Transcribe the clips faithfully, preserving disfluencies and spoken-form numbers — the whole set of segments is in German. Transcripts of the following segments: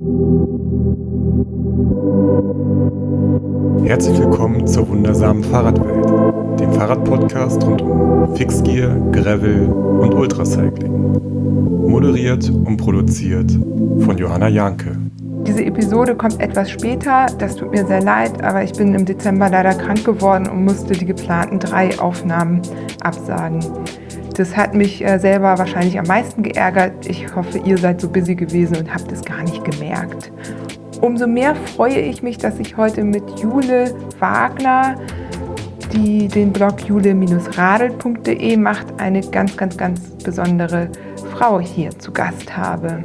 Herzlich willkommen zur wundersamen Fahrradwelt, dem Fahrradpodcast rund um Fixgear, Gravel und Ultracycling. Moderiert und produziert von Johanna Janke. Diese Episode kommt etwas später, das tut mir sehr leid, aber ich bin im Dezember leider krank geworden und musste die geplanten drei Aufnahmen absagen. Das hat mich äh, selber wahrscheinlich am meisten geärgert. Ich hoffe, ihr seid so busy gewesen und habt es gar nicht gemerkt. Umso mehr freue ich mich, dass ich heute mit Jule Wagner, die den Blog jule radelt punkt de macht, eine ganz, ganz, ganz besondere Frau hier zu Gast habe.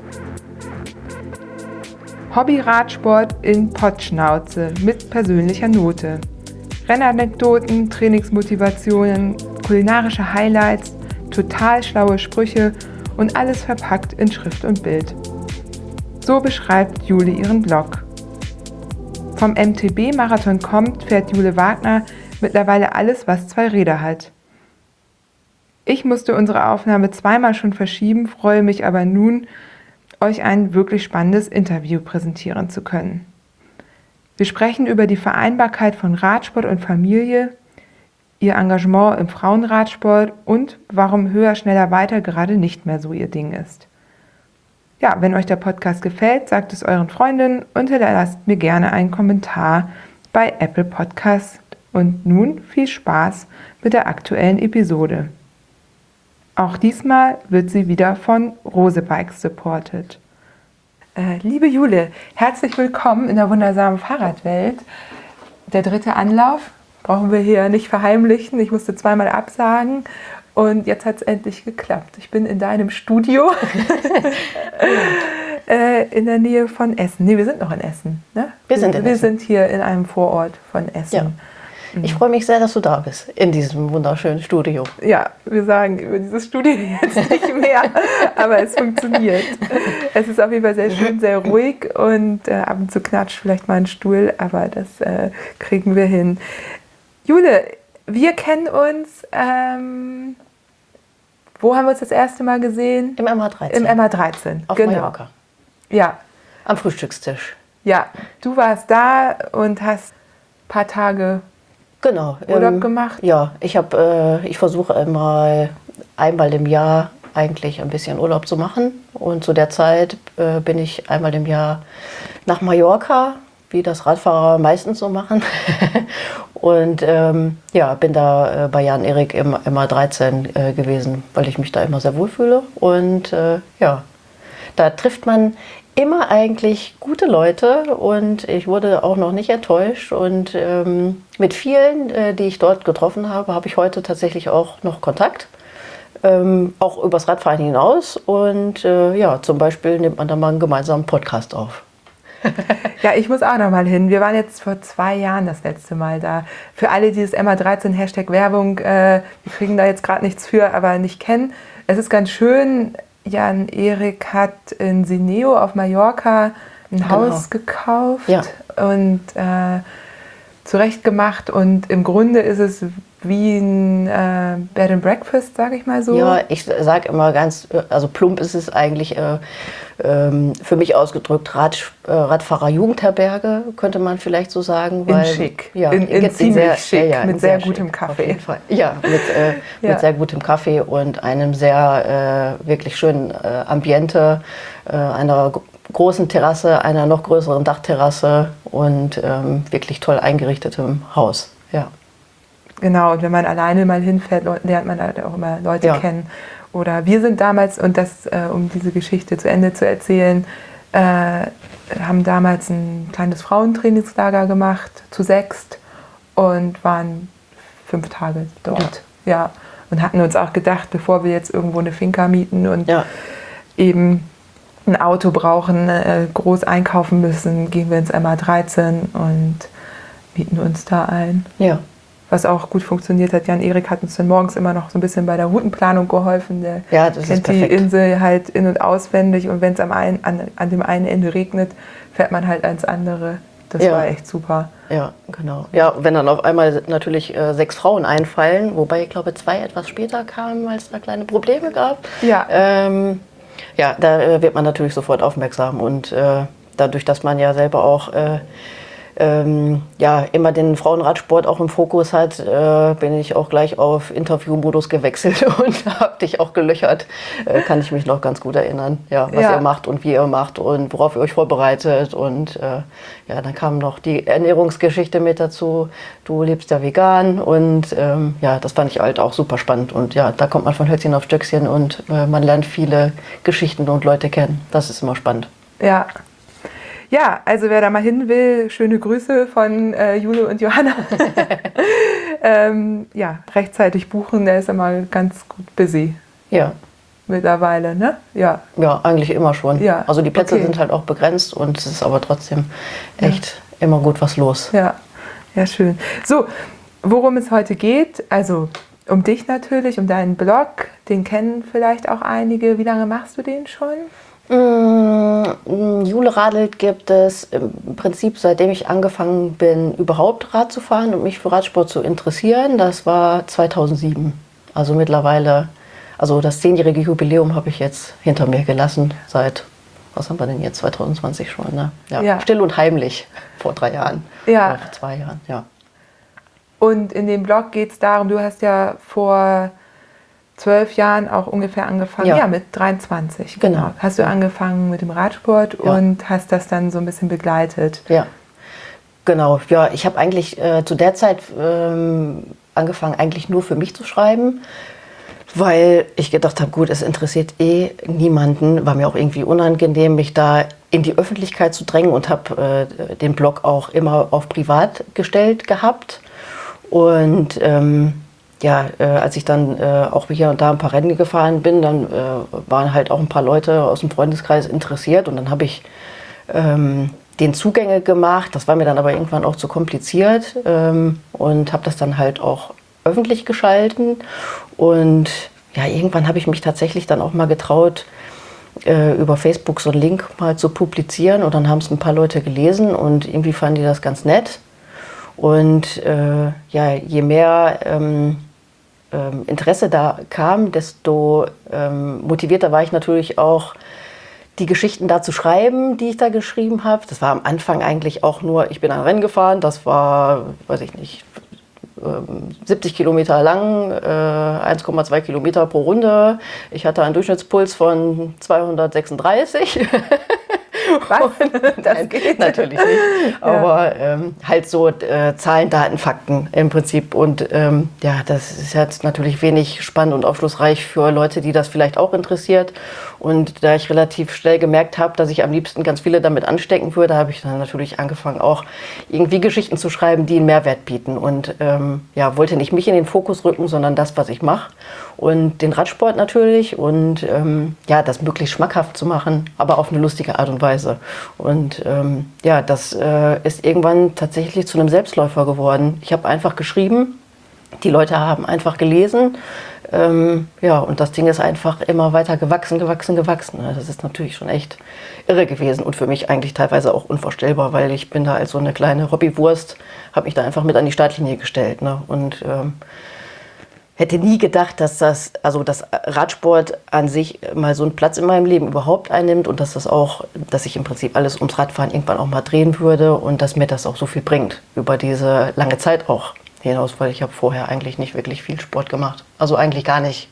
Hobby-Radsport in Pottschnauze mit persönlicher Note. Rennanekdoten, Trainingsmotivationen, kulinarische Highlights, total schlaue Sprüche und alles verpackt in Schrift und Bild. So beschreibt Jule ihren Blog. Vom M T B-Marathon kommt, fährt Jule Wagner mittlerweile alles, was zwei Räder hat. Ich musste unsere Aufnahme zweimal schon verschieben, freue mich aber nun, euch ein wirklich spannendes Interview präsentieren zu können. Wir sprechen über die Vereinbarkeit von Radsport und Familie, ihr Engagement im Frauenradsport und warum höher, schneller, weiter gerade nicht mehr so ihr Ding ist. Ja, wenn euch der Podcast gefällt, sagt es euren Freundinnen und hinterlasst mir gerne einen Kommentar bei Apple Podcast. Und nun viel Spaß mit der aktuellen Episode. Auch diesmal wird sie wieder von Rose Bikes supported. Äh, liebe Jule, herzlich willkommen in der wundersamen Fahrradwelt. Der dritte Anlauf brauchen wir hier nicht verheimlichen. Ich musste zweimal absagen und jetzt hat es endlich geklappt. Ich bin in deinem Studio äh, in der Nähe von Essen. Nee, wir sind noch in Essen. Ne? Wir sind in wir Essen. Wir sind hier in einem Vorort von Essen. Ja. Ich freue mich sehr, dass du da bist, in diesem wunderschönen Studio. Ja, wir sagen über dieses Studio jetzt nicht mehr, aber es funktioniert. Es ist auf jeden Fall sehr schön, sehr ruhig und äh, ab und zu knatscht vielleicht mal ein Stuhl, aber das äh, kriegen wir hin. Jule, wir kennen uns, ähm, wo haben wir uns das erste Mal gesehen? Im M A dreizehn. Im M A dreizehn, auf genau. Mallorca. Ja. Am Frühstückstisch. Ja, du warst da und hast ein paar Tage Genau. Urlaub ähm, gemacht? Ja, ich habe, äh, ich versuche einmal, einmal im Jahr eigentlich ein bisschen Urlaub zu machen. Und zu der Zeit äh, bin ich einmal im Jahr nach Mallorca, wie das Radfahrer meistens so machen. Und ähm, ja, bin da äh, bei Jan Erik im M A dreizehn äh, gewesen, weil ich mich da immer sehr wohlfühle. Und äh, ja, da trifft man immer eigentlich gute Leute und ich wurde auch noch nicht enttäuscht. Und ähm, mit vielen, äh, die ich dort getroffen habe, habe ich heute tatsächlich auch noch Kontakt. Ähm, auch übers Radfahren hinaus. Und äh, ja, zum Beispiel nimmt man dann mal einen gemeinsamen Podcast auf. Ja, ich muss auch noch mal hin. Wir waren jetzt vor zwei Jahren das letzte Mal da. Für alle, die das M A dreizehn Hashtag Werbung, äh, wir kriegen da jetzt gerade nichts für, aber nicht kennen. Es ist ganz schön. Jan Erik hat in Sineo auf Mallorca ein Genau. Haus gekauft Ja. und äh, zurechtgemacht. Und im Grunde ist es wie ein äh, Bed and Breakfast, sage ich mal so. Ja, ich sage immer ganz, also plump ist es eigentlich äh, ähm, für mich ausgedrückt, Rad, äh, Radfahrer-Jugendherberge, könnte man vielleicht so sagen. Weil, in schick, ja, in, in, in ziemlich sehr, schick, ja, ja, mit in sehr, sehr gutem schick, Kaffee. Auf jeden Fall. Ja, mit, äh, Ja. mit sehr gutem Kaffee und einem sehr äh, wirklich schönen äh, Ambiente, äh, einer großen Terrasse, einer noch größeren Dachterrasse und ähm, wirklich toll eingerichtetem Haus. Ja. Genau, und wenn man alleine mal hinfährt, lernt man halt auch immer Leute Ja. kennen. Oder wir sind damals, und das, äh, um diese Geschichte zu Ende zu erzählen, äh, haben damals ein kleines Frauentrainingslager gemacht, zu sechst, und waren fünf Tage dort. Ja. Ja. Und hatten uns auch gedacht, bevor wir jetzt irgendwo eine Finca mieten und Ja. eben ein Auto brauchen, äh, groß einkaufen müssen, gehen wir ins M A dreizehn und mieten uns da ein. Ja. Was auch gut funktioniert hat. Jan Erik hat uns dann morgens immer noch so ein bisschen bei der Routenplanung geholfen. Der Ja, das ist kennt die perfekt. Insel halt in- und auswendig. Und wenn es am einen, an, an dem einen Ende regnet, fährt man halt ans andere. Das Ja. war echt super. Ja, genau. Ja, wenn dann auf einmal natürlich äh, sechs Frauen einfallen, wobei ich glaube zwei etwas später kamen, weil es da kleine Probleme gab. Ja. Ähm, ja, da äh, wird man natürlich sofort aufmerksam und äh, dadurch, dass man ja selber auch äh, ähm, ja, immer den Frauenradsport auch im Fokus hat, äh, bin ich auch gleich auf Interviewmodus gewechselt und habe dich auch gelöchert. Äh, kann ich mich noch ganz gut erinnern, ja, was Ja. ihr macht und wie ihr macht und worauf ihr euch vorbereitet. Und äh, ja, dann kam noch die Ernährungsgeschichte mit dazu. Du lebst ja vegan und ähm, ja, das fand ich halt auch super spannend. Und ja, da kommt man von Hölzchen auf Stöckchen und äh, man lernt viele Geschichten und Leute kennen. Das ist immer spannend. Ja. Ja, also wer da mal hin will, schöne Grüße von äh, Jule und Johanna. ähm, ja, rechtzeitig buchen, der ist immer ganz gut busy Ja. mittlerweile, ne? Ja. Ja, eigentlich immer schon. Ja, Also die Plätze okay. sind halt auch begrenzt und es ist aber trotzdem echt immer gut was los. Ja, ja, schön. So, worum es heute geht, also um dich natürlich, um deinen Blog, den kennen vielleicht auch einige. Wie lange machst du den schon? Mm, Jule radelt gibt es im Prinzip, seitdem ich angefangen bin, überhaupt Rad zu fahren und mich für Radsport zu interessieren. Das war zweitausendsieben. Also mittlerweile, also das zehnjährige Jubiläum habe ich jetzt hinter mir gelassen seit, was haben wir denn jetzt, zweitausendzwanzig schon, ne? Ja, Ja. Still und heimlich vor drei Jahren. Ja. Oder vor zwei Jahren, ja. Und in dem Blog geht es darum, du hast ja vor zwölf Jahren auch ungefähr angefangen, ja, Ja. mit dreiundzwanzig. Genau. Hast du angefangen mit dem Radsport Ja. und hast das dann so ein bisschen begleitet. Ja, genau. Ja, ich habe eigentlich äh, zu der Zeit ähm, angefangen, eigentlich nur für mich zu schreiben, weil ich gedacht habe, gut, es interessiert eh niemanden. War mir auch irgendwie unangenehm, mich da in die Öffentlichkeit zu drängen und habe äh, den Blog auch immer auf privat gestellt gehabt. Und ähm, ja, äh, als ich dann äh, auch hier und da ein paar Rennen gefahren bin, dann äh, waren halt auch ein paar Leute aus dem Freundeskreis interessiert und dann habe ich ähm, den Zugänge gemacht. Das war mir dann aber irgendwann auch zu kompliziert ähm, und habe das dann halt auch öffentlich geschalten. Und ja, irgendwann habe ich mich tatsächlich dann auch mal getraut, äh, über Facebook so einen Link mal zu publizieren und dann haben es ein paar Leute gelesen und irgendwie fanden die das ganz nett. Und äh, ja, je mehr ähm, ähm, Interesse da kam, desto ähm, motivierter war ich natürlich auch, die Geschichten da zu schreiben, die ich da geschrieben habe. Das war am Anfang eigentlich auch nur, ich bin ein Rennen gefahren, das war, weiß ich nicht, ähm, siebzig Kilometer lang, äh, eins Komma zwei Kilometer pro Runde. Ich hatte einen Durchschnittspuls von zweihundertsechsunddreißig. Was? Das Nein, geht natürlich nicht. Aber ähm, halt so äh, Zahlen, Daten, Fakten im Prinzip. Und ähm, ja, das ist jetzt natürlich wenig spannend und aufschlussreich für Leute, die das vielleicht auch interessiert. Und da ich relativ schnell gemerkt habe, dass ich am liebsten ganz viele damit anstecken würde, habe ich dann natürlich angefangen, auch irgendwie Geschichten zu schreiben, die einen Mehrwert bieten. Und ähm, ja, wollte nicht mich in den Fokus rücken, sondern das, was ich mache. Und den Radsport natürlich. Und ähm, ja, das möglichst schmackhaft zu machen, aber auf eine lustige Art und Weise. Und ähm, ja, das äh, ist irgendwann tatsächlich zu einem Selbstläufer geworden. Ich habe einfach geschrieben, die Leute haben einfach gelesen. Ähm, ja, und das Ding ist einfach immer weiter gewachsen, gewachsen, gewachsen. Das ist natürlich schon echt irre gewesen und für mich eigentlich teilweise auch unvorstellbar, weil ich bin da als so eine kleine Hobbywurst, habe mich da einfach mit an die Startlinie gestellt. Ne? Und ähm, hätte nie gedacht, dass das, also das Radsport an sich mal so einen Platz in meinem Leben überhaupt einnimmt und dass das auch, dass ich im Prinzip alles ums Radfahren irgendwann auch mal drehen würde und dass mir das auch so viel bringt über diese lange Zeit auch hinaus, weil ich habe vorher eigentlich nicht wirklich viel Sport gemacht. Also eigentlich gar nicht,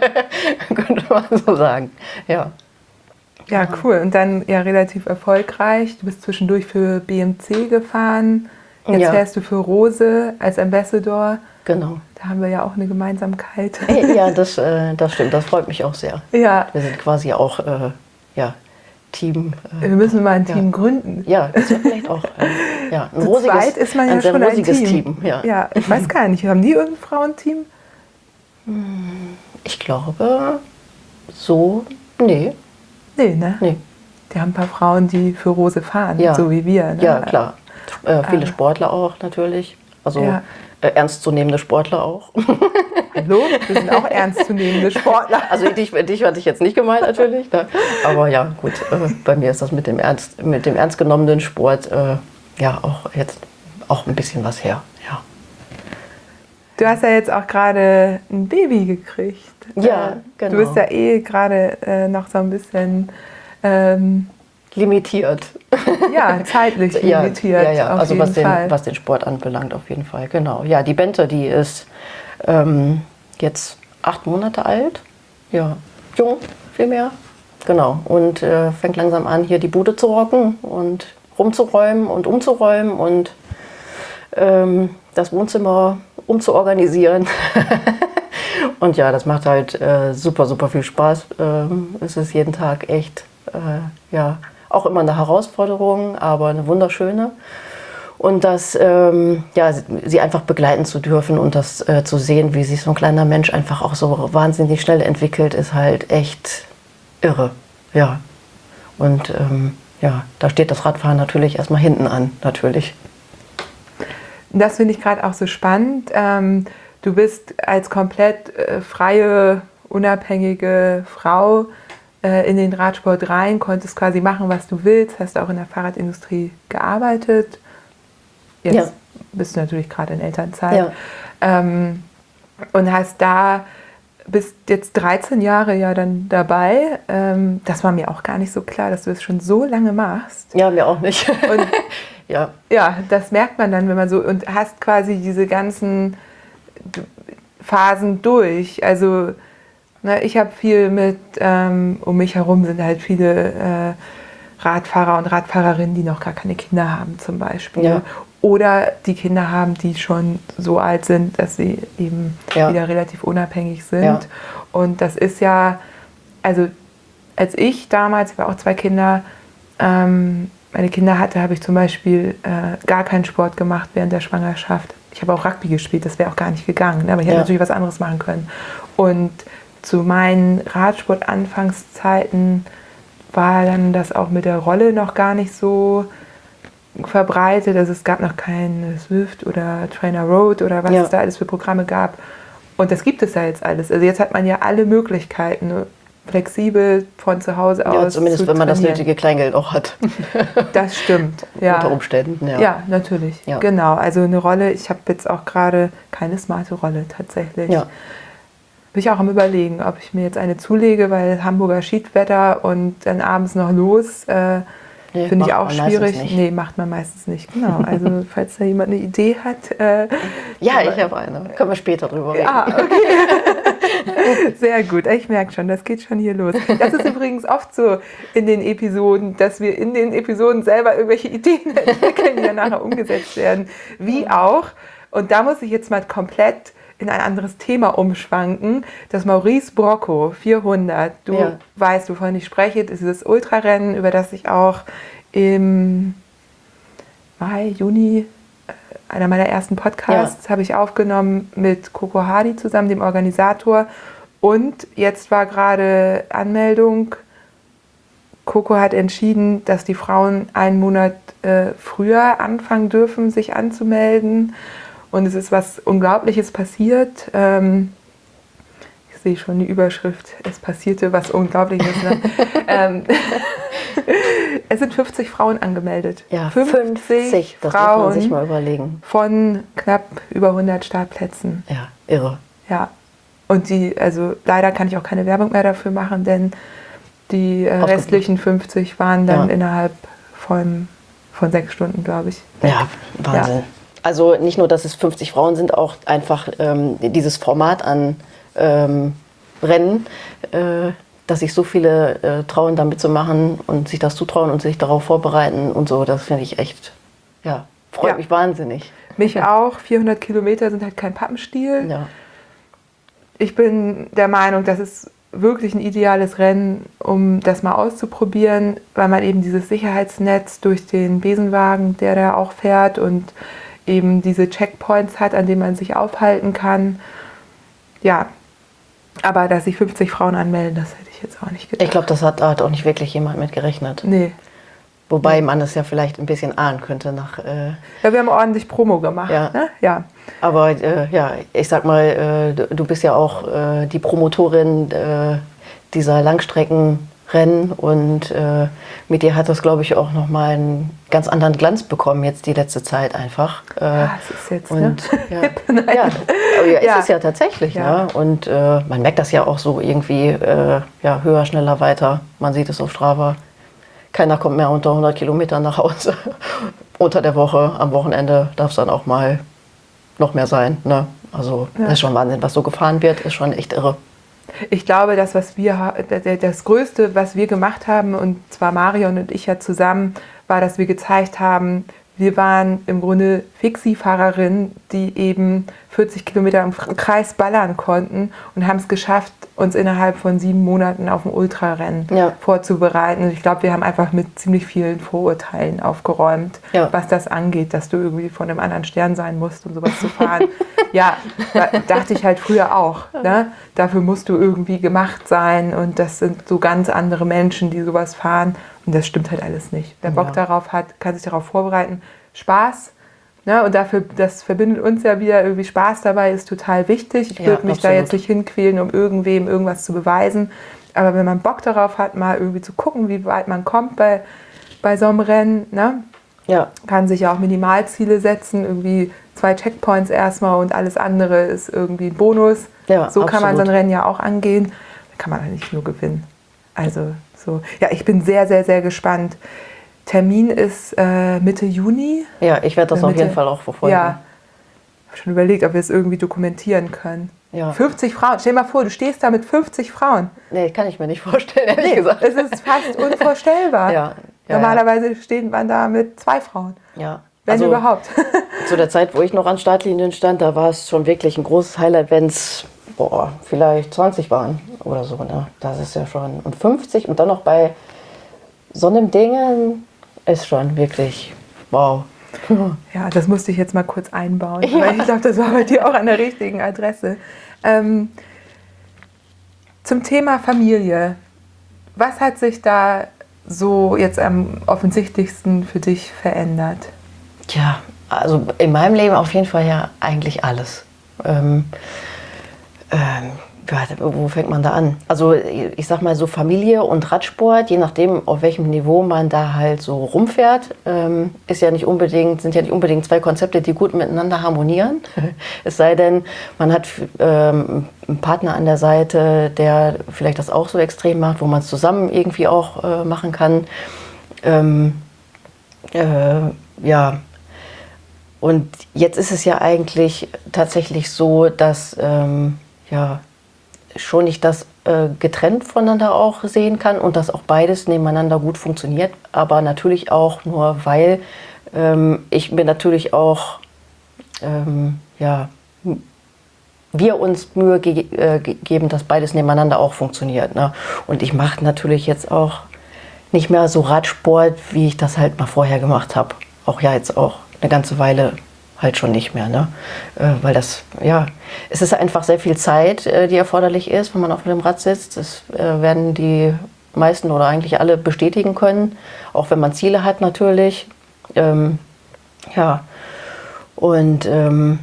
könnte man so sagen. Ja. Ja, cool. Und dann ja relativ erfolgreich. Du bist zwischendurch für B M C gefahren. Jetzt Ja. fährst du für Rose als Ambassador. Genau. Da haben wir ja auch eine Gemeinsamkeit. Ja, das, äh, das stimmt. Das freut mich auch sehr. Ja, Wir sind quasi auch äh, ja, Team. Äh, wir müssen mal ein Team ja. gründen. Ja, das wäre vielleicht auch äh, ja, ein Zu rosiges, zweit ist man ja ein sehr schon ein rosiges Team. Team. Ja. Ja, ich weiß gar nicht. Haben die irgendein Frauenteam? Ich glaube, so, nee, Nee, ne? nee. Die haben ein paar Frauen, die für Rose fahren, Ja. so wie wir. Ne? Ja, klar. Äh, viele Ah. Sportler auch natürlich. Also Ja. äh, ernstzunehmende Sportler auch. Hallo? Wir sind auch ernstzunehmende Sportler. Also dich, dich hatte ich jetzt nicht gemeint natürlich. Ne? Aber ja, gut, äh, bei mir ist das mit dem ernst, mit dem ernst genommenen Sport äh, ja auch jetzt auch ein bisschen was her. Ja. Du hast ja jetzt auch gerade ein Baby gekriegt. Ja, äh, genau. Du bist ja eh gerade äh, noch so ein bisschen ähm, limitiert. Ja, zeitlich ja, limitiert. Ja, ja. Auf also jeden was den, Fall. was den Sport anbelangt, auf jeden Fall. Genau. Ja, die Bente, die ist ähm, jetzt acht Monate alt. Ja, jung, vielmehr. Genau. Und äh, fängt langsam an, hier die Bude zu rocken und rumzuräumen und umzuräumen und ähm, das Wohnzimmer umzuorganisieren. Und ja, das macht halt äh, super, super viel Spaß. Ähm, es ist jeden Tag echt, äh, ja, auch immer eine Herausforderung, aber eine wunderschöne. Und das, ähm, ja, sie einfach begleiten zu dürfen und das äh, zu sehen, wie sich so ein kleiner Mensch einfach auch so wahnsinnig schnell entwickelt, ist halt echt irre. Ja. Und ähm, ja, da steht das Radfahren natürlich erstmal hinten an, natürlich. Das finde ich gerade auch so spannend. Ähm, du bist als komplett äh, freie, unabhängige Frau äh, in den Radsport rein, konntest quasi machen, was du willst, hast auch in der Fahrradindustrie gearbeitet. Jetzt ja. bist du natürlich gerade in Elternzeit. Ja. Ähm, und hast da, bist jetzt dreizehn Jahre ja dann dabei. Ähm, das war mir auch gar nicht so klar, dass du das schon so lange machst. Ja, mir auch nicht. Und ja. ja, das merkt man dann, wenn man so, und hast quasi diese ganzen Phasen durch. Also ne, ich habe viel mit, ähm, um mich herum sind halt viele äh, Radfahrer und Radfahrerinnen, die noch gar keine Kinder haben zum Beispiel. Ja. Oder die Kinder haben, die schon so alt sind, dass sie eben ja. wieder relativ unabhängig sind. Ja. Und das ist ja, also als ich damals, ich habe auch zwei Kinder, ähm, meine Kinder hatte, habe ich zum Beispiel äh, gar keinen Sport gemacht während der Schwangerschaft. Ich habe auch Rugby gespielt, das wäre auch gar nicht gegangen, ne? Aber ich hätte ja. natürlich was anderes machen können. Und zu meinen Radsport-Anfangszeiten war dann das auch mit der Rolle noch gar nicht so verbreitet. Also es gab noch kein Swift oder Trainer Road oder was ja. es da alles für Programme gab. Und das gibt es ja jetzt alles. Also jetzt hat man ja alle Möglichkeiten, ne? Flexibel von zu Hause aus. Ja, zumindest zu wenn man trainieren. Das nötige Kleingeld auch hat. Das stimmt. Ja. Unter Umständen, ja. Ja, natürlich. Ja. Genau. Also eine Rolle, ich habe jetzt auch gerade keine smarte Rolle tatsächlich. Ja. Bin ich auch am Überlegen, ob ich mir jetzt eine zulege, weil Hamburger Schiedwetter und dann abends noch los, äh, nee, finde ich auch schwierig. Nee, macht man meistens nicht. Genau. Also falls da jemand eine Idee hat. Äh, ja, ich habe eine. Können wir später drüber reden. Ah, okay. Sehr gut. Ich merke schon, das geht schon hier los. Das ist übrigens oft so in den Episoden, dass wir in den Episoden selber irgendwelche Ideen entwickeln, die dann nachher umgesetzt werden. Wie auch, und da muss ich jetzt mal komplett in ein anderes Thema umschwanken, das Maurice Brocco vierhundert. Du ja. weißt, wovon ich spreche, das ist das Ultrarennen, über das ich auch im Mai, Juni, einer meiner ersten Podcasts, ja. habe ich aufgenommen mit Coco Hardy zusammen, dem Organisator. Und jetzt war gerade Anmeldung. Coco hat entschieden, dass die Frauen einen Monat äh, früher anfangen dürfen, sich anzumelden. Und es ist was Unglaubliches passiert. Ähm, ich sehe schon die Überschrift, es passierte was Unglaubliches. Ne? ähm, es sind fünfzig Frauen angemeldet. Ja, fünfzig, fünfzig das Frauen muss man sich mal überlegen. Von knapp über hundert Startplätzen. Ja, irre. Ja, und die, also leider kann ich auch keine Werbung mehr dafür machen, denn die äh, restlichen fünfzig waren dann ja. innerhalb von, von sechs Stunden, glaube ich. Ja, Wahnsinn. Ja. Also nicht nur, dass es fünfzig Frauen sind, auch einfach ähm, dieses Format an ähm, Rennen, äh, dass sich so viele äh, trauen, damit zu machen und sich das zutrauen und sich darauf vorbereiten und so, das finde ich echt, ja, freut ja. mich wahnsinnig. Mich auch, vierhundert Kilometer sind halt kein Pappenstiel. Ja. Ich bin der Meinung, das ist wirklich ein ideales Rennen, um das mal auszuprobieren, weil man eben dieses Sicherheitsnetz durch den Besenwagen, der da auch fährt und eben diese Checkpoints hat, an denen man sich aufhalten kann. Ja, aber dass sich fünfzig Frauen anmelden, das hätte ich jetzt auch nicht gedacht. Ich glaube, das hat, hat auch nicht wirklich jemand mit gerechnet. Nee. Wobei man es ja vielleicht ein bisschen ahnen könnte nach... Äh ja, wir haben ordentlich Promo gemacht. Ja. Ne? Ja. Aber äh, ja, ich sag mal, äh, du bist ja auch äh, die Promotorin äh, dieser Langstreckenrennen Rennen und äh, mit dir hat das, glaube ich, auch nochmal einen ganz anderen Glanz bekommen jetzt die letzte Zeit einfach. Äh, Ah, es ist jetzt, und, ne? ja, Nein. ja, aber ja, Ja. ist es ja tatsächlich. Ja. Ne? Und äh, man merkt das ja auch so irgendwie äh, ja, höher, schneller, weiter. Man sieht es auf Strava. Keiner kommt mehr unter hundert Kilometern nach Hause. Unter der Woche, am Wochenende darf es dann auch mal noch mehr sein. Ne? Also Ja. das ist schon Wahnsinn, was so gefahren wird, ist schon echt irre. Ich glaube, das, was wir, ha- das- das Größte, was wir gemacht haben, und zwar Marion und ich ja zusammen, war, dass wir gezeigt haben, wir waren im Grunde Fixie-Fahrerinnen, die eben vierzig Kilometer im Kreis ballern konnten und haben es geschafft, uns innerhalb von sieben Monaten auf ein Ultrarennen Ja. vorzubereiten. Und ich glaube, wir haben einfach mit ziemlich vielen Vorurteilen aufgeräumt, Ja. was das angeht, dass du irgendwie von einem anderen Stern sein musst, um sowas zu fahren. Ja, da dachte ich halt früher auch. Ne? Dafür musst du irgendwie gemacht sein und das sind so ganz andere Menschen, die sowas fahren. Und das stimmt halt alles nicht. Wer Bock Ja. darauf hat, kann sich darauf vorbereiten. Spaß. Ne? Und dafür, das verbindet uns ja wieder irgendwie. Spaß dabei ist total wichtig. Ich Ja, würde mich da absolut. jetzt nicht hinquälen, um irgendwem irgendwas zu beweisen. Aber wenn man Bock darauf hat, mal irgendwie zu gucken, wie weit man kommt bei, bei so einem Rennen, ne? Ja, Kann sich ja auch Minimalziele setzen, irgendwie zwei Checkpoints erstmal und alles andere ist irgendwie ein Bonus. Ja, so kann man so ein absolut. Rennen ja auch angehen. Da kann man halt nicht nur gewinnen. Also so, ja, ich bin sehr, sehr, sehr gespannt. Termin ist äh, Mitte Juni. ja, ich werde das Äh, auf Mitte- jeden Fall auch verfolgen. Ja, ich habe schon überlegt, ob wir es irgendwie dokumentieren können. Ja. fünfzig Frauen, stell dir mal vor, du stehst da mit fünfzig Frauen. Nee, kann ich mir nicht vorstellen, ehrlich gesagt. Es ist fast unvorstellbar. Ja, ja, Normalerweise steht man da mit zwei Frauen, Ja. wenn Also, überhaupt. zu der Zeit, wo ich noch an Startlinien stand, da war es schon wirklich ein großes Highlight, wenn es boah, vielleicht zwanzig waren oder so. Ne? Das ist ja schon. Und fünfzig und dann noch bei so einem Ding ist schon wirklich wow. Ja, das musste ich jetzt mal kurz einbauen. Aber ich glaube, das war bei dir auch an der richtigen Adresse. Ähm, zum Thema Familie. Was hat sich da so jetzt am offensichtlichsten für dich verändert? Tja, also in meinem Leben auf jeden Fall ja eigentlich alles. Ähm, ähm, warte, wo fängt man da an? Also ich sag mal so Familie und Radsport, je nachdem auf welchem Niveau man da halt so rumfährt, ähm, ist ja nicht unbedingt, sind ja nicht unbedingt zwei Konzepte, die gut miteinander harmonieren. Es sei denn, man hat ähm, einen Partner an der Seite, der vielleicht das auch so extrem macht, wo man es zusammen irgendwie auch äh, machen kann. Ähm, äh, ja. Und jetzt ist es ja eigentlich tatsächlich so, dass ähm, ja, schon ich das äh, getrennt voneinander auch sehen kann und dass auch beides nebeneinander gut funktioniert, aber natürlich auch nur, weil ähm, ich mir natürlich auch, ähm, ja, wir uns Mühe ge äh, ge geben, dass beides nebeneinander auch funktioniert. Ne? Und ich mache natürlich jetzt auch nicht mehr so Radsport, wie ich das halt mal vorher gemacht habe. Auch ja jetzt auch eine ganze Weile halt schon nicht mehr, ne? Äh, weil das, ja, es ist einfach sehr viel Zeit, äh, die erforderlich ist, wenn man auf dem Rad sitzt. Das äh, werden die meisten oder eigentlich alle bestätigen können, auch wenn man Ziele hat natürlich. Ähm, ja, und ähm,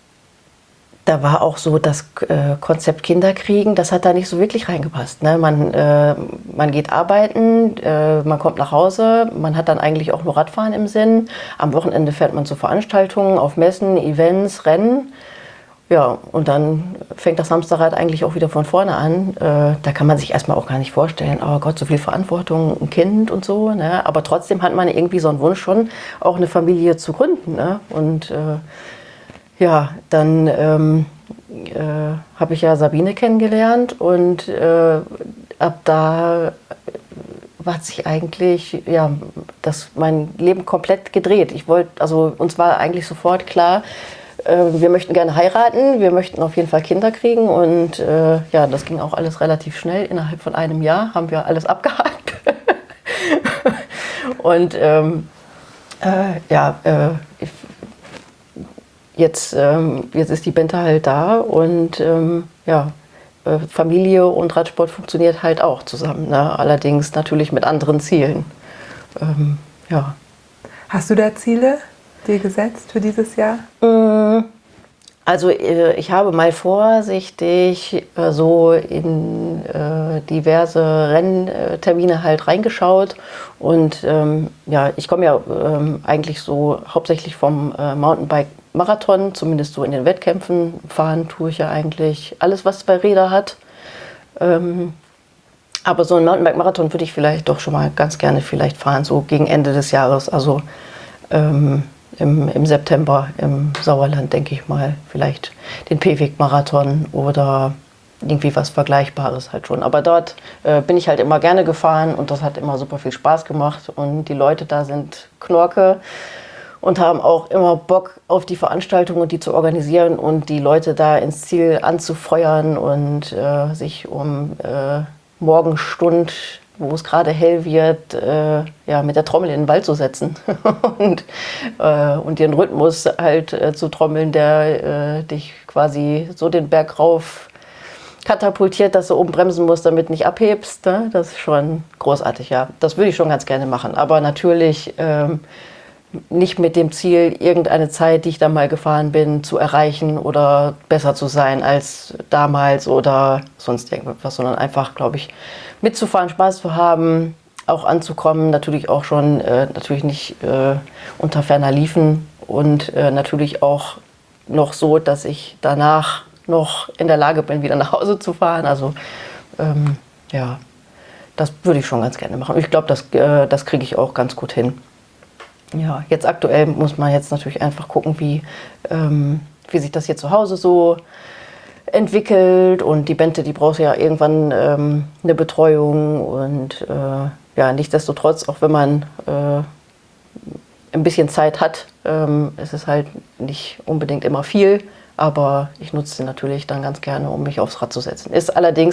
da war auch so das äh, Konzept Kinderkriegen, das hat da nicht so wirklich reingepasst. Ne? Man, äh, man geht arbeiten, äh, man kommt nach Hause, man hat dann eigentlich auch nur Radfahren im Sinn. Am Wochenende fährt man zu Veranstaltungen, auf Messen, Events, Rennen. Ja, und dann fängt das Hamsterrad eigentlich auch wieder von vorne an. Äh, da kann man sich erstmal auch gar nicht vorstellen, oh Gott, so viel Verantwortung, ein Kind und so. Ne? Aber trotzdem hat man irgendwie so einen Wunsch schon, auch eine Familie zu gründen. Ne? Und äh, ja, dann ähm, äh, habe ich ja Sabine kennengelernt und äh, ab da hat sich eigentlich ja, das, mein Leben komplett gedreht. Ich wollte, also uns war eigentlich sofort klar, äh, wir möchten gerne heiraten, wir möchten auf jeden Fall Kinder kriegen und äh, ja, das ging auch alles relativ schnell. Innerhalb von einem Jahr haben wir alles abgehakt. und ähm, äh, ja, äh, ich, Jetzt, ähm, jetzt ist die Bente halt da und ähm, ja, äh, Familie und Radsport funktioniert halt auch zusammen. Ne? Allerdings natürlich mit anderen Zielen. Ähm, ja. Hast du da Ziele dir gesetzt für dieses Jahr? Mmh, Also äh, ich habe mal vorsichtig äh, so in äh, diverse Renntermine halt reingeschaut und ähm, ja, ich komme ja ähm, eigentlich so hauptsächlich vom äh, Mountainbike-Marathon, zumindest so in den Wettkämpfen fahren tue ich ja eigentlich alles, was zwei Räder hat. Ähm, aber so einen Mountainbike-Marathon würde ich vielleicht doch schon mal ganz gerne vielleicht fahren, so gegen Ende des Jahres, also ähm, Im, im September im Sauerland, denke ich mal, vielleicht den P-Weg-Marathon oder irgendwie was Vergleichbares halt schon. Aber dort äh, bin ich halt immer gerne gefahren und das hat immer super viel Spaß gemacht und die Leute da sind Knorke und haben auch immer Bock auf die Veranstaltung und die zu organisieren und die Leute da ins Ziel anzufeuern und äh, sich um äh, Morgenstund, wo es gerade hell wird, äh, ja, mit der Trommel in den Wald zu setzen und, äh, und den Rhythmus halt äh, zu trommeln, der äh, dich quasi so den Berg rauf katapultiert, dass du oben bremsen musst, damit nicht abhebst. Ne? Das ist schon großartig, ja. Das würde ich schon ganz gerne machen. Aber natürlich ähm, nicht mit dem Ziel, irgendeine Zeit, die ich da mal gefahren bin, zu erreichen oder besser zu sein als damals oder sonst irgendwas, sondern einfach, glaube ich, mitzufahren, Spaß zu haben, auch anzukommen, natürlich auch schon, äh, natürlich nicht äh, unter ferner Liefen und äh, natürlich auch noch so, dass ich danach noch in der Lage bin, wieder nach Hause zu fahren. Also ähm, ja, das würde ich schon ganz gerne machen. Und ich glaube, das, äh, das kriege ich auch ganz gut hin. Ja, jetzt aktuell muss man jetzt natürlich einfach gucken, wie, ähm, wie sich das hier zu Hause so entwickelt und die Bente, die braucht ja irgendwann ähm, eine Betreuung und äh, ja, nichtsdestotrotz, auch wenn man äh, ein bisschen Zeit hat, ähm, es ist halt nicht unbedingt immer viel, aber ich nutze sie natürlich dann ganz gerne, um mich aufs Rad zu setzen. Ist allerdings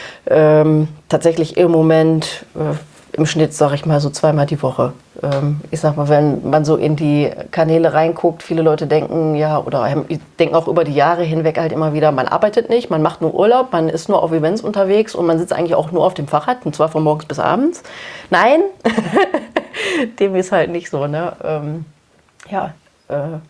ähm, tatsächlich im Moment äh, im Schnitt, sage ich mal, so zweimal die Woche. Ähm, ich sag mal, wenn man so in die Kanäle reinguckt, viele Leute denken, ja, oder denken auch über die Jahre hinweg halt immer wieder, man arbeitet nicht, man macht nur Urlaub, man ist nur auf Events unterwegs und man sitzt eigentlich auch nur auf dem Fahrrad, und zwar von morgens bis abends. Nein, dem ist halt nicht so, ne? Ähm, ja, äh,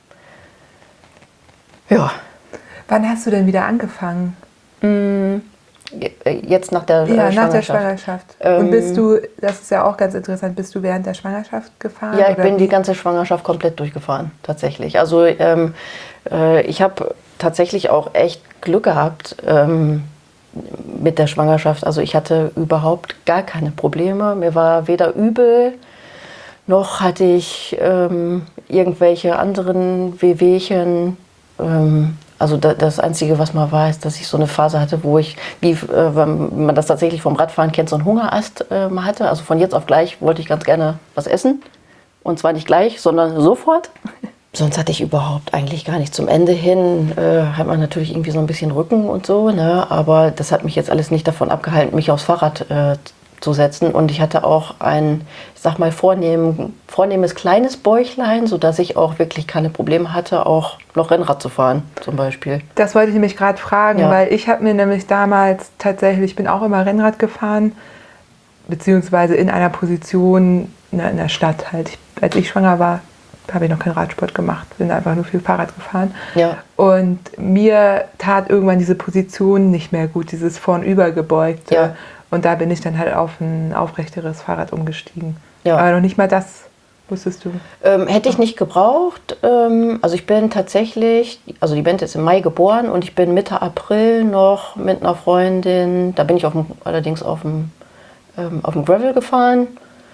ja. Wann hast du denn wieder angefangen? Mm. Jetzt nach der ja, Schwangerschaft. nach der Schwangerschaft. Ähm, und bist du, das ist ja auch ganz interessant, bist du während der Schwangerschaft gefahren? Ja, ich oder bin wie? die ganze Schwangerschaft komplett durchgefahren, tatsächlich. Also ähm, äh, ich habe tatsächlich auch echt Glück gehabt ähm, mit der Schwangerschaft. Also ich hatte überhaupt gar keine Probleme. Mir war weder übel, noch hatte ich ähm, irgendwelche anderen Wehwehchen. Ähm, Also das Einzige, was mal war, ist, dass ich so eine Phase hatte, wo ich, wie äh, wenn man das tatsächlich vom Radfahren kennt, so einen Hungerast äh, mal hatte. Also von jetzt auf gleich wollte ich ganz gerne was essen. Und zwar nicht gleich, sondern sofort. Sonst hatte ich überhaupt eigentlich gar nicht. Zum Ende hin äh, hat man natürlich irgendwie so ein bisschen Rücken und so, ne? Aber das hat mich jetzt alles nicht davon abgehalten, mich aufs Fahrrad äh, zu setzen. Und ich hatte auch ein, ich sag mal, vornehm, vornehmes kleines Bäuchlein, sodass ich auch wirklich keine Probleme hatte, auch noch Rennrad zu fahren zum Beispiel. Das wollte ich nämlich gerade fragen, Ja. weil ich habe mir nämlich damals tatsächlich, ich bin auch immer Rennrad gefahren, beziehungsweise in einer Position ne, in der Stadt halt. Ich, als ich schwanger war, habe ich noch keinen Radsport gemacht, bin einfach nur viel Fahrrad gefahren. Ja. Und mir tat irgendwann diese Position nicht mehr gut, dieses Vornübergebeugte. Ja. Und da bin ich dann halt auf ein aufrechteres Fahrrad umgestiegen. Ja. Aber noch nicht mal das wusstest du. Ähm, hätte ich nicht gebraucht. Ähm, also ich bin tatsächlich, also die Bente ist im Mai geboren und ich bin Mitte April noch mit einer Freundin, da bin ich auf dem, allerdings auf dem, ähm, auf dem Gravel gefahren.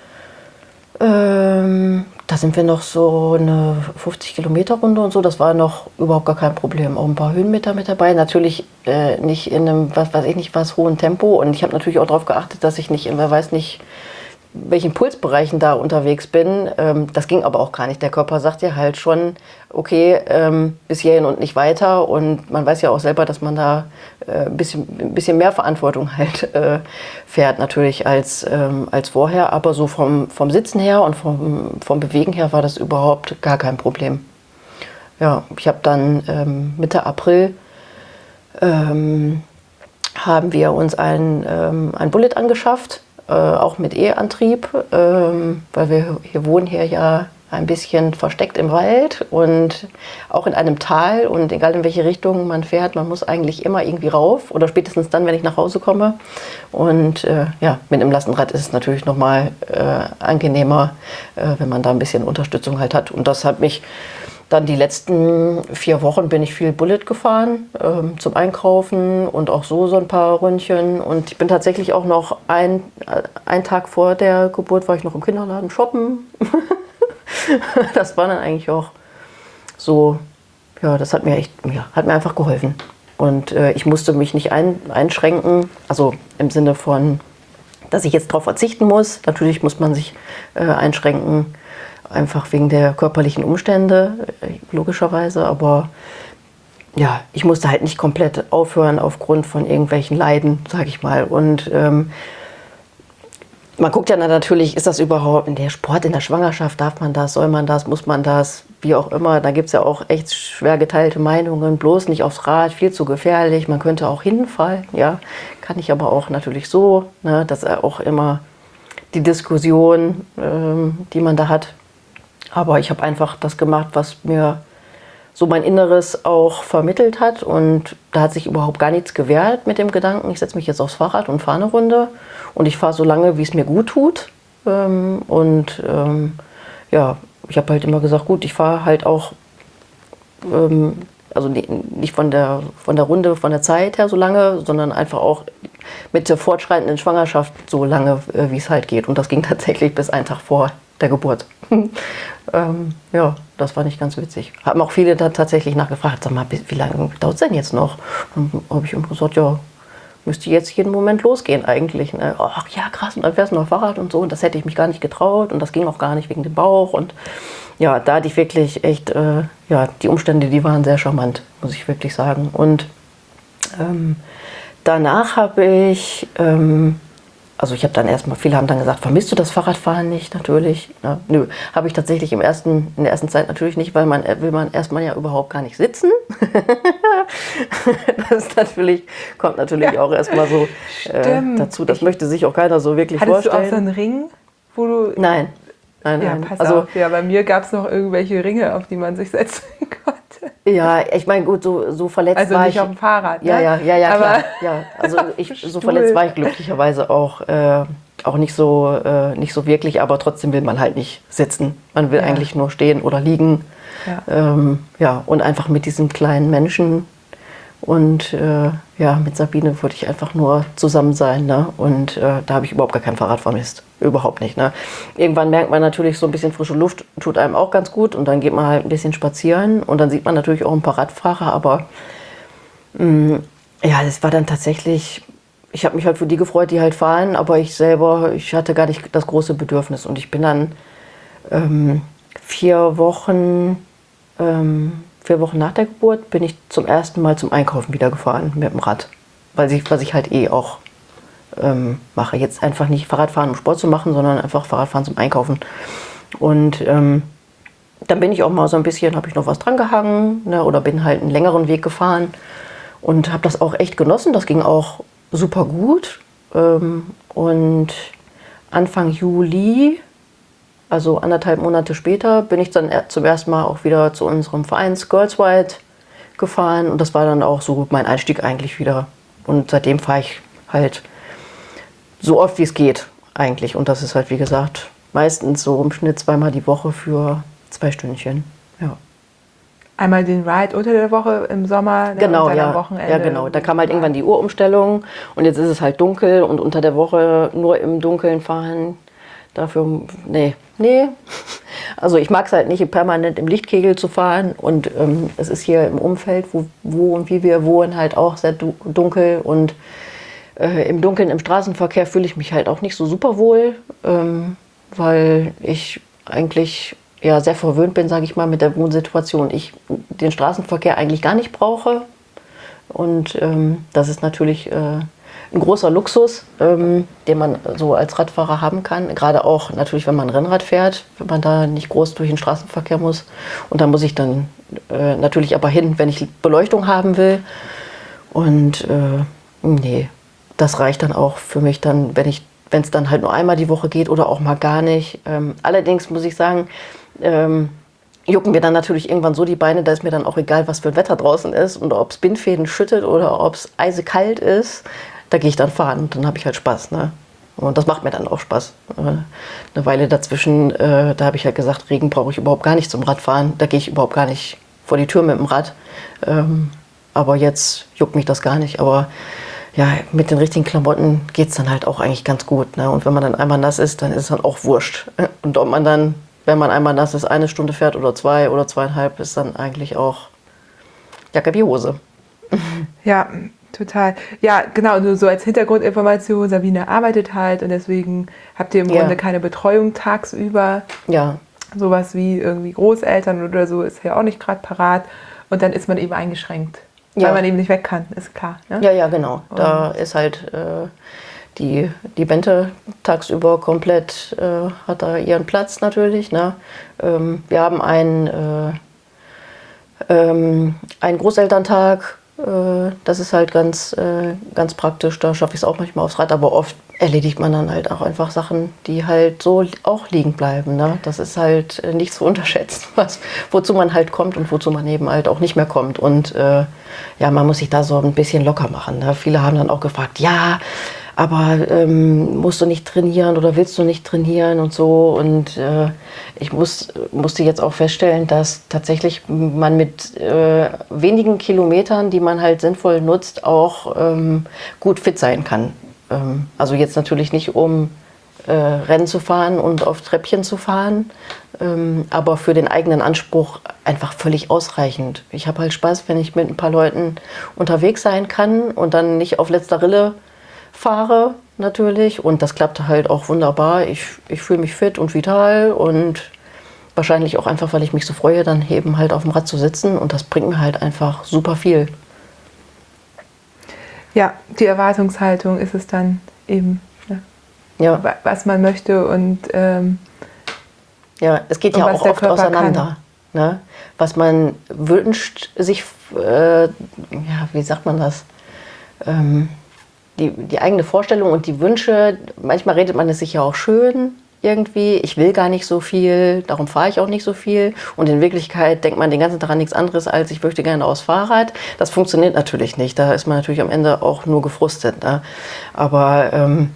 Ähm, da sind wir noch so eine fünfzig Kilometer Runde und so. Das war noch überhaupt gar kein Problem. Auch ein paar Höhenmeter mit dabei. Natürlich äh, nicht in einem, was weiß ich nicht, was hohen Tempo. Und ich habe natürlich auch darauf geachtet, dass ich nicht in, wer weiß nicht, welchen Pulsbereichen da unterwegs bin. Ähm, das ging aber auch gar nicht. Der Körper sagt ja halt schon, okay, ähm, bis hierhin und nicht weiter. Und man weiß ja auch selber, dass man da äh, ein bisschen, ein bisschen mehr Verantwortung halt äh, fährt natürlich als, ähm, als vorher. Aber so vom, vom Sitzen her und vom, vom Bewegen her war das überhaupt gar kein Problem. Ja, ich habe dann ähm, Mitte April ähm, haben wir uns ein, ähm, ein Bullet angeschafft. Äh, auch mit E-Antrieb, ähm, weil wir hier wohnen hier ja ein bisschen versteckt im Wald und auch in einem Tal. Und egal in welche Richtung man fährt, man muss eigentlich immer irgendwie rauf oder spätestens dann, wenn ich nach Hause komme. Und äh, ja, mit einem Lastenrad ist es natürlich nochmal äh, angenehmer, äh, wenn man da ein bisschen Unterstützung halt hat. Und das hat mich dann die letzten vier Wochen bin ich viel Bullet gefahren ähm, zum Einkaufen und auch so so ein paar Ründchen. Und ich bin tatsächlich auch noch ein, äh, einen Tag vor der Geburt war ich noch im Kinderladen shoppen. Das war dann eigentlich auch so, ja, das hat mir echt, ja, hat mir einfach geholfen. Und äh, ich musste mich nicht ein, einschränken, also im Sinne von, dass ich jetzt darauf verzichten muss. Natürlich muss man sich äh, einschränken, einfach wegen der körperlichen Umstände, logischerweise. Aber ja, ich musste halt nicht komplett aufhören aufgrund von irgendwelchen Leiden, sage ich mal. Und ähm, man guckt ja dann natürlich, ist das überhaupt in der Sport, in der Schwangerschaft, darf man das, soll man das, muss man das, wie auch immer. Da gibt es ja auch echt schwer geteilte Meinungen, bloß nicht aufs Rad, viel zu gefährlich, man könnte auch hinfallen, ja. Kann ich aber auch natürlich so, ne, das ist auch immer die Diskussion, ähm, die man da hat. Aber ich habe einfach das gemacht, was mir so mein Inneres auch vermittelt hat. Und da hat sich überhaupt gar nichts gewehrt mit dem Gedanken, ich setze mich jetzt aufs Fahrrad und fahre eine Runde. Und ich fahre so lange, wie es mir gut tut. Und ähm, ja, ich habe halt immer gesagt, gut, ich fahre halt auch, ähm, also nicht von der, von der Runde, von der Zeit her so lange, sondern einfach auch mit der fortschreitenden Schwangerschaft so lange, wie es halt geht. Und das ging tatsächlich bis einen Tag vor der Geburt. ähm, ja, das war nicht ganz witzig. Haben auch viele da tatsächlich nachgefragt, sag mal, wie lange dauert es denn jetzt noch? Und dann habe ich immer gesagt, ja, müsste jetzt jeden Moment losgehen eigentlich. Ne? Ach ja, krass, und dann fährst du noch Fahrrad und so. Und das hätte ich mich gar nicht getraut und das ging auch gar nicht wegen dem Bauch. Und ja, da hatte ich wirklich echt, äh, ja, die Umstände, die waren sehr charmant, muss ich wirklich sagen. Und ähm, danach habe ich... Ähm, Also ich habe dann erstmal, viele haben dann gesagt, vermisst du das Fahrradfahren nicht? Natürlich. Ja, nö, habe ich tatsächlich im ersten, in der ersten Zeit natürlich nicht, weil man will man erstmal ja überhaupt gar nicht sitzen. Das ist natürlich, kommt natürlich ja auch erstmal so äh, dazu. Das ich, möchte sich auch keiner so wirklich hattest vorstellen. Hattest du auch so einen Ring, wo du... Nein, nein, ja, nein. Pass also, auf. Ja, bei mir gab es noch irgendwelche Ringe, auf die man sich setzen konnte. Ja, ich meine, gut, so, so verletzt also war ich... Also nicht auf dem Fahrrad, ne? Ja, ja, ja, ja, aber klar. Ja, also ich, so verletzt war ich glücklicherweise auch, äh, auch nicht so, äh, nicht so wirklich, aber trotzdem will man halt nicht sitzen. Man will ja. eigentlich nur stehen oder liegen. Ja, ähm, ja und einfach mit diesem kleinen Menschen und äh, ja, mit Sabine würde ich einfach nur zusammen sein. Ne? Und äh, da habe ich überhaupt gar kein Fahrrad vermisst. Überhaupt nicht. Ne? Irgendwann merkt man natürlich, so ein bisschen frische Luft tut einem auch ganz gut und dann geht man halt ein bisschen spazieren und dann sieht man natürlich auch ein paar Radfahrer, aber mh, ja, das war dann tatsächlich, ich habe mich halt für die gefreut, die halt fahren, aber ich selber, ich hatte gar nicht das große Bedürfnis und ich bin dann ähm, vier Wochen ähm, vier Wochen nach der Geburt bin ich zum ersten Mal zum Einkaufen wieder gefahren mit dem Rad, weil ich, was ich halt eh auch ähm, mache. Jetzt einfach nicht Fahrradfahren, um Sport zu machen, sondern einfach Fahrradfahren zum Einkaufen. Und ähm, dann bin ich auch mal so ein bisschen, habe ich noch was dran gehangen, ne, oder bin halt einen längeren Weg gefahren und habe das auch echt genossen. Das ging auch super gut. Ähm, und Anfang Juli, also anderthalb Monate später, bin ich dann zum ersten Mal auch wieder zu unserem Verein Girls Ride gefahren. Und das war dann auch so mein Einstieg eigentlich wieder. Und seitdem fahre ich halt so oft wie es geht eigentlich. Und das ist halt, wie gesagt, meistens so im Schnitt zweimal die Woche für zwei Stündchen. Ja. Einmal den Ride unter der Woche im Sommer, genau, und dann ja. am Wochenende. Ja, genau. Da kam halt irgendwann die Uhrumstellung und jetzt ist es halt dunkel und unter der Woche nur im Dunkeln fahren. Dafür, nee, nee. Also ich mag es halt nicht, permanent im Lichtkegel zu fahren und ähm, es ist hier im Umfeld, wo, wo und wie wir wohnen, halt auch sehr dunkel und äh, im Dunkeln im Straßenverkehr fühle ich mich halt auch nicht so super wohl, ähm, weil ich eigentlich ja sehr verwöhnt bin, sage ich mal, mit der Wohnsituation. Ich den Straßenverkehr eigentlich gar nicht brauche und ähm, das ist natürlich äh, ein großer Luxus, ähm, den man so als Radfahrer haben kann. Gerade auch natürlich, wenn man Rennrad fährt, wenn man da nicht groß durch den Straßenverkehr muss. Und da muss ich dann äh, natürlich aber hin, wenn ich Beleuchtung haben will. Und äh, nee, das reicht dann auch für mich dann, wenn ich, wenn es dann halt nur einmal die Woche geht oder auch mal gar nicht. Ähm, allerdings muss ich sagen, ähm, jucken mir dann natürlich irgendwann so die Beine, da ist mir dann auch egal, was für ein Wetter draußen ist und ob es Bindfäden schüttet oder ob es eisekalt ist, da gehe ich dann fahren und dann habe ich halt Spaß. Ne? Und das macht mir dann auch Spaß. Eine Weile dazwischen, äh, da habe ich halt gesagt, Regen brauche ich überhaupt gar nicht zum Radfahren. Da gehe ich überhaupt gar nicht vor die Tür mit dem Rad. Ähm, aber jetzt juckt mich das gar nicht. Aber ja, mit den richtigen Klamotten geht es dann halt auch eigentlich ganz gut. Ne? Und wenn man dann einmal nass ist, dann ist es dann auch wurscht. Und ob man dann, wenn man einmal nass ist, eine Stunde fährt oder zwei oder zweieinhalb, ist dann eigentlich auch Jacke wie Hose. Ja, total. Ja, genau, nur so als Hintergrundinformation, Sabine arbeitet halt und deswegen habt ihr im Ja. Grunde keine Betreuung tagsüber. Ja, Sowas wie irgendwie Großeltern oder so ist ja auch nicht gerade parat und dann ist man eben eingeschränkt, Ja. weil man eben nicht weg kann, ist klar. Ne? ja, ja, genau. Da ist halt äh, die, die Bente tagsüber komplett, äh, hat da ihren Platz natürlich. Ne? Ähm, wir haben einen, äh, ähm, einen Großelterntag. Das ist halt ganz, äh, ganz praktisch, da schaffe ich es auch manchmal aufs Rad, aber oft erledigt man dann halt auch einfach Sachen, die halt so auch liegen bleiben. Ne? Das ist halt nicht zu unterschätzen, was, wozu man halt kommt und wozu man eben halt auch nicht mehr kommt. Und äh, ja, man muss sich da so ein bisschen locker machen. Ne? Viele haben dann auch gefragt, ja, aber ähm, musst du nicht trainieren oder willst du nicht trainieren und so. Und äh, ich muss, musste jetzt auch feststellen, dass tatsächlich man mit äh, wenigen Kilometern, die man halt sinnvoll nutzt, auch ähm, gut fit sein kann. Ähm, also jetzt natürlich nicht, um äh, Rennen zu fahren und auf Treppchen zu fahren, ähm, aber für den eigenen Anspruch einfach völlig ausreichend. Ich habe halt Spaß, wenn ich mit ein paar Leuten unterwegs sein kann und dann nicht auf letzter Rille fahre natürlich und das klappt halt auch wunderbar. Ich, ich fühle mich fit und vital und wahrscheinlich auch einfach, weil ich mich so freue, dann eben halt auf dem Rad zu sitzen und das bringt mir halt einfach super viel. Ja, die Erwartungshaltung ist es dann eben, ne? Ja, wa- was man möchte und ähm, ja, es geht Und ja was auch der oft Körper auseinander. Ne? Was man wünscht, sich, äh, ja, wie sagt man das? Ähm, Die, die eigene Vorstellung und die Wünsche, manchmal redet man es sich ja auch schön irgendwie, ich will gar nicht so viel, darum fahre ich auch nicht so viel und in Wirklichkeit denkt man den ganzen Tag an nichts anderes als ich möchte gerne aufs Fahrrad. Das funktioniert natürlich nicht, da ist man natürlich am Ende auch nur gefrustet. Ne? Aber ähm,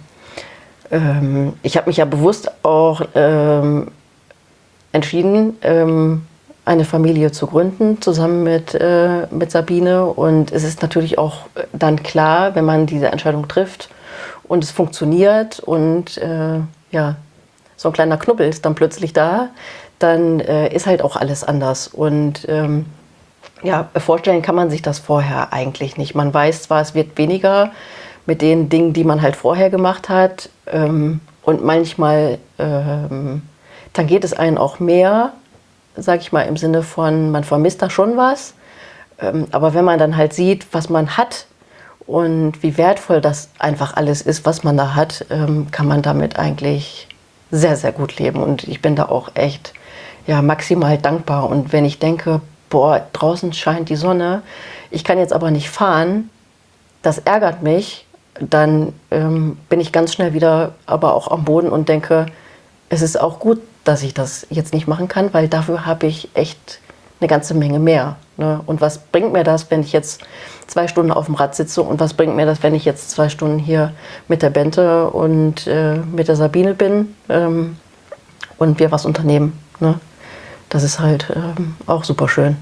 ähm, ich habe mich ja bewusst auch ähm, entschieden, ähm, eine Familie zu gründen, zusammen mit, äh, mit Sabine. Und es ist natürlich auch dann klar, wenn man diese Entscheidung trifft und es funktioniert und äh, ja, so ein kleiner Knubbel ist dann plötzlich da, dann äh, ist halt auch alles anders. Und ähm, ja, vorstellen kann man sich das vorher eigentlich nicht. Man weiß zwar, es wird weniger mit den Dingen, die man halt vorher gemacht hat. Ähm, und manchmal ähm, tangiert es einen auch mehr, sag ich mal, im Sinne von, man vermisst da schon was. Ähm, aber wenn man dann halt sieht, was man hat und wie wertvoll das einfach alles ist, was man da hat, ähm, kann man damit eigentlich sehr, sehr gut leben. Und ich bin da auch echt ja, maximal dankbar. Und wenn ich denke, boah, draußen scheint die Sonne, ich kann jetzt aber nicht fahren, das ärgert mich, dann ähm, bin ich ganz schnell wieder aber auch am Boden und denke, es ist auch gut, dass ich das jetzt nicht machen kann, weil dafür habe ich echt eine ganze Menge mehr. Ne? Und was bringt mir das, wenn ich jetzt zwei Stunden auf dem Rad sitze und was bringt mir das, wenn ich jetzt zwei Stunden hier mit der Bente und äh, mit der Sabine bin ähm, und wir was unternehmen. Ne? Das ist halt ähm, auch super schön.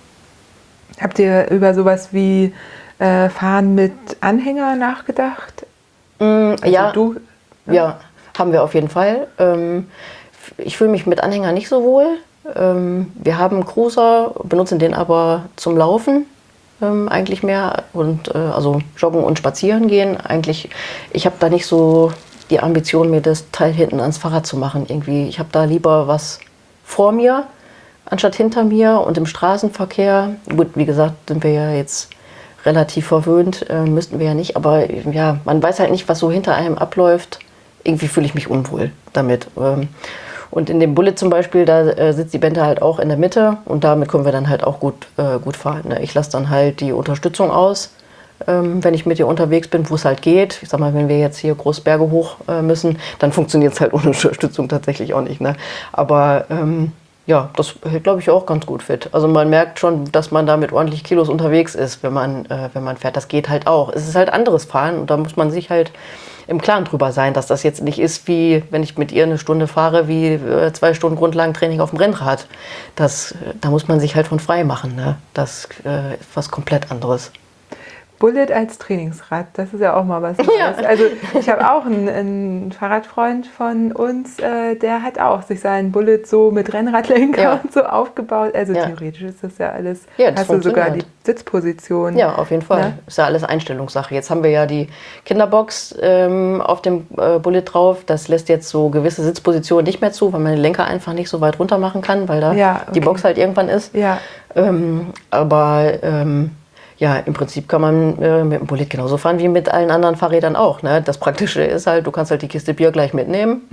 habt ihr über sowas wie äh, Fahren mit Anhänger nachgedacht? Mm, Also ja, du? ja, haben wir auf jeden Fall. Ähm, ich fühle mich mit Anhänger nicht so wohl. Ähm, wir haben einen Cruiser, benutzen den aber zum Laufen ähm, eigentlich mehr und äh, also joggen und spazieren gehen. Eigentlich, ich habe da nicht so die Ambition, mir das Teil hinten ans Fahrrad zu machen. Irgendwie, ich habe da lieber was vor mir anstatt hinter mir und im Straßenverkehr. Gut, wie gesagt, sind wir ja jetzt relativ verwöhnt, äh, müssten wir ja nicht, aber ja, man weiß halt nicht, was so hinter einem abläuft. Irgendwie fühle ich mich unwohl damit. Ähm, Und in dem Bullet zum Beispiel, da äh, sitzt die Bente halt auch in der Mitte und damit können wir dann halt auch gut, äh, gut fahren. Ne? Ich lasse dann halt die Unterstützung aus, ähm, wenn ich mit ihr unterwegs bin, wo es halt geht. Ich sag mal, wenn wir jetzt hier Großberge hoch äh, müssen, dann funktioniert es halt ohne Unterstützung tatsächlich auch nicht. Ne? Aber ähm, ja, das hält, glaube ich, auch ganz gut fit. Also man merkt schon, dass man da mit ordentlich Kilos unterwegs ist, wenn man, äh, wenn man fährt. Das geht halt auch. Es ist halt anderes Fahren und da muss man sich halt im Klaren drüber sein, dass das jetzt nicht ist, wie wenn ich mit ihr eine Stunde fahre, wie äh, zwei Stunden Grundlagentraining auf dem Rennrad. Das, da muss man sich halt von frei machen. Ne? Das äh, ist was komplett anderes. Bullet als Trainingsrad, das ist ja auch mal was Neues. Ja. Also ich habe auch einen, einen Fahrradfreund von uns, äh, der hat auch sich seinen Bullet so mit Rennradlenker ja. und so aufgebaut. Also ja. theoretisch ist das ja alles, ja, das hast du sogar die Sitzposition. Ja, auf jeden Fall. Ne? Ist ja alles Einstellungssache. Jetzt haben wir ja die Kinderbox ähm, auf dem äh, Bullet drauf. Das lässt jetzt so gewisse Sitzpositionen nicht mehr zu, weil man den Lenker einfach nicht so weit runter machen kann, weil da ja, okay. die Box halt irgendwann ist. Ja. Ähm, aber ähm, ja, im Prinzip kann man äh, mit dem Bullet genauso fahren wie mit allen anderen Fahrrädern auch. Ne? Das Praktische ist halt, du kannst halt die Kiste Bier gleich mitnehmen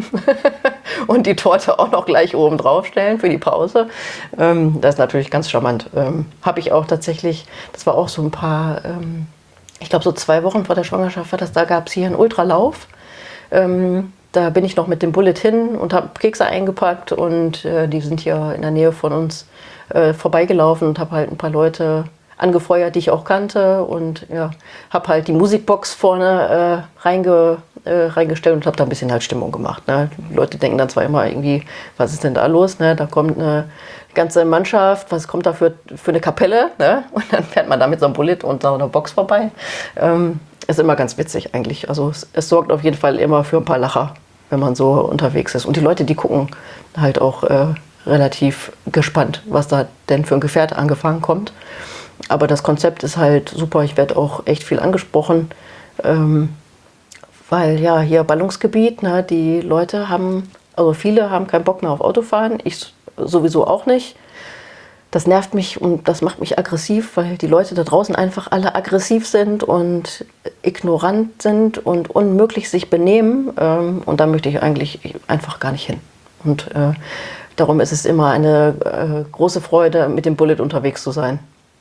und die Torte auch noch gleich oben drauf stellen für die Pause. Ähm, das ist natürlich ganz charmant. Ähm, Habe ich auch tatsächlich, das war auch so ein paar, ähm, ich glaube so zwei Wochen vor der Schwangerschaft war das, da gab es hier einen Ultralauf. Ähm, da bin ich noch mit dem Bullet hin und habe Kekse eingepackt und äh, die sind hier in der Nähe von uns äh, vorbeigelaufen und habe halt ein paar Leute angefeuert, die ich auch kannte und ja, habe halt die Musikbox vorne äh, reinge, äh, reingestellt und habe da ein bisschen halt Stimmung gemacht. Ne? Die Leute denken dann zwar immer irgendwie, was ist denn da los? Ne? Da kommt eine ganze Mannschaft, was kommt da für, für eine Kapelle? Ne? Und dann fährt man da mit so einem Bullet und so einer Box vorbei. Ähm, ist immer ganz witzig eigentlich. Also es, es sorgt auf jeden Fall immer für ein paar Lacher, wenn man so unterwegs ist. Und die Leute, die gucken halt auch äh, relativ gespannt, was da denn für ein Gefährt angefangen kommt. Aber das Konzept ist halt super. Ich werde auch echt viel angesprochen, ähm, weil ja hier Ballungsgebiet, ne, die Leute haben, also viele haben keinen Bock mehr auf Autofahren, ich sowieso auch nicht. Das nervt mich und das macht mich aggressiv, weil die Leute da draußen einfach alle aggressiv sind und ignorant sind und unmöglich sich benehmen. Ähm, und da möchte ich eigentlich einfach gar nicht hin. Und äh, darum ist es immer eine äh, große Freude, mit dem Bullet unterwegs zu sein.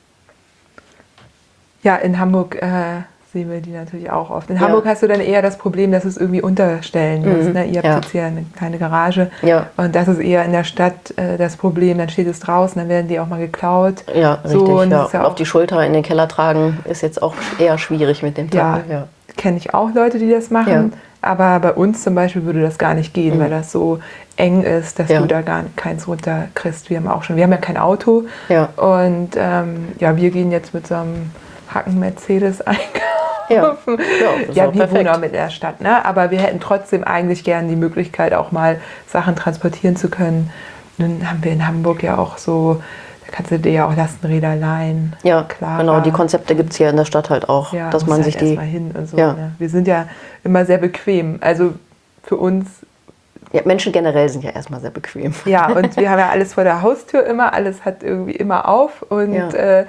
Ja, in Hamburg äh, sehen wir die natürlich auch oft. In ja. Hamburg hast du dann eher das Problem, dass es irgendwie unterstellen muss. Mhm. Ne? Ihr habt ja. jetzt hier eine kleine Garage ja. und das ist eher in der Stadt äh, das Problem. Dann steht es draußen, dann werden die auch mal geklaut. Ja, so, richtig. Und ja. ja auf die Schulter in den Keller tragen ist jetzt auch eher schwierig mit dem Teil. Ja, ja. kenne ich auch Leute, die das machen. Ja. Aber bei uns zum Beispiel würde das gar nicht gehen, mhm. weil das so eng ist, dass ja. du da gar keins runterkriegst. Wir haben auch schon, wir haben ja kein Auto ja. und ähm, ja, wir gehen jetzt mit so einem Hacken-Mercedes einkaufen. Ja, ja, ja wir wohnen auch mit der Stadt, ne? Aber wir hätten trotzdem eigentlich gerne die Möglichkeit, auch mal Sachen transportieren zu können. Nun haben wir in Hamburg ja auch so, da kannst du dir ja auch Lastenräder leihen. Ja, Klar. genau, die Konzepte gibt es hier in der Stadt halt auch, ja, dass man halt sich die... mal hin und so, ja. ne? Wir sind ja immer sehr bequem, also für uns... Ja, Menschen generell sind ja erstmal sehr bequem. Ja, und wir haben ja alles vor der Haustür immer, alles hat irgendwie immer auf und ja... Äh,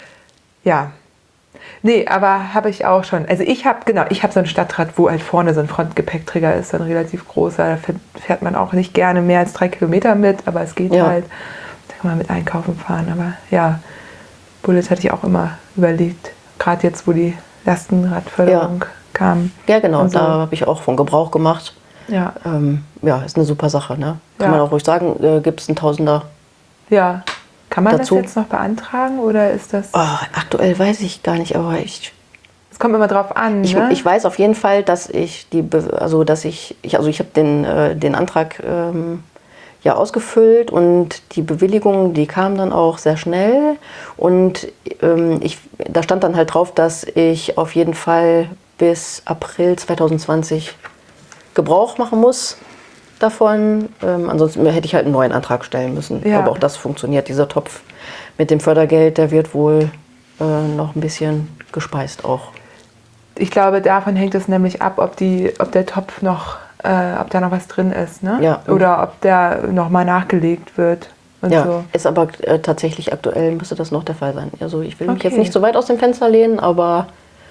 ja. Nee, aber habe ich auch schon. Also ich habe, genau, ich habe so ein Stadtrad, wo halt vorne so ein Frontgepäckträger ist, so ein relativ großer. Da fährt man auch nicht gerne mehr als drei Kilometer mit, aber es geht ja. halt. Da kann man mit einkaufen fahren. Aber ja, Bullet hatte ich auch immer überlegt. Gerade jetzt, wo die Lastenradförderung ja. kam. Ja, genau, so. Da habe ich auch von Gebrauch gemacht. Ja, ähm, ja ist eine super Sache, ne? Kann ja. man auch ruhig sagen, äh, gibt es einen Tausender. Ja. Kann man dazu. Das jetzt noch beantragen oder ist das... Oh, aktuell weiß ich gar nicht, aber ich... Es kommt immer drauf an, ich, ne? ich weiß auf jeden Fall, dass ich die, Be- also dass ich, ich also ich habe den, äh, den Antrag ähm, ja ausgefüllt und die Bewilligung, die kam dann auch sehr schnell und ähm, ich, da stand dann halt drauf, dass ich auf jeden Fall bis April zwanzig zwanzig Gebrauch machen muss davon. Ähm, ansonsten hätte ich halt einen neuen Antrag stellen müssen. Ja. Aber auch das funktioniert. Dieser Topf mit dem Fördergeld, der wird wohl äh, noch ein bisschen gespeist auch. Ich glaube, davon hängt es nämlich ab, ob, die, ob der Topf noch, äh, ob da noch was drin ist, ne? Ja. Oder ob der nochmal nachgelegt wird. Und ja, so. Ist aber äh, tatsächlich aktuell müsste das noch der Fall sein. Also ich will mich Okay. jetzt nicht so weit aus dem Fenster lehnen, aber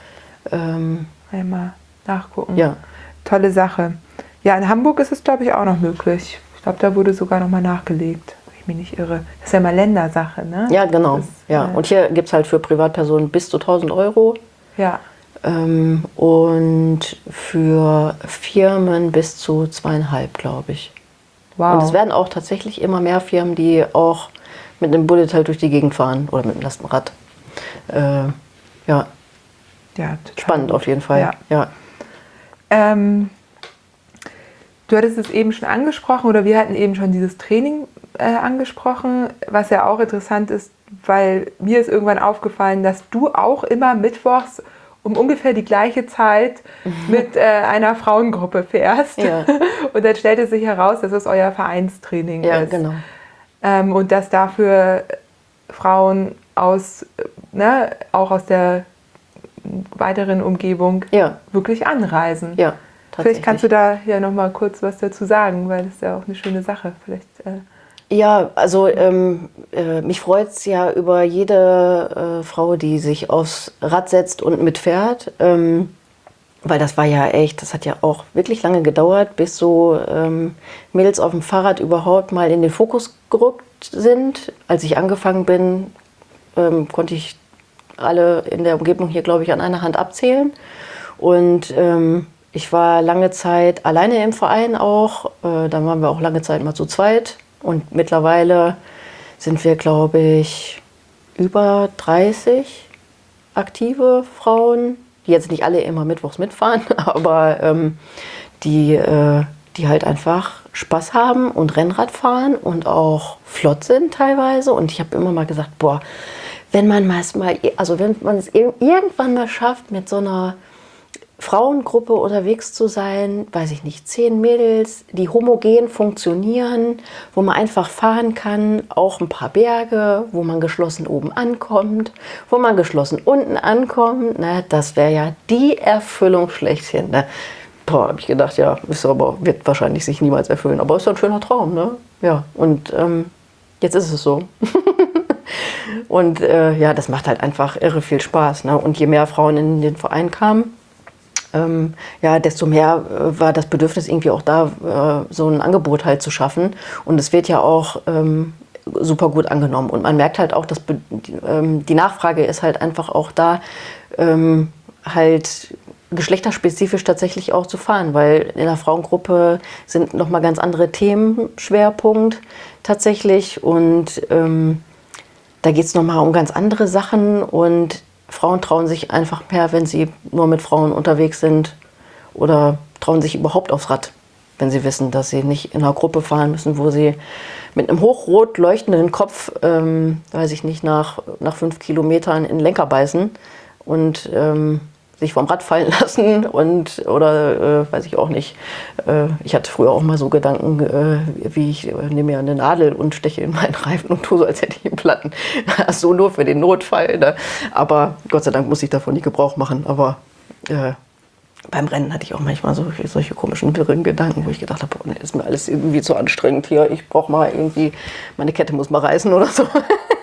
ähm, einmal nachgucken. ja. Tolle Sache. Ja, in Hamburg ist es, glaube ich, auch noch möglich. Ich glaube, da wurde sogar nochmal nachgelegt, wenn ich mich nicht irre. Das ist ja mal Ländersache, ne? Ja, genau. Das ist, ja. äh, Und hier gibt es halt für Privatpersonen bis zu tausend Euro. Ja. Ähm, und für Firmen bis zu zweieinhalb, glaube ich. Wow. Und es werden auch tatsächlich immer mehr Firmen, die auch mit einem Bullet halt durch die Gegend fahren oder mit einem Lastenrad. Äh, ja. Ja, total Spannend gut. auf jeden Fall. Ja. Ja. Ähm, du hattest es eben schon angesprochen oder wir hatten eben schon dieses Training äh, angesprochen, was ja auch interessant ist, weil mir ist irgendwann aufgefallen, dass du auch immer mittwochs um ungefähr die gleiche Zeit mit äh, einer Frauengruppe fährst. Ja. Und dann stellte sich heraus, dass es euer Vereinstraining Ja, ist. genau. Ähm, und dass dafür Frauen aus, ne, auch aus der weiteren Umgebung Ja. wirklich anreisen. Ja, Vielleicht kannst du da ja noch mal kurz was dazu sagen, weil das ist ja auch eine schöne Sache. Vielleicht, äh Ja, also ähm, äh, mich freut es ja über jede äh, Frau, die sich aufs Rad setzt und mitfährt. Ähm, weil das war ja echt, das hat ja auch wirklich lange gedauert, bis so ähm, Mädels auf dem Fahrrad überhaupt mal in den Fokus gerückt sind. Als ich angefangen bin, ähm, konnte ich alle in der Umgebung hier, glaube ich, an einer Hand abzählen. Und ähm, ich war lange Zeit alleine im Verein auch. Äh, dann waren wir auch lange Zeit mal zu zweit. Und mittlerweile sind wir, glaube ich, über dreißig aktive Frauen, die jetzt nicht alle immer mittwochs mitfahren, aber ähm, die, äh, die halt einfach Spaß haben und Rennrad fahren und auch flott sind teilweise. Und ich habe immer mal gesagt, boah, wenn man mal, also wenn man es irgendwann mal schafft, mit so einer Frauengruppe unterwegs zu sein, weiß ich nicht, zehn Mädels, die homogen funktionieren, wo man einfach fahren kann, auch ein paar Berge, wo man geschlossen oben ankommt, wo man geschlossen unten ankommt, na, das wäre ja die Erfüllung schlechthin. Ne? Boah, habe ich gedacht, ja, ist aber, wird wahrscheinlich sich niemals erfüllen, aber ist doch ein schöner Traum, ne? Ja, und ähm, jetzt ist es so. Und äh, ja, das macht halt einfach irre viel Spaß. Ne? Und je mehr Frauen in den Verein kamen, Ähm, ja, desto mehr äh, war das Bedürfnis irgendwie auch da, äh, so ein Angebot halt zu schaffen. Und es wird ja auch ähm, super gut angenommen. Und man merkt halt auch, dass be die, ähm, die Nachfrage ist halt einfach auch da, ähm, halt geschlechterspezifisch tatsächlich auch zu fahren, weil in der Frauengruppe sind nochmal ganz andere Themen Schwerpunkt tatsächlich. Und ähm, da geht es nochmal um ganz andere Sachen und Frauen trauen sich einfach mehr, wenn sie nur mit Frauen unterwegs sind oder trauen sich überhaupt aufs Rad, wenn sie wissen, dass sie nicht in einer Gruppe fahren müssen, wo sie mit einem hochrot leuchtenden Kopf, ähm, weiß ich nicht, nach, nach fünf Kilometern in den Lenker beißen und ähm, sich vom Rad fallen lassen und oder äh, weiß ich auch nicht. Äh, ich hatte früher auch mal so Gedanken, äh, wie ich äh, nehme mir eine Nadel und steche in meinen Reifen und tue so, als hätte ich einen Platten. So nur für den Notfall. Ne? Aber Gott sei Dank muss ich davon nicht Gebrauch machen. Aber äh, beim Rennen hatte ich auch manchmal so, solche komischen, wirren Gedanken, wo ich gedacht habe, oh, ist mir alles irgendwie zu anstrengend hier. Ich brauche mal irgendwie, meine Kette muss mal reißen oder so.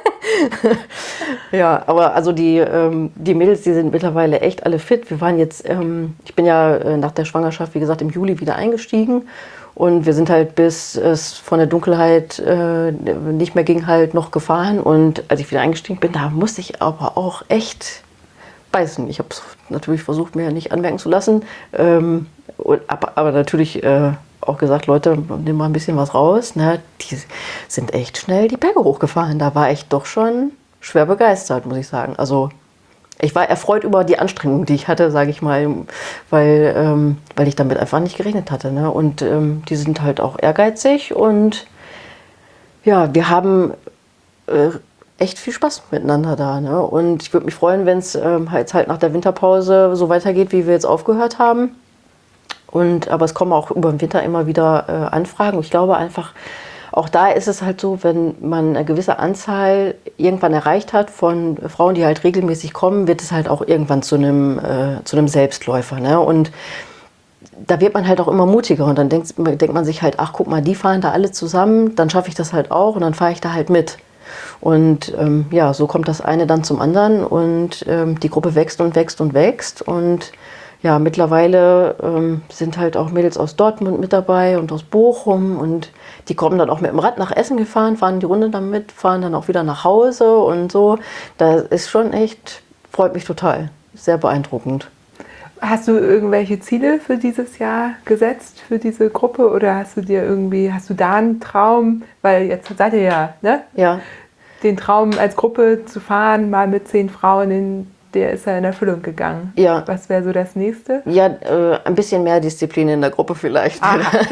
Ja, aber also die, ähm, die Mädels, die sind mittlerweile echt alle fit. Wir waren jetzt, ähm, ich bin ja äh, nach der Schwangerschaft, wie gesagt, im Juli wieder eingestiegen. Und wir sind halt, bis es von der Dunkelheit äh, nicht mehr ging, halt noch gefahren. Und als ich wieder eingestiegen bin, da musste ich aber auch echt beißen. Ich habe es natürlich versucht, mir nicht anmerken zu lassen. Ähm, aber, aber natürlich äh, auch gesagt, Leute, nimm mal ein bisschen was raus. Ne? Die sind echt schnell die Berge hochgefahren. Da war ich doch schon schwer begeistert, muss ich sagen. Also ich war erfreut über die Anstrengung, die ich hatte, sage ich mal, weil, ähm, weil ich damit einfach nicht gerechnet hatte. Ne? Und ähm, die sind halt auch ehrgeizig und ja, wir haben äh, echt viel Spaß miteinander da. Ne? Und ich würde mich freuen, wenn es ähm, jetzt halt nach der Winterpause so weitergeht, wie wir jetzt aufgehört haben. Und, aber es kommen auch über den Winter immer wieder äh, Anfragen. Ich glaube einfach, auch da ist es halt so, wenn man eine gewisse Anzahl irgendwann erreicht hat von Frauen, die halt regelmäßig kommen, wird es halt auch irgendwann zu einem, äh, zu einem Selbstläufer. Ne? Und da wird man halt auch immer mutiger und dann denkt, denkt man sich halt, ach guck mal, die fahren da alle zusammen, dann schaffe ich das halt auch und dann fahre ich da halt mit. Und ähm, ja, so kommt das eine dann zum anderen und ähm, die Gruppe wächst und wächst und wächst und ja, mittlerweile ähm, sind halt auch Mädels aus Dortmund mit dabei und aus Bochum und die kommen dann auch mit dem Rad nach Essen gefahren, fahren die Runde dann mit, fahren dann auch wieder nach Hause und so. Das ist schon echt, freut mich total, sehr beeindruckend. Hast du irgendwelche Ziele für dieses Jahr gesetzt, für diese Gruppe? Oder hast du dir irgendwie, hast du da einen Traum? Weil jetzt seid ihr ja, ne? Ja. Den Traum als Gruppe zu fahren, mal mit zehn Frauen, in, der ist ja in Erfüllung gegangen. Ja. Was wäre so das nächste? Ja, äh, ein bisschen mehr Disziplin in der Gruppe vielleicht.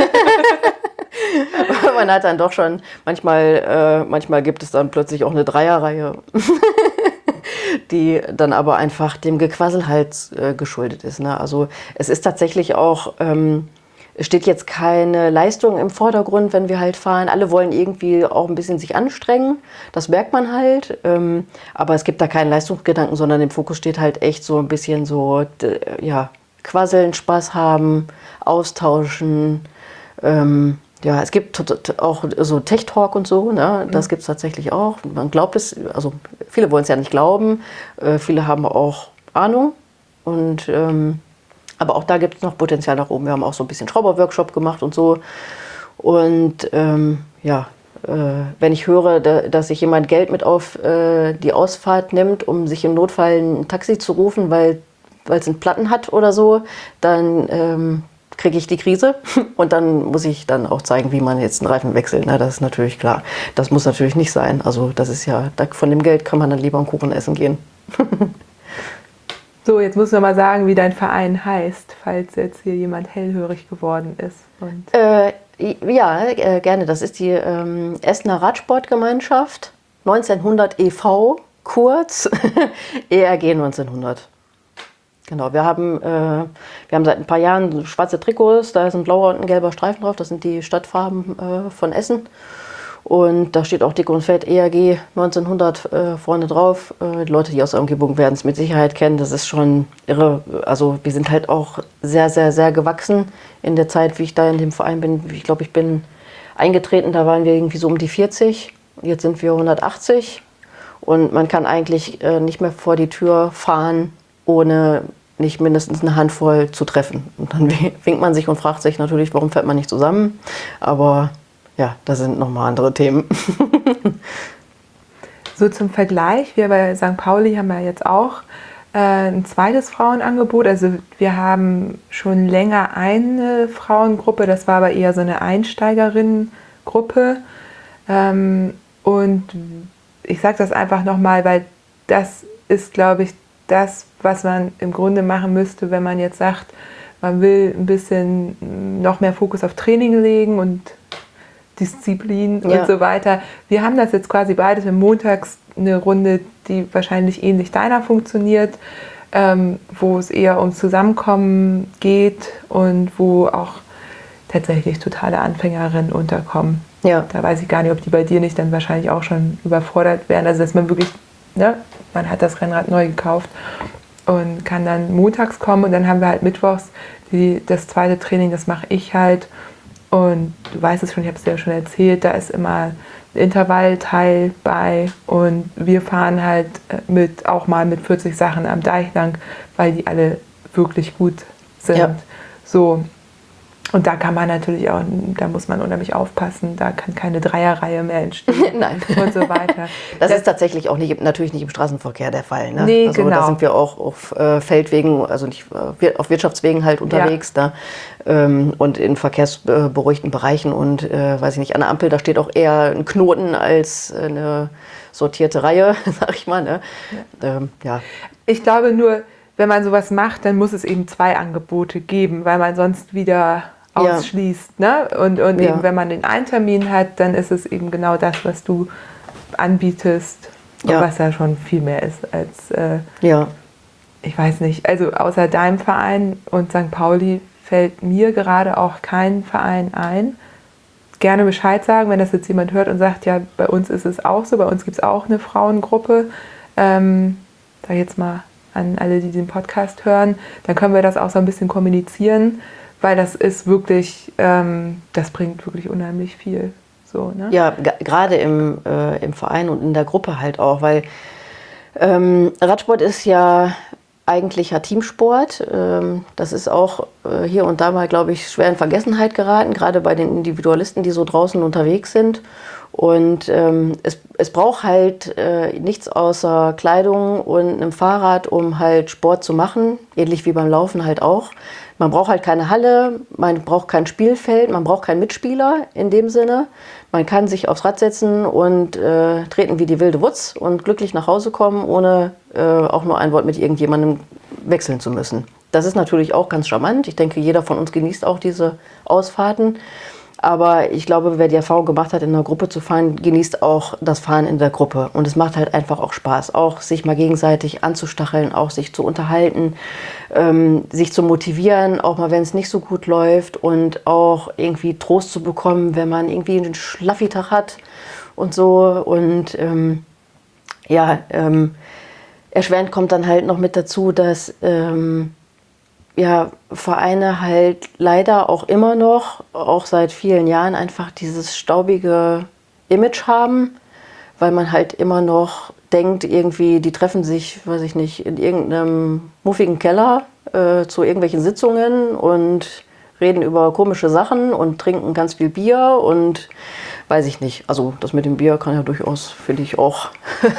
Man hat dann doch schon, manchmal, äh, manchmal gibt es dann plötzlich auch eine Dreierreihe, die dann aber einfach dem Gequassel halt äh, geschuldet ist. Ne? Also es ist tatsächlich auch, ähm, es steht jetzt keine Leistung im Vordergrund, wenn wir halt fahren. Alle wollen irgendwie auch ein bisschen sich anstrengen, das merkt man halt. Ähm, aber es gibt da keinen Leistungsgedanken, sondern im Fokus steht halt echt so ein bisschen so, d- ja, quasseln, Spaß haben, austauschen. Ähm, ja, es gibt t- t- auch so Tech-Talk und so, ne? Das gibt es tatsächlich auch. Man glaubt es, also viele wollen es ja nicht glauben, äh, viele haben auch Ahnung. Und, ähm, aber auch da gibt es noch Potenzial nach oben. Wir haben auch so ein bisschen Schrauber-Workshop gemacht und so. Und ähm, ja, äh, wenn ich höre, da, dass sich jemand Geld mit auf äh, die Ausfahrt nimmt, um sich im Notfall ein Taxi zu rufen, weil es einen Platten hat oder so, dann ähm, kriege ich die Krise und dann muss ich dann auch zeigen, wie man jetzt einen Reifen wechselt. Na, das ist natürlich klar. Das muss natürlich nicht sein. Also das ist ja, von dem Geld kann man dann lieber einen Kuchen essen gehen. So, jetzt musst du mal sagen, wie dein Verein heißt, falls jetzt hier jemand hellhörig geworden ist. Und Äh, ja, äh, gerne. Das ist die ähm, Essener Radsportgemeinschaft neunzehnhundert e V, kurz E R G neunzehnhundert. Genau, wir haben, äh, wir haben seit ein paar Jahren schwarze Trikots, da ist ein blauer und ein gelber Streifen drauf, das sind die Stadtfarben äh, von Essen. Und da steht auch dick und fett E R G neunzehnhundert äh, vorne drauf. Äh, die Leute, die aus der Umgebung werden es mit Sicherheit kennen, das ist schon irre. Also wir sind halt auch sehr, sehr, sehr gewachsen in der Zeit, wie ich da in dem Verein bin. Ich glaube, ich bin eingetreten, da waren wir irgendwie so um die vierzig. Jetzt sind wir hundertachtzig. Und man kann eigentlich äh, nicht mehr vor die Tür fahren, ohne nicht mindestens eine Handvoll zu treffen. Und dann winkt man sich und fragt sich natürlich, warum fährt man nicht zusammen. Aber ja, das sind nochmal andere Themen. so zum Vergleich, wir bei Sankt Pauli haben ja jetzt auch äh, ein zweites Frauenangebot. Also wir haben schon länger eine Frauengruppe, das war aber eher so eine Einsteigerinnengruppe. Ähm, und ich sage das einfach nochmal, weil das ist, glaube ich, das, was man im Grunde machen müsste, wenn man jetzt sagt, man will ein bisschen noch mehr Fokus auf Training legen und Disziplin Ja. und so weiter. Wir haben das jetzt quasi beides im Montags eine Runde, die wahrscheinlich ähnlich deiner funktioniert, ähm, wo es eher um Zusammenkommen geht und wo auch tatsächlich totale Anfängerinnen unterkommen. Ja. Da weiß ich gar nicht, ob die bei dir nicht dann wahrscheinlich auch schon überfordert werden. Also dass man wirklich, ne, man hat das Rennrad neu gekauft und kann dann montags kommen und dann haben wir halt mittwochs die, das zweite Training, das mache ich halt. Und du weißt es schon, ich habe es dir ja schon erzählt, da ist immer ein Intervallteil bei und wir fahren halt mit, auch mal mit vierzig Sachen am Deich lang, weil die alle wirklich gut sind. Ja. So. Und da kann man natürlich auch, da muss man unheimlich aufpassen, da kann keine Dreierreihe mehr entstehen. Nein. Und so weiter. Das, das ist tatsächlich auch nicht, natürlich nicht im Straßenverkehr der Fall. Ne? Nee, also, genau. Da sind wir auch auf äh, Feldwegen, also nicht äh, auf Wirtschaftswegen halt unterwegs da ähm, und in verkehrsberuhigten Bereichen und äh, weiß ich nicht, an der Ampel, da steht auch eher ein Knoten als eine sortierte Reihe, sag ich mal. Ne? Ja. Ähm, ja. Ich glaube nur, wenn man sowas macht, dann muss es eben zwei Angebote geben, weil man sonst wieder ausschließt. Ne? Und, und Ja. eben, wenn man den einen Termin hat, dann ist es eben genau das, was du anbietest, Ja. was ja schon viel mehr ist als, äh, Ja. ich weiß nicht, also außer deinem Verein und Sankt Pauli fällt mir gerade auch kein Verein ein. Gerne Bescheid sagen, wenn das jetzt jemand hört und sagt, ja, bei uns ist es auch so, bei uns gibt es auch eine Frauengruppe. Ähm, sag jetzt mal an alle, die den Podcast hören, dann können wir das auch so ein bisschen kommunizieren, weil das ist wirklich, ähm, das bringt wirklich unheimlich viel. So, ne? Ja, g- gerade im, äh, im Verein und in der Gruppe halt auch, weil ähm, Radsport ist ja eigentlicher Teamsport. Ähm, das ist auch äh, hier und da mal, glaube ich, schwer in Vergessenheit geraten, gerade bei den Individualisten, die so draußen unterwegs sind. Und ähm, es, es braucht halt äh, nichts außer Kleidung und einem Fahrrad, um halt Sport zu machen, ähnlich wie beim Laufen halt auch. Man braucht halt keine Halle, man braucht kein Spielfeld, man braucht keinen Mitspieler in dem Sinne. Man kann sich aufs Rad setzen und äh, treten wie die wilde Wutz und glücklich nach Hause kommen, ohne äh, auch nur ein Wort mit irgendjemandem wechseln zu müssen. Das ist natürlich auch ganz charmant. Ich denke, jeder von uns genießt auch diese Ausfahrten. Aber ich glaube, wer die Erfahrung gemacht hat, in einer Gruppe zu fahren, genießt auch das Fahren in der Gruppe. Und es macht halt einfach auch Spaß, auch sich mal gegenseitig anzustacheln, auch sich zu unterhalten, ähm, sich zu motivieren, auch mal, wenn es nicht so gut läuft und auch irgendwie Trost zu bekommen, wenn man irgendwie einen Schlaffitag hat und so. Und ähm, ja, ähm, erschwerend kommt dann halt noch mit dazu, dass ähm, ja, Vereine halt leider auch immer noch, auch seit vielen Jahren, einfach dieses staubige Image haben, weil man halt immer noch denkt, irgendwie, die treffen sich, weiß ich nicht, in irgendeinem muffigen Keller äh, zu irgendwelchen Sitzungen und reden über komische Sachen und trinken ganz viel Bier und weiß ich nicht. Also das mit dem Bier kann ja durchaus, finde ich, auch,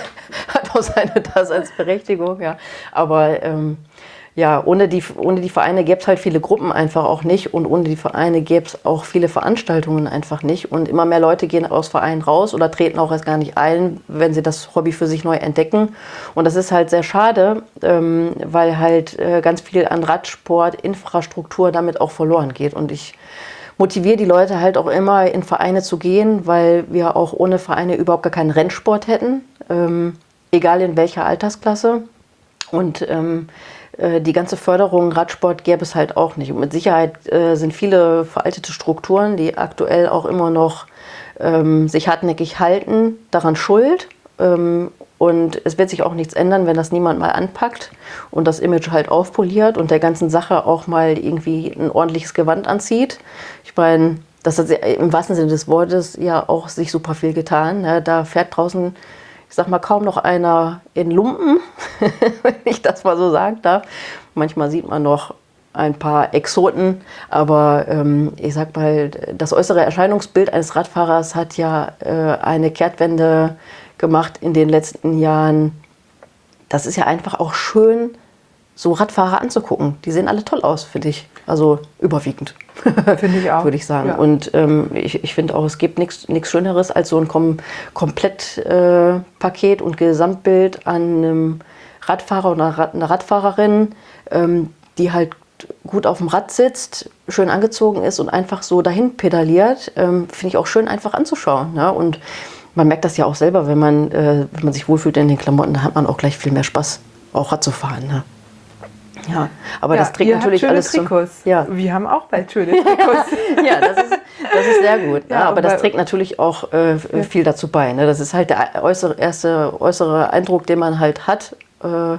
hat auch seine Daseinsberechtigung, ja. Aber ähm, ja, ohne die, ohne die Vereine gäbe es halt viele Gruppen einfach auch nicht und ohne die Vereine gäbe es auch viele Veranstaltungen einfach nicht und immer mehr Leute gehen aus Vereinen raus oder treten auch erst gar nicht ein, wenn sie das Hobby für sich neu entdecken und das ist halt sehr schade, ähm, weil halt äh, ganz viel an Radsport, Infrastruktur damit auch verloren geht und ich motiviere die Leute halt auch immer in Vereine zu gehen, weil wir auch ohne Vereine überhaupt gar keinen Rennsport hätten, ähm, egal in welcher Altersklasse und ähm, die ganze Förderung Radsport gäbe es halt auch nicht. Und mit Sicherheit äh, sind viele veraltete Strukturen, die aktuell auch immer noch ähm, sich hartnäckig halten, daran schuld. Ähm, und es wird sich auch nichts ändern, wenn das niemand mal anpackt und das Image halt aufpoliert und der ganzen Sache auch mal irgendwie ein ordentliches Gewand anzieht. Ich meine, das hat im wahrsten Sinne des Wortes ja auch sich super viel getan. Ne? Da fährt draußen, ich sag mal, kaum noch einer in Lumpen, wenn ich das mal so sagen darf. Manchmal sieht man noch ein paar Exoten, aber ähm, ich sag mal, das äußere Erscheinungsbild eines Radfahrers hat ja äh, eine Kehrtwende gemacht in den letzten Jahren. Das ist ja einfach auch schön, so Radfahrer anzugucken. Die sehen alle toll aus, finde ich. Also überwiegend. Finde ich auch. Würde ich sagen. Ja. Und ähm, ich, ich finde auch, es gibt nichts Schöneres als so ein Kom Komplettpaket äh, und Gesamtbild an einem Radfahrer oder Rad, einer Radfahrerin, ähm, die halt gut auf dem Rad sitzt, schön angezogen ist und einfach so dahin pedaliert. Ähm, finde ich auch schön einfach anzuschauen. Ne? Und man merkt das ja auch selber, wenn man, äh, wenn man sich wohlfühlt in den Klamotten, da hat man auch gleich viel mehr Spaß, auch Rad zu fahren. Ne? Ja, aber ja, das trägt natürlich schöne alles Trikots. Zum, ja. Wir haben auch bald schöne Trikots. Ja, das ist, das ist sehr gut. Ja, Ja, aber das aber- trägt natürlich auch äh, viel dazu bei. Ne? Das ist halt der äußere, erste äußere Eindruck, den man halt hat. Äh,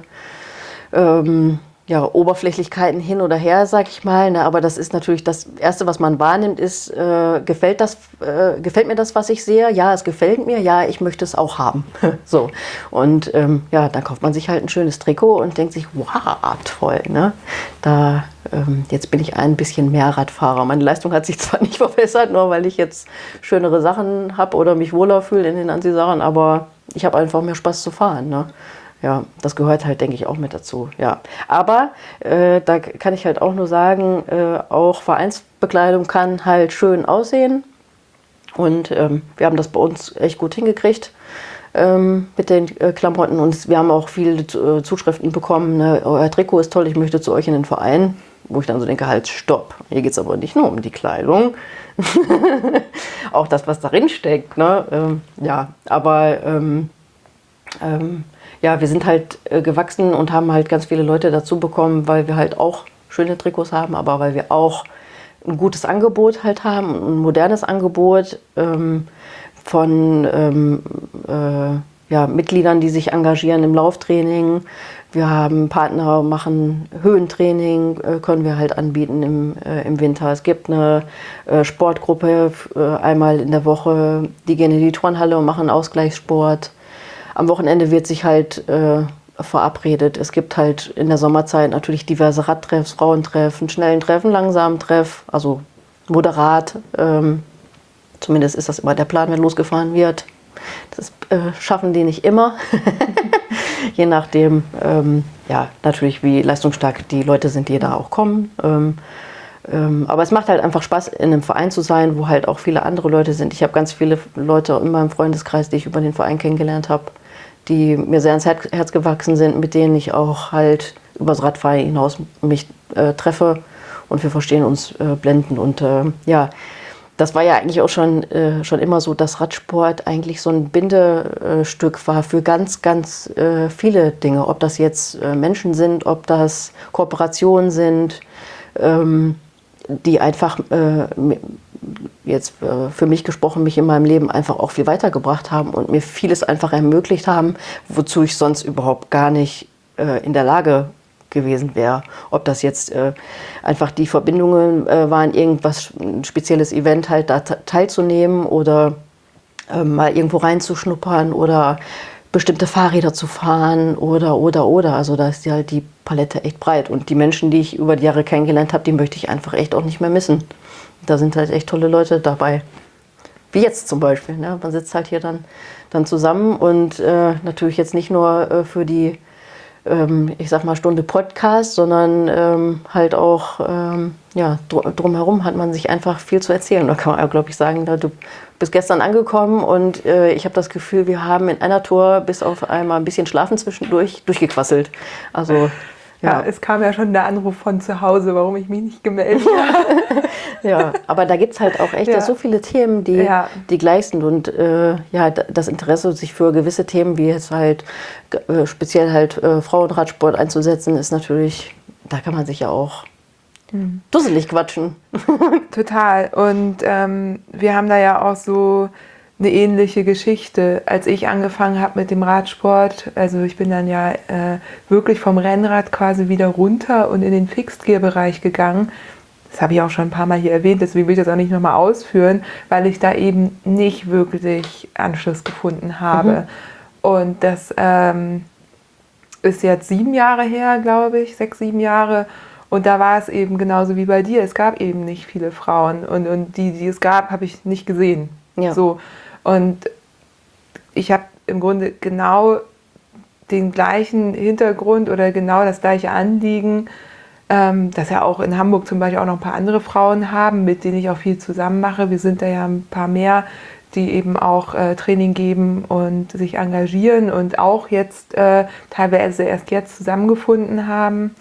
ähm, ja, Oberflächlichkeiten hin oder her, sag ich mal. Ne? Aber das ist natürlich das Erste, was man wahrnimmt, ist, äh, gefällt, das, äh, gefällt mir das, was ich sehe? Ja, es gefällt mir. Ja, ich möchte es auch haben. So. Und ähm, ja, dann kauft man sich halt ein schönes Trikot und denkt sich, wow, toll. Ne? Da, ähm, jetzt bin ich ein bisschen mehr Radfahrer. Meine Leistung hat sich zwar nicht verbessert, nur weil ich jetzt schönere Sachen habe oder mich wohler fühle in den Anziehsachen, aber ich habe einfach mehr Spaß zu fahren. Ne? Ja, das gehört halt, denke ich, auch mit dazu. Ja. Aber äh, da kann ich halt auch nur sagen, äh, auch Vereinsbekleidung kann halt schön aussehen. Und ähm, wir haben das bei uns echt gut hingekriegt ähm, mit den äh, Klamotten. Und wir haben auch viele äh, Zuschriften bekommen, ne, euer Trikot ist toll, ich möchte zu euch in den Verein. Wo ich dann so denke, halt, stopp. Hier geht es aber nicht nur um die Kleidung. Auch das, was darin steckt. Ne? Ähm, ja, aber... Ähm, ähm, Ja, wir sind halt äh, gewachsen und haben halt ganz viele Leute dazu bekommen, weil wir halt auch schöne Trikots haben, aber weil wir auch ein gutes Angebot halt haben, ein modernes Angebot ähm, von ähm, äh, ja, Mitgliedern, die sich engagieren im Lauftraining. Wir haben Partner, machen Höhentraining, äh, können wir halt anbieten im, äh, im Winter. Es gibt eine äh, Sportgruppe äh, einmal in der Woche, die gehen in die Turnhalle und machen Ausgleichssport. Am Wochenende wird sich halt äh, verabredet. Es gibt halt in der Sommerzeit natürlich diverse Radtreffs, Frauentreffen, schnellen Treffen, langsamen Treff, also moderat. Ähm, Zumindest ist das immer der Plan, wenn losgefahren wird. Das äh, schaffen die nicht immer. Je nachdem, ähm, ja, natürlich, wie leistungsstark die Leute sind, die da auch kommen. Ähm, ähm, aber es macht halt einfach Spaß, in einem Verein zu sein, wo halt auch viele andere Leute sind. Ich habe ganz viele Leute in meinem Freundeskreis, die ich über den Verein kennengelernt habe, die mir sehr ans Herz gewachsen sind, mit denen ich auch halt übers Radfahren hinaus mich äh, treffe. Und wir verstehen uns äh, blendend. Und äh, ja, das war ja eigentlich auch schon, äh, schon immer so, dass Radsport eigentlich so ein Bindestück war für ganz, ganz äh, viele Dinge. Ob das jetzt äh, Menschen sind, ob das Kooperationen sind, ähm, die einfach, äh, jetzt äh, für mich gesprochen, mich in meinem Leben einfach auch viel weitergebracht haben und mir vieles einfach ermöglicht haben, wozu ich sonst überhaupt gar nicht äh, in der Lage gewesen wäre. Ob das jetzt äh, einfach die Verbindungen äh, waren, irgendwas, ein spezielles Event halt da teilzunehmen oder äh, mal irgendwo reinzuschnuppern oder bestimmte Fahrräder zu fahren oder, oder, oder. Also da ist die halt die Palette echt breit. Und die Menschen, die ich über die Jahre kennengelernt habe, die möchte ich einfach echt auch nicht mehr missen. Da sind halt echt tolle Leute dabei. Wie jetzt zum Beispiel. Ne? Man sitzt halt hier dann, dann zusammen und äh, natürlich jetzt nicht nur äh, für die ich sag mal, Stunde Podcast, sondern ähm, halt auch, ähm, ja, dr- drumherum hat man sich einfach viel zu erzählen. Da kann man, glaube ich, sagen, da, du bist gestern angekommen und äh, ich habe das Gefühl, wir haben in einer Tour bis auf einmal ein bisschen Schlafen zwischendurch durchgequasselt. Also, ja. ja. ja, es kam ja schon der Anruf von zu Hause, warum ich mich nicht gemeldet habe. Ja, aber da gibt es halt auch echt ja. so viele Themen, die, ja. die gleich sind. Und äh, ja, das Interesse, sich für gewisse Themen, wie jetzt halt äh, speziell halt äh, Frauenradsport einzusetzen, ist natürlich, da kann man sich ja auch mhm. dusselig quatschen. Total. Und ähm, wir haben da ja auch so eine ähnliche Geschichte. Als ich angefangen habe mit dem Radsport, also ich bin dann ja äh, wirklich vom Rennrad quasi wieder runter und in den Fixed-Gear-Bereich gegangen. Das habe ich auch schon ein paar Mal hier erwähnt, deswegen will ich das auch nicht nochmal ausführen, weil ich da eben nicht wirklich Anschluss gefunden habe. Mhm. Und das ähm, ist jetzt sieben Jahre her, glaube ich, sechs, sieben Jahre. Und da war es eben genauso wie bei dir. Es gab eben nicht viele Frauen. Und, und die, die es gab, habe ich nicht gesehen. Ja. So. Und ich habe im Grunde genau den gleichen Hintergrund oder genau das gleiche Anliegen, ähm, dass ja auch in Hamburg zum Beispiel auch noch ein paar andere Frauen haben, mit denen ich auch viel zusammen mache. Wir sind da ja ein paar mehr, die eben auch äh, Training geben und sich engagieren und auch jetzt äh, teilweise erst jetzt zusammengefunden haben,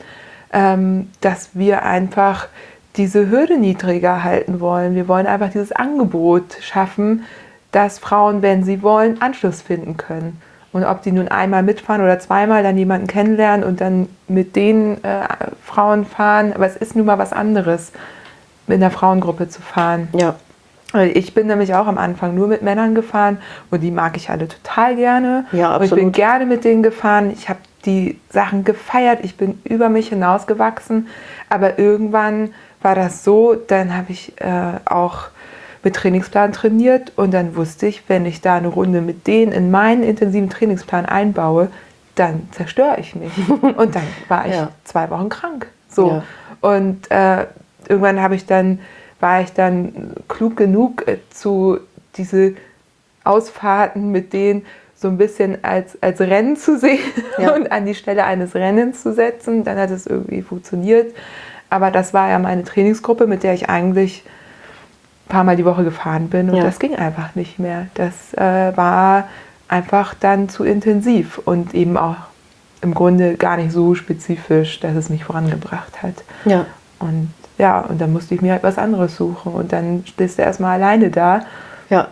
ähm, dass wir einfach diese Hürde niedriger halten wollen. Wir wollen einfach dieses Angebot schaffen, dass Frauen, wenn sie wollen, Anschluss finden können. Und ob die nun einmal mitfahren oder zweimal, dann jemanden kennenlernen und dann mit den äh, Frauen fahren. Aber es ist nun mal was anderes, mit einer Frauengruppe zu fahren. Ja. Ich bin nämlich auch am Anfang nur mit Männern gefahren und die mag ich alle total gerne. Ja, absolut. Und ich bin gerne mit denen gefahren. Ich habe die Sachen gefeiert. Ich bin über mich hinausgewachsen. Aber irgendwann war das so, dann habe ich äh, auch mit Trainingsplan trainiert und dann wusste ich, wenn ich da eine Runde mit denen in meinen intensiven Trainingsplan einbaue, dann zerstöre ich mich. Und dann war ich ja. zwei Wochen krank. So. Ja. Und äh, irgendwann habe ich dann, war ich dann klug genug, äh, zu diese Ausfahrten mit denen so ein bisschen als, als Rennen zu sehen ja. und an die Stelle eines Rennens zu setzen. Dann hat es irgendwie funktioniert. Aber das war ja meine Trainingsgruppe, mit der ich eigentlich ein paar Mal die Woche gefahren bin und ja. das ging einfach nicht mehr. Das äh, war einfach dann zu intensiv und eben auch im Grunde gar nicht so spezifisch, dass es mich vorangebracht hat. Ja. Und ja, und dann musste ich mir halt was anderes suchen und dann stehst du erstmal alleine da. Ja.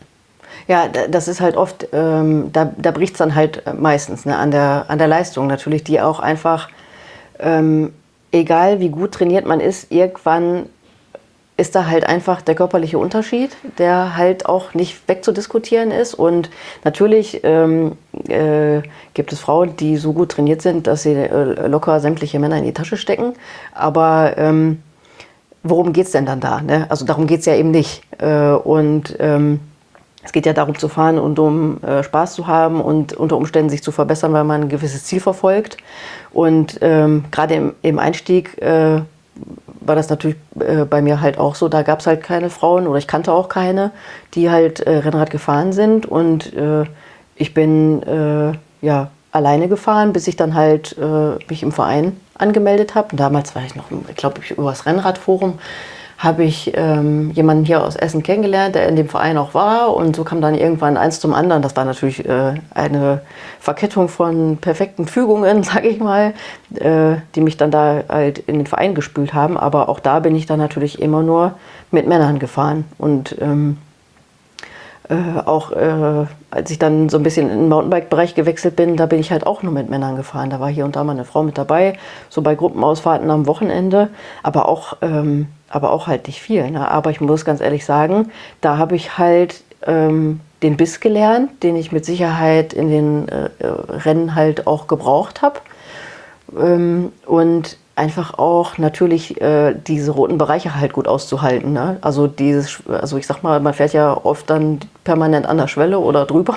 Ja, das ist halt oft, ähm, da, da bricht es dann halt meistens ne, an der, an der Leistung natürlich, die auch einfach, ähm, egal wie gut trainiert man ist, irgendwann ist da halt einfach der körperliche Unterschied, der halt auch nicht wegzudiskutieren ist. Und natürlich ähm, äh, gibt es Frauen, die so gut trainiert sind, dass sie äh, locker sämtliche Männer in die Tasche stecken. Aber ähm, worum geht es denn dann da? Ne? Also darum geht es ja eben nicht. Äh, und ähm, es geht ja darum zu fahren und um äh, Spaß zu haben und unter Umständen sich zu verbessern, weil man ein gewisses Ziel verfolgt. Und ähm, gerade im, im Einstieg äh, war das natürlich äh, bei mir halt auch so. Da gab es halt keine Frauen oder ich kannte auch keine, die halt äh, Rennrad gefahren sind. Und äh, ich bin äh, ja alleine gefahren, bis ich dann halt äh, mich im Verein angemeldet habe. Damals war ich noch, ich glaube, über das Rennradforum habe ich ähm, jemanden hier aus Essen kennengelernt, der in dem Verein auch war. Und so kam dann irgendwann eins zum anderen. Das war natürlich äh, eine Verkettung von perfekten Fügungen, sage ich mal, äh, die mich dann da halt in den Verein gespült haben. Aber auch da bin ich dann natürlich immer nur mit Männern gefahren. Und ähm, äh, auch äh, als ich dann so ein bisschen in den Mountainbike-Bereich gewechselt bin, da bin ich halt auch nur mit Männern gefahren. Da war hier und da mal eine Frau mit dabei, so bei Gruppenausfahrten am Wochenende. Aber auch... Ähm, aber auch halt nicht viel. Ne? Aber ich muss ganz ehrlich sagen, da habe ich halt ähm, den Biss gelernt, den ich mit Sicherheit in den äh, Rennen halt auch gebraucht habe. Ähm, und einfach auch natürlich äh, diese roten Bereiche halt gut auszuhalten. Ne? Also dieses, also ich sag mal, man fährt ja oft dann permanent an der Schwelle oder drüber.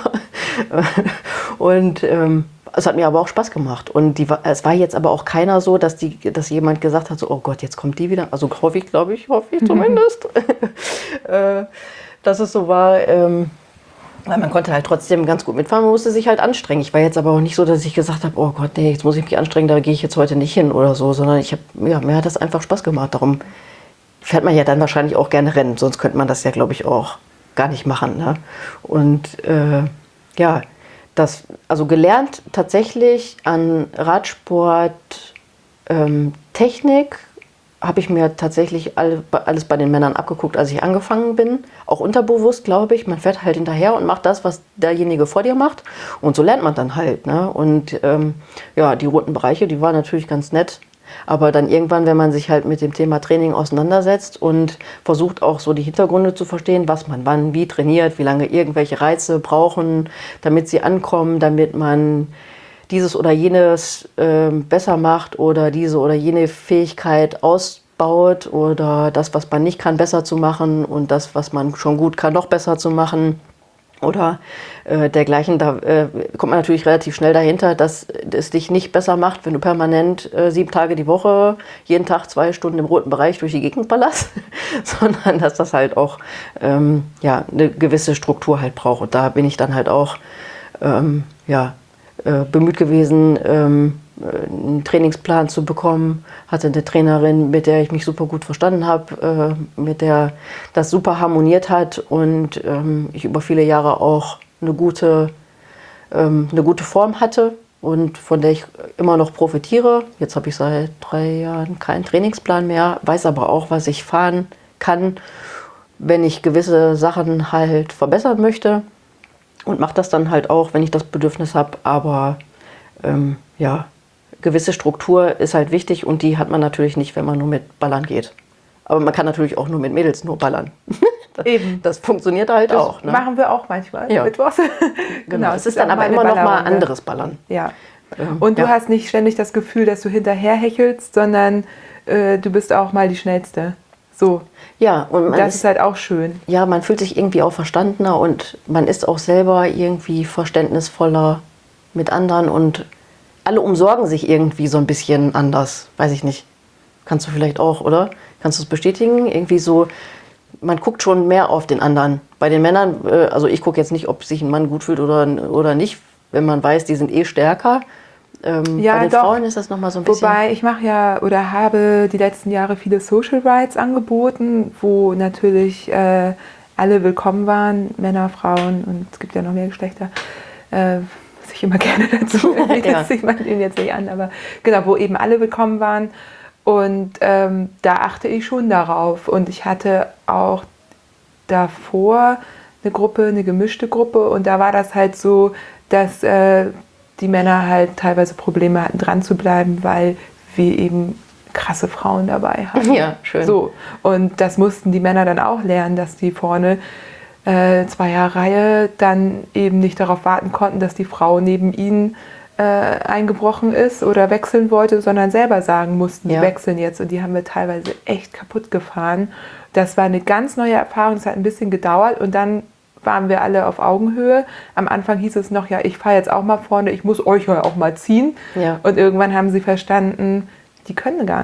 Und ähm, es hat mir aber auch Spaß gemacht. Und die, es war jetzt aber auch keiner so, dass, die, dass jemand gesagt hat, so, oh Gott, jetzt kommt die wieder. Also hoffe ich, glaube ich, hoffe ich zumindest, äh, dass es so war. Ähm, weil man konnte halt trotzdem ganz gut mitfahren, man musste sich halt anstrengen. Ich war jetzt aber auch nicht so, dass ich gesagt habe, oh Gott, nee, jetzt muss ich mich anstrengen, da gehe ich jetzt heute nicht hin oder so. Sondern ich hab, ja, mir hat das einfach Spaß gemacht. Darum fährt man ja dann wahrscheinlich auch gerne Rennen. Sonst könnte man das ja, glaube ich, auch gar nicht machen. Ne? Und äh, ja, das, also gelernt tatsächlich an Radsport, ähm, Technik habe ich mir tatsächlich alle, alles bei den Männern abgeguckt, als ich angefangen bin. Auch unterbewusst, glaube ich. Man fährt halt hinterher und macht das, was derjenige vor dir macht. Und so lernt man dann halt. Ne? Und ähm, ja, die roten Bereiche, die waren natürlich ganz nett. Aber dann irgendwann, wenn man sich halt mit dem Thema Training auseinandersetzt und versucht auch so die Hintergründe zu verstehen, was man wann wie trainiert, wie lange irgendwelche Reize brauchen, damit sie ankommen, damit man dieses oder jenes äh, besser macht oder diese oder jene Fähigkeit ausbaut oder das, was man nicht kann, besser zu machen und das, was man schon gut kann, noch besser zu machen. Oder äh, dergleichen, da äh, kommt man natürlich relativ schnell dahinter, dass es dich nicht besser macht, wenn du permanent äh, sieben Tage die Woche, jeden Tag zwei Stunden im roten Bereich durch die Gegend ballerst, sondern dass das halt auch ähm, ja, eine gewisse Struktur halt braucht. Und da bin ich dann halt auch ähm, ja, äh, bemüht gewesen, ähm, einen Trainingsplan zu bekommen. Hatte eine Trainerin, mit der ich mich super gut verstanden habe, äh, mit der das super harmoniert hat und ähm, ich über viele Jahre auch eine gute, ähm, eine gute Form hatte und von der ich immer noch profitiere. Jetzt habe ich seit drei Jahren keinen Trainingsplan mehr, weiß aber auch, was ich fahren kann, wenn ich gewisse Sachen halt verbessern möchte und mache das dann halt auch, wenn ich das Bedürfnis habe. Aber ähm, ja, gewisse Struktur ist halt wichtig und die hat man natürlich nicht, wenn man nur mit Ballern geht. Aber man kann natürlich auch nur mit Mädels nur ballern. Das, Eben. Das funktioniert halt das auch. Ne? Machen wir auch manchmal. Ja. Mittwochs. Genau, es ist dann aber immer noch mal anderes Ballern. Ja. Und du ja. hast nicht ständig das Gefühl, dass du hinterherhechelst, sondern äh, du bist auch mal die Schnellste. So. Ja, und man das ist, ist halt auch schön. Ja, man fühlt sich irgendwie auch verstandener und man ist auch selber irgendwie verständnisvoller mit anderen und alle umsorgen sich irgendwie so ein bisschen anders. Weiß ich nicht. Kannst du vielleicht auch, oder? Kannst du es bestätigen? Irgendwie so, man guckt schon mehr auf den anderen. Bei den Männern, äh, also ich gucke jetzt nicht, ob sich ein Mann gut fühlt oder, oder nicht, wenn man weiß, die sind eh stärker. Ähm, ja, bei den doch. Frauen ist das nochmal so ein bisschen... Wobei, ich mache ja oder habe die letzten Jahre viele Social Rides angeboten, wo natürlich äh, alle willkommen waren, Männer, Frauen und es gibt ja noch mehr Geschlechter. Äh, ich immer gerne dazu erwähne, ja. das sieht man ihn jetzt nicht an, aber genau, wo eben alle willkommen waren und ähm, da achte ich schon darauf und ich hatte auch davor eine Gruppe, eine gemischte Gruppe und da war das halt so, dass äh, die Männer halt teilweise Probleme hatten, dran zu bleiben, weil wir eben krasse Frauen dabei hatten. Ja, schön. So, und das mussten die Männer dann auch lernen, dass die vorne Äh, Zweierreihe dann eben nicht darauf warten konnten, dass die Frau neben ihnen äh, eingebrochen ist oder wechseln wollte, sondern selber sagen mussten, ja. die wechseln jetzt. Und die haben wir teilweise echt kaputt gefahren. Das war eine ganz neue Erfahrung, es hat ein bisschen gedauert und dann waren wir alle auf Augenhöhe. Am Anfang hieß es noch, ja, ich fahre jetzt auch mal vorne, ich muss euch ja auch mal ziehen. Ja. Und irgendwann haben sie verstanden, die können gar nicht.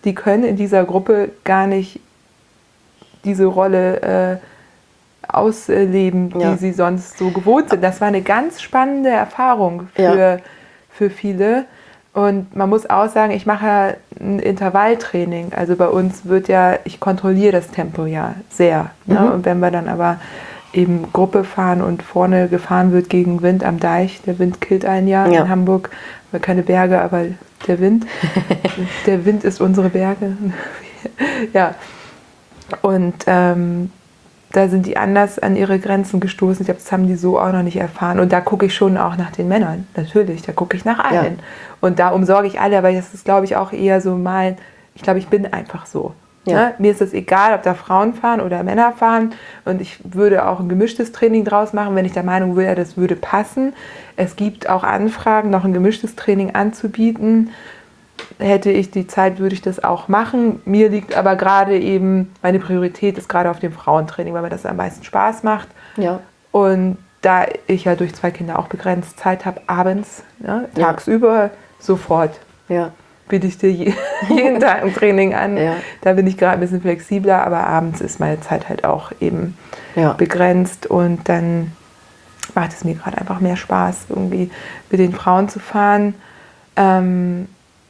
die können in dieser Gruppe gar nicht diese Rolle äh, ausleben, die Ja. sie sonst so gewohnt sind. Das war eine ganz spannende Erfahrung für, Ja. für viele. Und man muss auch sagen, ich mache ja ein Intervalltraining. Also bei uns wird ja, ich kontrolliere das Tempo ja sehr. Ne? Mhm. Und wenn wir dann aber eben Gruppe fahren und vorne gefahren wird gegen Wind am Deich, der Wind killt einen ja, Ja. in Hamburg, wir keine Berge, aber der Wind. Der Wind ist unsere Berge. Ja. Und ähm, da sind die anders an ihre Grenzen gestoßen. Ich glaube, das haben die so auch noch nicht erfahren. Und da gucke ich schon auch nach den Männern. Natürlich, da gucke ich nach allen. Ja. Und da umsorge ich alle, aber das ist, glaube ich, auch eher so mein, ich glaube, ich bin einfach so. Ja. Ne? Mir ist es egal, ob da Frauen fahren oder Männer fahren. Und ich würde auch ein gemischtes Training draus machen, wenn ich der Meinung wäre, das würde passen. Es gibt auch Anfragen, noch ein gemischtes Training anzubieten. Hätte ich die Zeit, würde ich das auch machen. Mir liegt aber gerade eben, meine Priorität ist gerade auf dem Frauentraining, weil mir das am meisten Spaß macht. Ja. Und da ich ja durch zwei Kinder auch begrenzt Zeit habe, abends, ne, Ja. tagsüber, sofort Ja. biete ich dir je, jeden Tag ein Training an. Ja. Da bin ich gerade ein bisschen flexibler, aber abends ist meine Zeit halt auch eben Ja. begrenzt und dann macht es mir gerade einfach mehr Spaß, irgendwie mit den Frauen zu fahren. Ähm,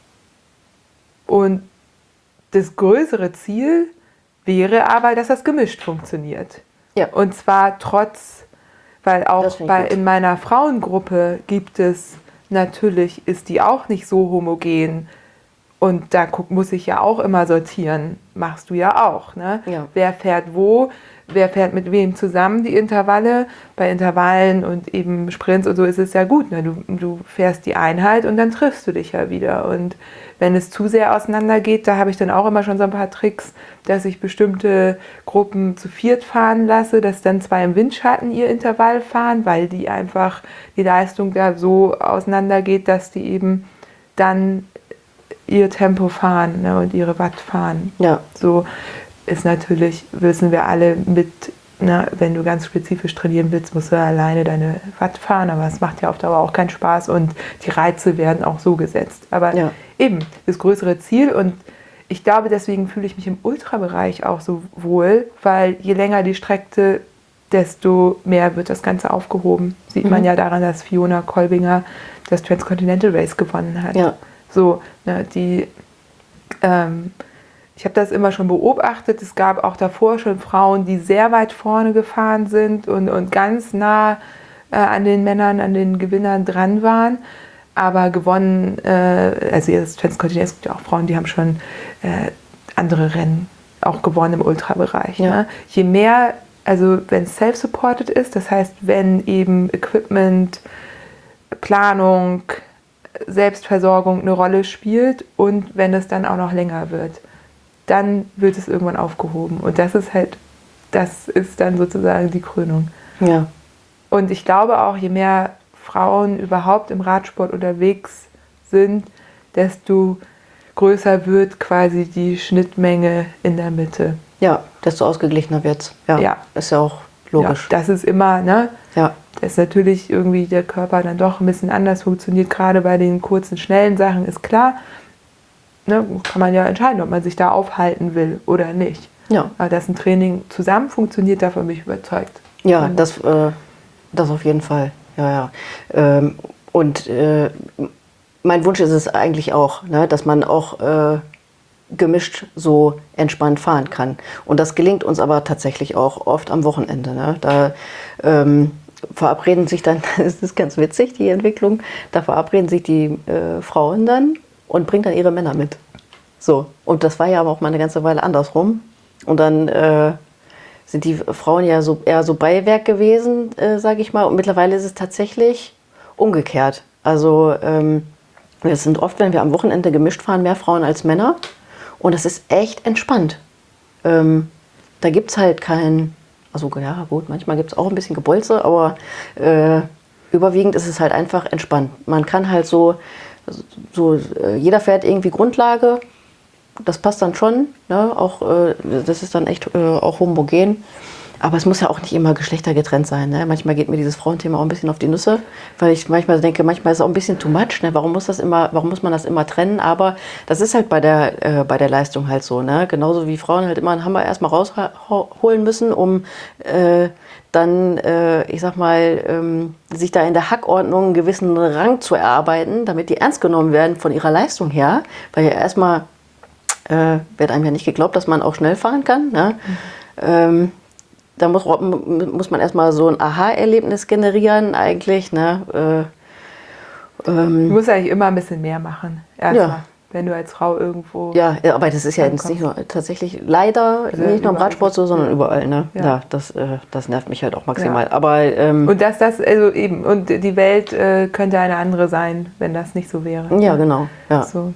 und das größere Ziel wäre aber, dass das gemischt funktioniert. Ja. Und zwar trotz, weil Das auch finde ich bei, gut. in meiner Frauengruppe gibt es, natürlich ist die auch nicht so homogen. Und da guck, muss ich ja auch immer sortieren. Machst du ja auch. Ne? Ja. Wer fährt wo, wer fährt mit wem zusammen die Intervalle. Bei Intervallen und eben Sprints und so ist es ja gut. Ne? Du, du fährst die Einheit und dann triffst du dich ja wieder. Und wenn es zu sehr auseinander geht, da habe ich dann auch immer schon so ein paar Tricks, dass ich bestimmte Gruppen zu viert fahren lasse, dass dann zwei im Windschatten ihr Intervall fahren, weil die einfach die Leistung da so auseinander geht, dass die eben dann ihr Tempo fahren, ne, und ihre Watt fahren. Ja. So ist natürlich, wissen wir alle mit, na, wenn du ganz spezifisch trainieren willst, musst du alleine deine Watt fahren, aber es macht ja auf Dauer auch keinen Spaß und die Reize werden auch so gesetzt. Aber Ja. eben das größere Ziel und ich glaube, deswegen fühle ich mich im Ultrabereich auch so wohl, weil je länger die Strecke, desto mehr wird das Ganze aufgehoben. Sieht Mhm. man ja daran, dass Fiona Kolbinger das Transcontinental Race gewonnen hat. Ja. So, ne, die, ähm, ich habe das immer schon beobachtet. Es gab auch davor schon Frauen, die sehr weit vorne gefahren sind und, und ganz nah äh, an den Männern, an den Gewinnern dran waren. Aber gewonnen, äh, also das Transcontinental, es gibt ja auch Frauen, die haben schon äh, andere Rennen auch gewonnen im Ultrabereich. Ja. Ne? Je mehr, also wenn es self-supported ist, das heißt, wenn eben Equipment, Planung, Selbstversorgung eine Rolle spielt und wenn es dann auch noch länger wird, dann wird es irgendwann aufgehoben. Und das ist halt, das ist dann sozusagen die Krönung. Ja. Und ich glaube auch, je mehr Frauen überhaupt im Radsport unterwegs sind, desto größer wird quasi die Schnittmenge in der Mitte. Ja, desto ausgeglichener wird's. Ja. Ja. Ist ja auch logisch. Ja, das ist immer, ne? Ja. Dass natürlich irgendwie der Körper dann doch ein bisschen anders funktioniert, gerade bei den kurzen, schnellen Sachen, ist klar. Ne, kann man ja entscheiden, ob man sich da aufhalten will oder nicht. Ja. Aber dass ein Training zusammen funktioniert, davon bin ich überzeugt. Ja, das, äh, das auf jeden Fall. Ja, ja. Ähm, und äh, mein Wunsch ist es eigentlich auch, ne, dass man auch äh, gemischt so entspannt fahren kann. Und das gelingt uns aber tatsächlich auch oft am Wochenende. Ne? Da ähm, verabreden sich dann, das ist ganz witzig, die Entwicklung, da verabreden sich die äh, Frauen dann und bringen dann ihre Männer mit. So. Und das war ja aber auch mal eine ganze Weile andersrum. Und dann äh, sind die Frauen ja so eher so Beiwerk gewesen, äh, sage ich mal. Und mittlerweile ist es tatsächlich umgekehrt. Also ähm, es sind oft, wenn wir am Wochenende gemischt fahren, mehr Frauen als Männer. Und das ist echt entspannt. Ähm, da gibt es halt kein, also ja gut, manchmal gibt es auch ein bisschen Gebolze, aber äh, überwiegend ist es halt einfach entspannt. Man kann halt so, so äh, jeder fährt irgendwie Grundlage. Das passt dann schon, ne? Auch, äh, das ist dann echt äh, auch homogen. Aber es muss ja auch nicht immer geschlechtergetrennt sein. Ne? Manchmal geht mir dieses Frauenthema auch ein bisschen auf die Nüsse, weil ich manchmal denke, manchmal ist es auch ein bisschen too much. Ne? Warum muss das immer, warum muss man das immer trennen? Aber das ist halt bei der, äh, bei der Leistung halt so. Ne? Genauso wie Frauen halt immer einen Hammer erstmal rausholen müssen, um äh, dann, äh, ich sag mal, ähm, sich da in der Hackordnung einen gewissen Rang zu erarbeiten, damit die ernst genommen werden von ihrer Leistung her. Weil ja erstmal äh, wird einem ja nicht geglaubt, dass man auch schnell fahren kann. Ne? Mhm. Ähm, Da muss, muss man erstmal so ein Aha-Erlebnis generieren eigentlich. Ne? Äh, ähm, du musst eigentlich immer ein bisschen mehr machen. Erstmal, ja. Wenn du als Frau irgendwo... Ja, aber das ist ja jetzt nicht nur tatsächlich, leider also nicht nur im Radsport so, sondern ja. überall. Ne? Ja. Ja, das, äh, das nervt mich halt auch maximal. Ja. Aber, ähm, und dass das, also eben, und die Welt äh, könnte eine andere sein, wenn das nicht so wäre. Ja, genau. Ja. So.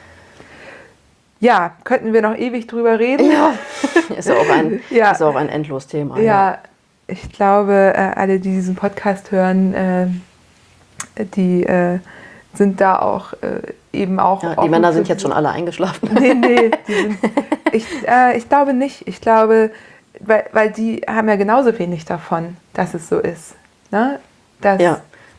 Ja, könnten wir noch ewig drüber reden. Ja, ist ja auch ein, ja. Ist auch ein Endlos-Thema. Ja, ja, ich glaube, äh, alle, die diesen Podcast hören, äh, die äh, sind da auch äh, eben auch... Ja, die Männer sind jetzt schon alle eingeschlafen. Nee, nee, die sind, ich, äh, ich glaube nicht. Ich glaube, weil, weil die haben ja genauso wenig davon, dass es so ist. Ne? Dass, ja.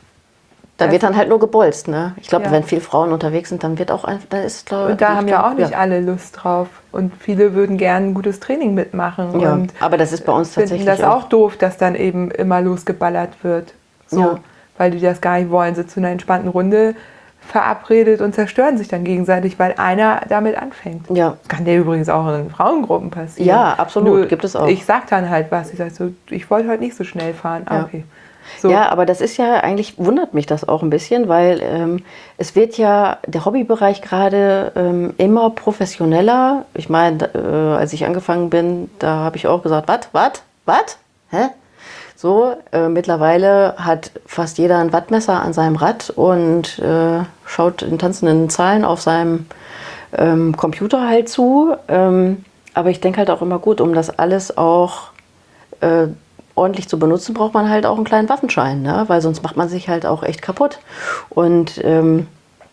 Da wird dann halt nur gebolzt, ne? Ich glaube, ja. wenn viele Frauen unterwegs sind, dann wird auch einfach, da ist, glaube Und da haben ja auch nicht ja. alle Lust drauf. Und viele würden gerne ein gutes Training mitmachen. Ja, und aber das ist bei uns tatsächlich finden das auch doof, dass dann eben immer losgeballert wird. So, ja. Weil die das gar nicht wollen. So zu einer entspannten Runde verabredet und zerstören sich dann gegenseitig, weil einer damit anfängt. Ja. Kann dir übrigens auch in Frauengruppen passieren. Ja, absolut, Nur, gibt es auch. Ich sag dann halt was. Ich sag so, ich wollte heute nicht so schnell fahren. Ah, ja. okay. So. Ja, aber das ist ja, eigentlich wundert mich das auch ein bisschen, weil ähm, es wird ja, der Hobbybereich gerade ähm, immer professioneller. Ich meine, äh, als ich angefangen bin, da habe ich auch gesagt, was, was, was, hä? So, äh, mittlerweile hat fast jeder ein Wattmesser an seinem Rad und äh, schaut in tanzenden Zahlen auf seinem ähm, Computer halt zu. Ähm, aber ich denke halt auch immer gut, um das alles auch äh, ordentlich zu benutzen, braucht man halt auch einen kleinen Waffenschein, ne? Weil sonst macht man sich halt auch echt kaputt. Und ähm,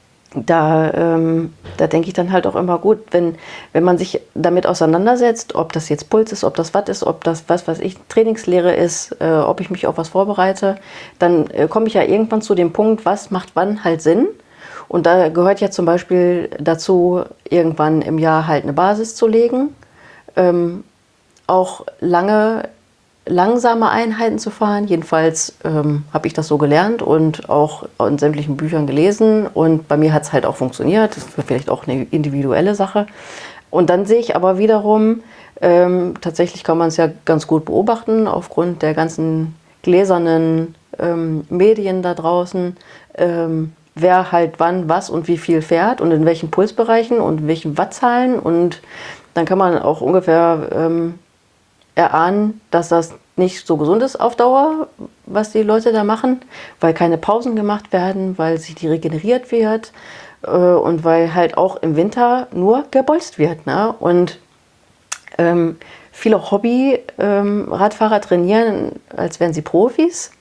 da, ähm, da denke ich dann halt auch immer gut, wenn, wenn man sich damit auseinandersetzt, ob das jetzt Puls ist, ob das Watt ist, ob das, was weiß ich, Trainingslehre ist, äh, ob ich mich auf was vorbereite, dann äh, komme ich ja irgendwann zu dem Punkt, was macht wann halt Sinn. Und da gehört ja zum Beispiel dazu, irgendwann im Jahr halt eine Basis zu legen, ähm, auch lange langsame Einheiten zu fahren. Jedenfalls ähm, habe ich das so gelernt und auch in sämtlichen Büchern gelesen. Und bei mir hat es halt auch funktioniert. Das ist vielleicht auch eine individuelle Sache. Und dann sehe ich aber wiederum, ähm, tatsächlich kann man es ja ganz gut beobachten, aufgrund der ganzen gläsernen ähm, Medien da draußen, ähm, wer halt wann, was und wie viel fährt und in welchen Pulsbereichen und in welchen Wattzahlen. Und dann kann man auch ungefähr ähm, erahnen, dass das nicht so gesund ist auf Dauer, was die Leute da machen, weil keine Pausen gemacht werden, weil sich die regeneriert wird äh, und weil halt auch im Winter nur gebolzt wird. Ne? Und ähm, viele Hobby-Radfahrer ähm, trainieren, als wären sie Profis,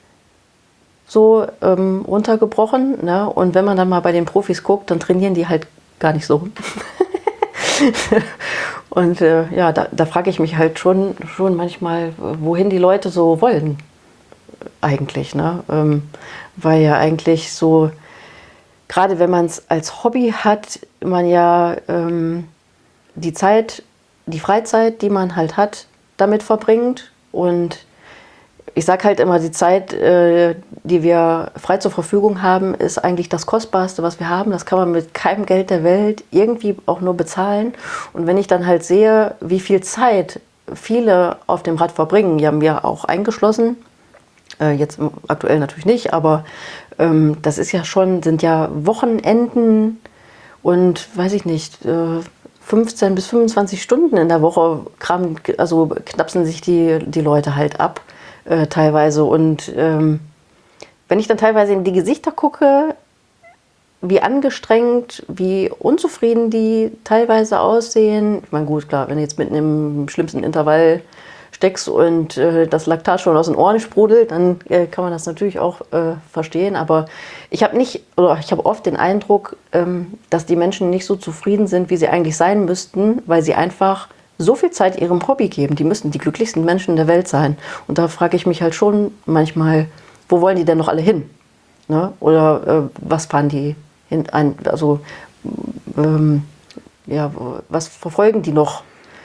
so ähm, runtergebrochen. Ne? Und wenn man dann mal bei den Profis guckt, dann trainieren die halt gar nicht so. Und äh, ja, da, da frage ich mich halt schon, schon manchmal, wohin die Leute so wollen eigentlich. Ne? Ähm, weil ja eigentlich so, gerade wenn man es als Hobby hat, man ja ähm, die Zeit, die Freizeit, die man halt hat, damit verbringt. Und ich sage halt immer, die Zeit, äh, die wir frei zur Verfügung haben, ist eigentlich das Kostbarste, was wir haben. Das kann man mit keinem Geld der Welt irgendwie auch nur bezahlen. Und wenn ich dann halt sehe, wie viel Zeit viele auf dem Rad verbringen, die haben wir auch eingeschlossen, äh, jetzt aktuell natürlich nicht, aber ähm, das ist ja schon, sind ja Wochenenden und weiß ich nicht, äh, fünfzehn bis fünfundzwanzig Stunden in der Woche kram, also knapsen sich die, die Leute halt ab. Äh, teilweise. Und ähm, wenn ich dann teilweise in die Gesichter gucke, wie angestrengt, wie unzufrieden die teilweise aussehen. Ich meine, gut, klar, wenn du jetzt mitten im schlimmsten Intervall steckst und äh, das Laktat schon aus den Ohren sprudelt, dann äh, kann man das natürlich auch äh, verstehen. Aber ich habe nicht, oder ich habe oft den Eindruck, ähm, dass die Menschen nicht so zufrieden sind, wie sie eigentlich sein müssten, weil sie einfach so viel Zeit ihrem Hobby geben. Die müssen die glücklichsten Menschen der Welt sein. Und da frage ich mich halt schon manchmal, wo wollen die denn noch alle hin? Ne? Oder äh, was fahren die hin? Ein, also, ähm, ja, was verfolgen die noch?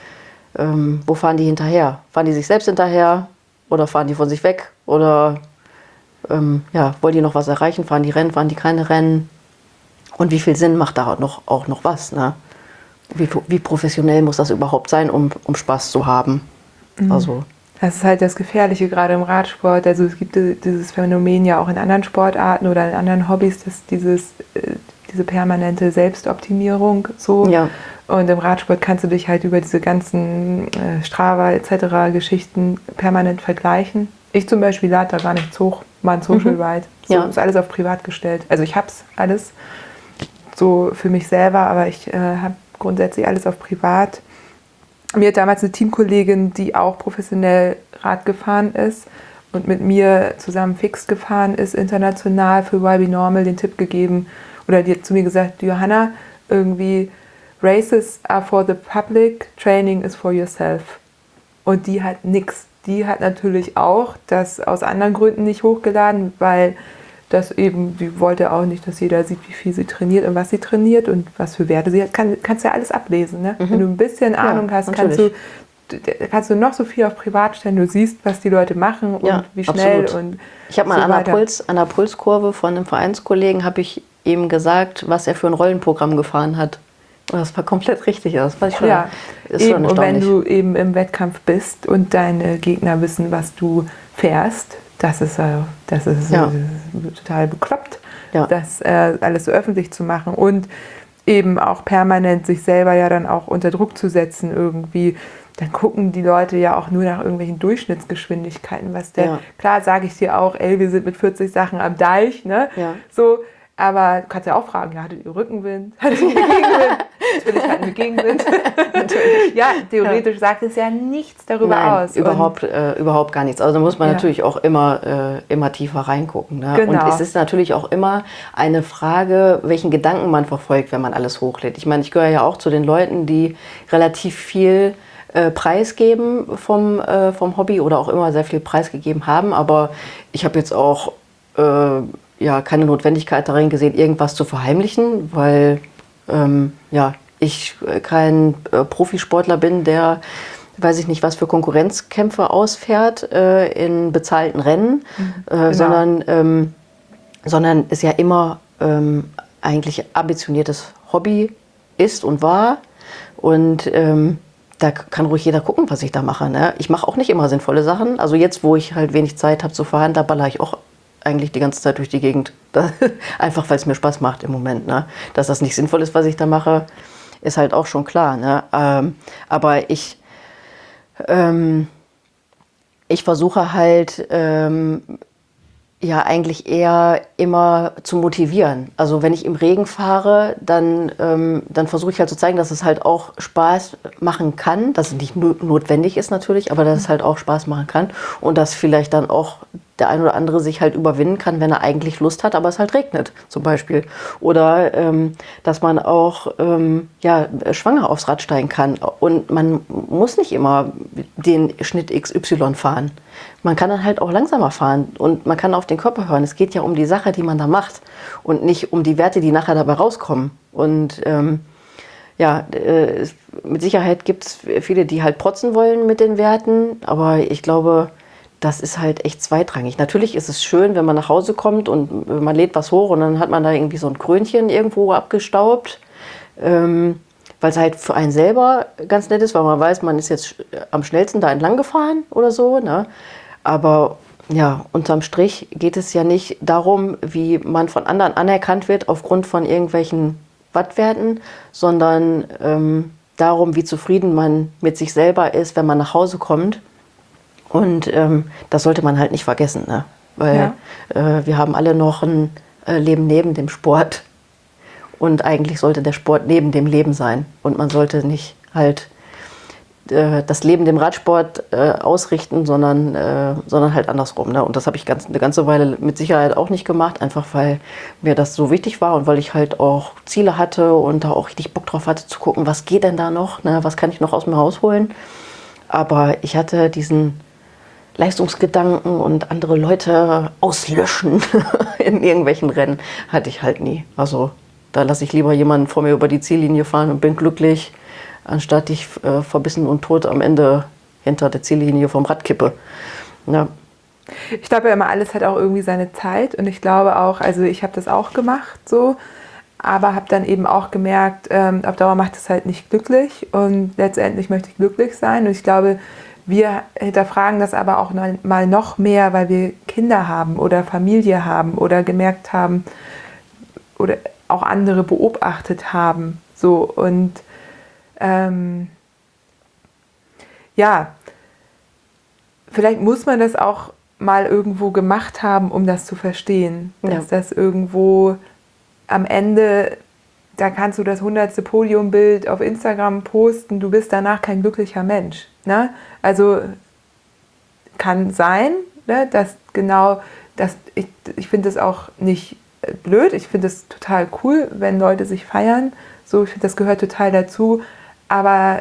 Ähm, wo fahren die hinterher? Fahren die sich selbst hinterher? Oder fahren die von sich weg? Oder ähm, ja, wollen die noch was erreichen? Fahren die Rennen? Fahren die keine Rennen? Und wie viel Sinn macht da noch, auch noch was? Ne? Wie, wie professionell muss das überhaupt sein, um, um Spaß zu haben? Mhm. Also, das ist halt das Gefährliche gerade im Radsport. Also es gibt dieses Phänomen ja auch in anderen Sportarten oder in anderen Hobbys, dass dieses, diese permanente Selbstoptimierung so. ja. Und im Radsport kannst du dich halt über diese ganzen äh, Strava et cetera Geschichten permanent vergleichen. Ich zum Beispiel lade da gar nichts hoch, mal ein Social Mhm. Ride. So, Ja. ist alles auf privat gestellt. Also ich hab's alles so für mich selber, aber ich äh, habe grundsätzlich alles auf privat. Mir hat damals eine Teamkollegin, die auch professionell Rad gefahren ist und mit mir zusammen fix gefahren ist, international für Y B Normal den Tipp gegeben. Oder die hat zu mir gesagt, Johanna, irgendwie Races are for the public, training is for yourself. Und die hat nix. Die hat natürlich auch das aus anderen Gründen nicht hochgeladen, weil das eben, die wollte auch nicht, dass jeder sieht, wie viel sie trainiert und was sie trainiert und was für Werte sie hat. Kann, kannst ja alles ablesen. Ne? Mhm. Wenn du ein bisschen Ahnung ja, hast, kannst du, kannst du noch so viel auf privat stellen. Du siehst, was die Leute machen und ja, wie schnell. Absolut. Und ich habe mal so an, einer weiter. Puls, an einer Pulskurve von einem Vereinskollegen habe ich ihm gesagt, was er für ein Rollenprogramm gefahren hat. Und das war komplett richtig. Das war schon, ja, ist eben, schon und wenn erstaunlich. du eben im Wettkampf bist und deine Gegner wissen, was du fährst, das ist, äh, das ist Ja. äh, total bekloppt, Ja. das äh, alles so öffentlich zu machen und eben auch permanent sich selber ja dann auch unter Druck zu setzen irgendwie. Dann gucken die Leute ja auch nur nach irgendwelchen Durchschnittsgeschwindigkeiten, was der, Ja. klar sage ich dir auch, ey, wir sind mit vierzig Sachen am Deich, ne? Ja. So, aber du kannst ja auch fragen, ja, hattet ihr Rückenwind? Hattet ihr Gegenwind? Natürlich hatten wir Gegenwind. Ja, theoretisch sagt es ja nichts darüber Nein, aus. überhaupt, äh, überhaupt gar nichts. Also da muss man Ja. natürlich auch immer, äh, immer tiefer reingucken. Ne? Genau. Und es ist natürlich auch immer eine Frage, welchen Gedanken man verfolgt, wenn man alles hochlädt. Ich meine, ich gehöre ja auch zu den Leuten, die relativ viel äh, preisgeben vom, äh, vom Hobby oder auch immer sehr viel preisgegeben haben. Aber ich habe jetzt auch äh, ja, keine Notwendigkeit darin gesehen, irgendwas zu verheimlichen, weil ähm, ja, ich kein äh, Profisportler bin, der, weiß ich nicht, was für Konkurrenzkämpfe ausfährt äh, in bezahlten Rennen, Mhm, äh, genau. sondern, ähm, sondern es ja immer ähm, eigentlich ambitioniertes Hobby ist und war. Und ähm, da kann ruhig jeder gucken, was ich da mache. Ne? Ich mache auch nicht immer sinnvolle Sachen. Also jetzt, wo ich halt wenig Zeit habe zu fahren, da baller ich auch eigentlich die ganze Zeit durch die Gegend. Das, einfach, weil es mir Spaß macht im Moment. Ne? Dass das nicht sinnvoll ist, was ich da mache, ist halt auch schon klar. Ne? Ähm, aber ich, ähm, ich versuche halt, ähm, ja, eigentlich eher immer zu motivieren. Also wenn ich im Regen fahre, dann, ähm, dann versuche ich halt zu zeigen, dass es halt auch Spaß machen kann, dass es nicht nur notwendig ist natürlich, aber dass es halt auch Spaß machen kann und dass vielleicht dann auch der ein oder andere sich halt überwinden kann, wenn er eigentlich Lust hat, aber es halt regnet zum Beispiel. Oder ähm, dass man auch ähm, ja, schwanger aufs Rad steigen kann und man muss nicht immer den Schnitt X Y fahren. Man kann dann halt auch langsamer fahren und man kann auf den Körper hören. Es geht ja um die Sache, die man da macht und nicht um die Werte, die nachher dabei rauskommen. Und ähm, ja, äh, mit Sicherheit gibt es viele, die halt protzen wollen mit den Werten, aber ich glaube, das ist halt echt zweitrangig. Natürlich ist es schön, wenn man nach Hause kommt und man lädt was hoch und dann hat man da irgendwie so ein Krönchen irgendwo abgestaubt, ähm, weil es halt für einen selber ganz nett ist, weil man weiß, man ist jetzt am schnellsten da entlang gefahren oder so. Ne? Aber ja, unterm Strich geht es ja nicht darum, wie man von anderen anerkannt wird aufgrund von irgendwelchen Wattwerten, sondern ähm, darum, wie zufrieden man mit sich selber ist, wenn man nach Hause kommt. Und ähm, das sollte man halt nicht vergessen, ne? Weil ja. äh, wir haben alle noch ein äh, Leben neben dem Sport. Und eigentlich sollte der Sport neben dem Leben sein. Und man sollte nicht halt äh, das Leben dem Radsport äh, ausrichten, sondern, äh, sondern halt andersrum. Ne? Und das habe ich ganz, eine ganze Weile mit Sicherheit auch nicht gemacht, einfach weil mir das so wichtig war und weil ich halt auch Ziele hatte und da auch richtig Bock drauf hatte zu gucken, was geht denn da noch, ne? Was kann ich noch aus mir rausholen. Aber ich hatte diesen Leistungsgedanken und andere Leute auslöschen in irgendwelchen Rennen, hatte ich halt nie. Also da lasse ich lieber jemanden vor mir über die Ziellinie fahren und bin glücklich, anstatt ich äh, verbissen und tot am Ende hinter der Ziellinie vom Rad kippe. Ja. Ich glaube ja immer, alles hat auch irgendwie seine Zeit und ich glaube auch, also ich habe das auch gemacht so, aber habe dann eben auch gemerkt, ähm, auf Dauer macht es halt nicht glücklich und letztendlich möchte ich glücklich sein und ich glaube, wir hinterfragen das aber auch noch, mal noch mehr, weil wir Kinder haben oder Familie haben oder gemerkt haben oder auch andere beobachtet haben. So und ähm, ja, vielleicht muss man das auch mal irgendwo gemacht haben, um das zu verstehen. Dass Ja. das irgendwo am Ende, da kannst du das hundertste Podiumbild auf Instagram posten, du bist danach kein glücklicher Mensch. Ne? Also kann sein, ne, dass genau, dass ich, ich finde das auch nicht blöd, ich finde es total cool, wenn Leute sich feiern, so, ich finde, das gehört total dazu, aber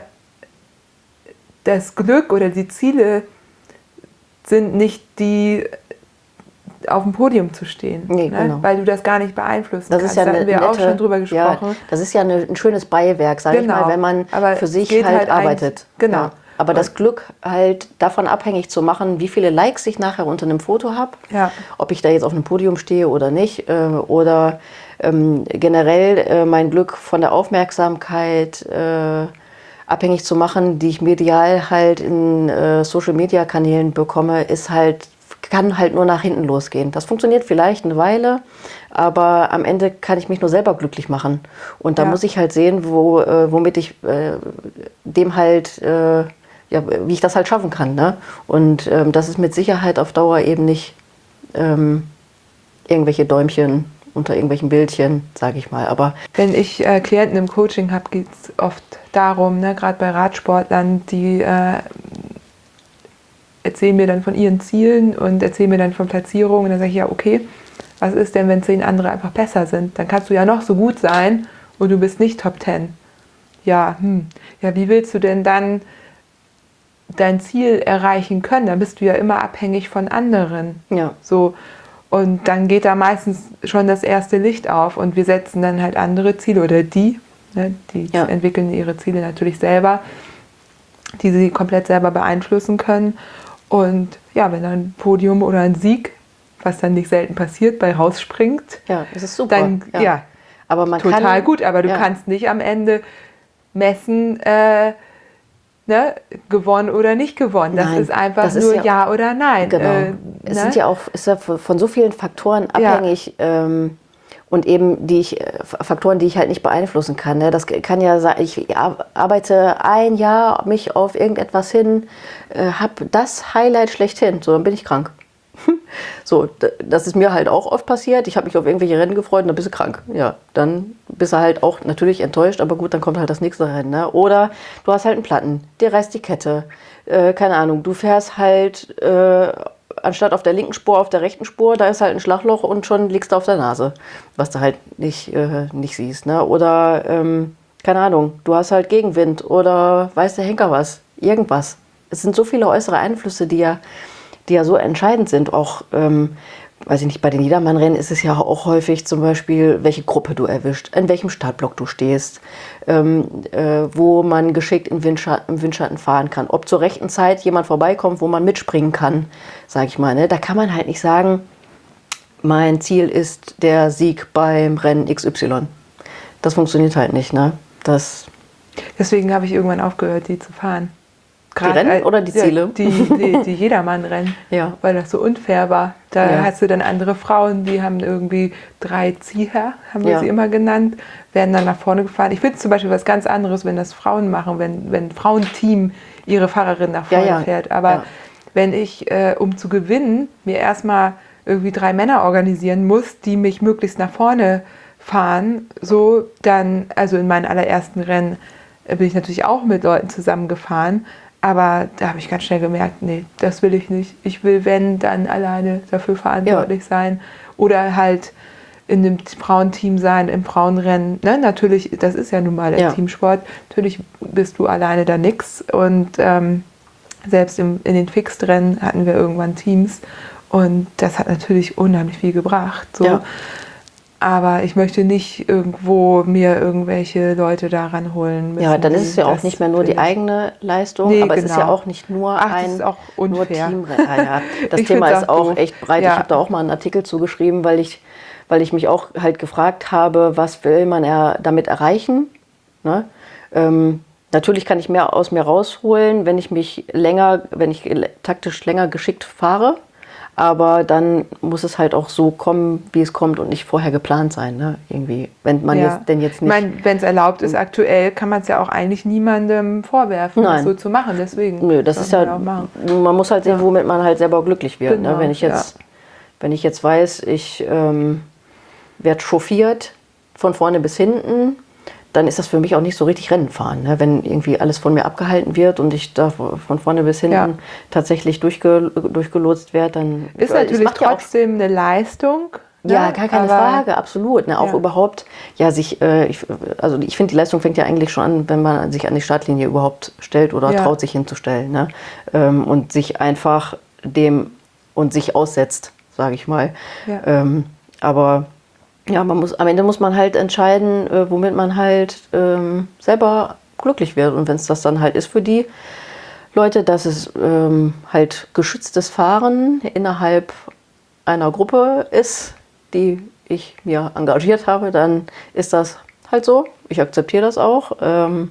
das Glück oder die Ziele sind nicht die, auf dem Podium zu stehen, Nee, ne? genau. Weil du das gar nicht beeinflussen Das kannst. ist ja da eine hatten wir nette, auch schon drüber gesprochen. Ja, das ist ja eine, ein schönes Beiwerk, sage Genau. ich mal, wenn man Aber für es sich geht halt, halt arbeitet. eigentlich- genau. Ja. Aber das Glück halt davon abhängig zu machen, wie viele Likes ich nachher unter einem Foto habe, Ja. ob ich da jetzt auf einem Podium stehe oder nicht, äh, oder ähm, generell äh, mein Glück von der Aufmerksamkeit äh, abhängig zu machen, die ich medial halt in äh, Social-Media-Kanälen bekomme, ist halt, kann halt nur nach hinten losgehen. Das funktioniert vielleicht eine Weile, aber am Ende kann ich mich nur selber glücklich machen. Und da Ja. muss ich halt sehen, wo, äh, womit ich äh, dem halt, äh, ja, wie ich das halt schaffen kann. Ne? Und ähm, das ist mit Sicherheit auf Dauer eben nicht ähm, irgendwelche Däumchen unter irgendwelchen Bildchen, sage ich mal. Aber Wenn ich äh, Klienten im Coaching habe, geht es oft darum, ne, gerade bei Radsportlern, die äh, erzählen mir dann von ihren Zielen und erzählen mir dann von Platzierungen. Und dann sage ich, ja, okay, was ist denn, wenn zehn andere einfach besser sind? Dann kannst du ja noch so gut sein und du bist nicht Top Ten. Ja, hm. ja, wie willst du denn dann dein Ziel erreichen können? Dann bist du ja immer abhängig von anderen. ja, So. Und dann geht da meistens schon das erste Licht auf und wir setzen dann halt andere Ziele oder die, ne, die Ja. entwickeln ihre Ziele natürlich selber, die sie komplett selber beeinflussen können. Und ja, wenn dann ein Podium oder ein Sieg, was dann nicht selten passiert, bei rausspringt, ja, das ist super. dann ja, aber man total kann, gut. Aber du ja. kannst nicht am Ende messen, äh, ne, gewonnen oder nicht gewonnen. Das Nein, ist einfach das ist nur ja- ja, oder nein. Genau. Äh, Es ne? sind ja auch ist ja von so vielen Faktoren Ja. abhängig ähm, und eben die ich, äh, Faktoren, die ich halt nicht beeinflussen kann. Ne? Das kann ja sein, ich ar- arbeite ein Jahr mich auf irgendetwas hin, äh, habe das Highlight schlechthin, so dann bin ich krank. So, d- das ist mir halt auch oft passiert. Ich habe mich auf irgendwelche Rennen gefreut und dann bist du krank. Ja, dann bist du halt auch natürlich enttäuscht, aber gut, dann kommt halt das nächste Rennen. Ne? Oder du hast halt einen Platten, dir reißt die Kette. Äh, keine Ahnung, du fährst halt äh, anstatt auf der linken Spur auf der rechten Spur, da ist halt ein Schlagloch und schon liegst du auf der Nase, was du halt nicht, äh, nicht siehst. Ne? Oder, ähm, keine Ahnung, du hast halt Gegenwind oder weiß der Henker was, irgendwas. Es sind so viele äußere Einflüsse, die ja die ja so entscheidend sind. Auch, ähm, weiß ich nicht, bei den Jedermann-Rennen ist es ja auch häufig zum Beispiel, welche Gruppe du erwischt, in welchem Startblock du stehst, ähm, äh, wo man geschickt im Windschatten, im Windschatten fahren kann. Ob zur rechten Zeit jemand vorbeikommt, wo man mitspringen kann, sage ich mal. Ne? Da kann man halt nicht sagen, mein Ziel ist der Sieg beim Rennen X Y. Das funktioniert halt nicht. Ne? Das, Deswegen habe ich irgendwann aufgehört, die zu fahren. Rennen äh, oder die Ziele? Ja, die, die, die Jedermann-Rennen, Ja. weil das so unfair war. Da Ja. hast du dann andere Frauen, die haben irgendwie drei Zieher, haben wir Ja. sie immer genannt, werden dann nach vorne gefahren. Ich finde es zum Beispiel was ganz anderes, wenn das Frauen machen, wenn wenn ein Frauenteam ihre Fahrerin nach Ja, vorne ja. fährt. Aber Ja. wenn ich, äh, um zu gewinnen, mir erstmal irgendwie drei Männer organisieren muss, die mich möglichst nach vorne fahren, so dann, also in meinen allerersten Rennen, bin ich natürlich auch mit Leuten zusammengefahren. Aber da habe ich ganz schnell gemerkt, nee, das will ich nicht. Ich will, wenn, dann alleine dafür verantwortlich ja. sein. Oder halt in einem Frauenteam sein, im Frauenrennen. Ne? Natürlich, das ist ja nun mal der ja. Teamsport. Natürlich bist du alleine da nix. Und ähm, selbst im, in den Fixed-Rennen hatten wir irgendwann Teams. Und das hat natürlich unheimlich viel gebracht. So. Ja. Aber ich möchte nicht irgendwo mir irgendwelche Leute daran holen müssen. Ja, dann ist es ja auch nicht mehr nur die eigene Leistung, nee, aber genau. es ist ja auch nicht nur Ach, ein das ist auch unfair. nur Teamrennen. Ja, das Thema ist auch doof. echt breit. Ja. Ich habe da auch mal einen Artikel zugeschrieben, weil ich, weil ich mich auch halt gefragt habe, was will man er damit erreichen? Ne? Ähm, natürlich kann ich mehr aus mir rausholen, wenn ich mich länger, wenn ich taktisch länger geschickt fahre. Aber dann muss es halt auch so kommen, wie es kommt und nicht vorher geplant sein, ne? Irgendwie, wenn man ja. jetzt denn jetzt nicht. Ich meine, wenn es erlaubt ist, aktuell kann man es ja auch eigentlich niemandem vorwerfen, Nein. das so zu machen. Deswegen. Nö, das ist ja. Man muss halt sehen, ja. womit man halt selber glücklich wird. Genau, ne? Wenn ich jetzt, ja. wenn ich jetzt weiß, ich ähm, werde chauffiert von vorne bis hinten, dann ist das für mich auch nicht so richtig Rennen fahren. Ne? Wenn irgendwie alles von mir abgehalten wird und ich da von vorne bis hinten ja. tatsächlich durchge, durchgelotst werde, dann ist natürlich trotzdem ja eine Leistung. Ja, ne? gar keine Aber Frage, absolut. Ne? Auch ja. überhaupt, ja, sich, äh, ich, also ich finde, die Leistung fängt ja eigentlich schon an, wenn man sich an die Startlinie überhaupt stellt oder ja. traut, sich hinzustellen. Ne? Ähm, und sich einfach dem und sich aussetzt, sage ich mal. Ja. Ähm, aber ja, man muss, am Ende muss man halt entscheiden, äh, womit man halt ähm, selber glücklich wird. Und wenn es das dann halt ist für die Leute, dass es ähm, halt geschütztes Fahren innerhalb einer Gruppe ist, die ich mir engagiert habe, dann ist das halt so. Ich akzeptiere das auch. Ähm,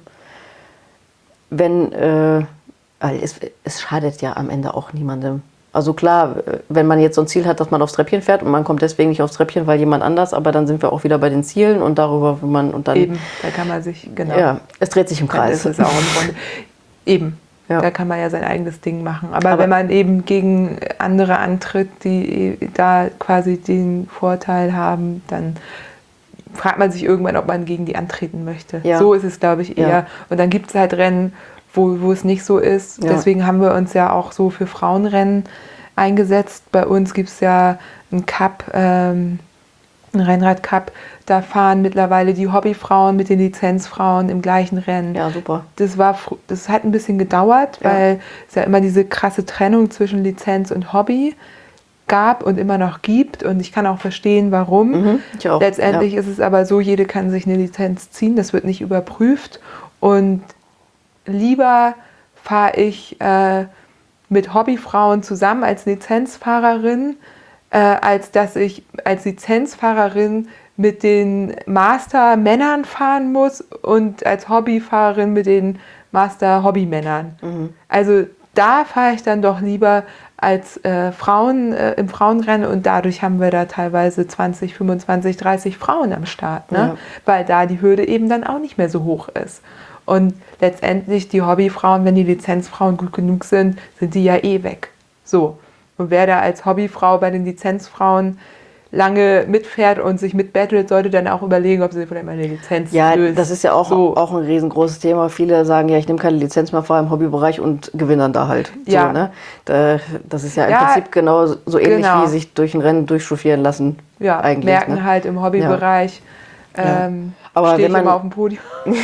wenn, äh, es, es schadet ja am Ende auch niemandem. Also klar, wenn man jetzt so ein Ziel hat, dass man aufs Treppchen fährt und man kommt deswegen nicht aufs Treppchen, weil jemand anders, aber dann sind wir auch wieder bei den Zielen und darüber, wenn man und dann eben, da kann man sich genau. Ja, es dreht sich im Kreis. Dann ist es auch im Grunde. Eben, ja. Da kann man ja sein eigenes Ding machen. Aber, aber wenn man eben gegen andere antritt, die da quasi den Vorteil haben, dann fragt man sich irgendwann, ob man gegen die antreten möchte. Ja. So ist es, glaube ich, eher. Ja. Und dann gibt es halt Rennen, Wo, wo es nicht so ist. Ja. Deswegen haben wir uns ja auch so für Frauenrennen eingesetzt. Bei uns gibt es ja einen Cup, ähm, einen Rennrad-Cup. Da fahren mittlerweile die Hobbyfrauen mit den Lizenzfrauen im gleichen Rennen. Ja, super. Das, war, das hat ein bisschen gedauert, ja. weil es ja immer diese krasse Trennung zwischen Lizenz und Hobby gab und immer noch gibt. Und ich kann auch verstehen, warum. Mhm, ich auch. Letztendlich ja. ist es aber so, jede kann sich eine Lizenz ziehen. Das wird nicht überprüft. Und lieber fahre ich äh, mit Hobbyfrauen zusammen als Lizenzfahrerin, äh, als dass ich als Lizenzfahrerin mit den Master-Männern fahren muss und als Hobbyfahrerin mit den Master-Hobbymännern. Mhm. Also da fahre ich dann doch lieber als äh, Frauen äh, im Frauenrennen und dadurch haben wir da teilweise zwanzig, fünfundzwanzig, dreißig Frauen am Start, ne? Ja. Weil da die Hürde eben dann auch nicht mehr so hoch ist. Und letztendlich die Hobbyfrauen, wenn die Lizenzfrauen gut genug sind, sind die ja eh weg. So. Und wer da als Hobbyfrau bei den Lizenzfrauen lange mitfährt und sich mitbattelt, sollte dann auch überlegen, ob sie vielleicht mal eine Lizenz Ja, löst. das ist ja auch, so. auch ein riesengroßes Thema. Viele sagen, ja, ich nehme keine Lizenz mehr, fahre im Hobbybereich und gewinne dann da halt. Ja. So, ne? da, das ist ja im ja, Prinzip genau so ähnlich genau. wie sich durch ein Rennen durchchauffieren lassen. Ja, eigentlich, merken ne? halt im Hobbybereich, ja. ähm, aber stehe wenn ich man immer auf dem Podium.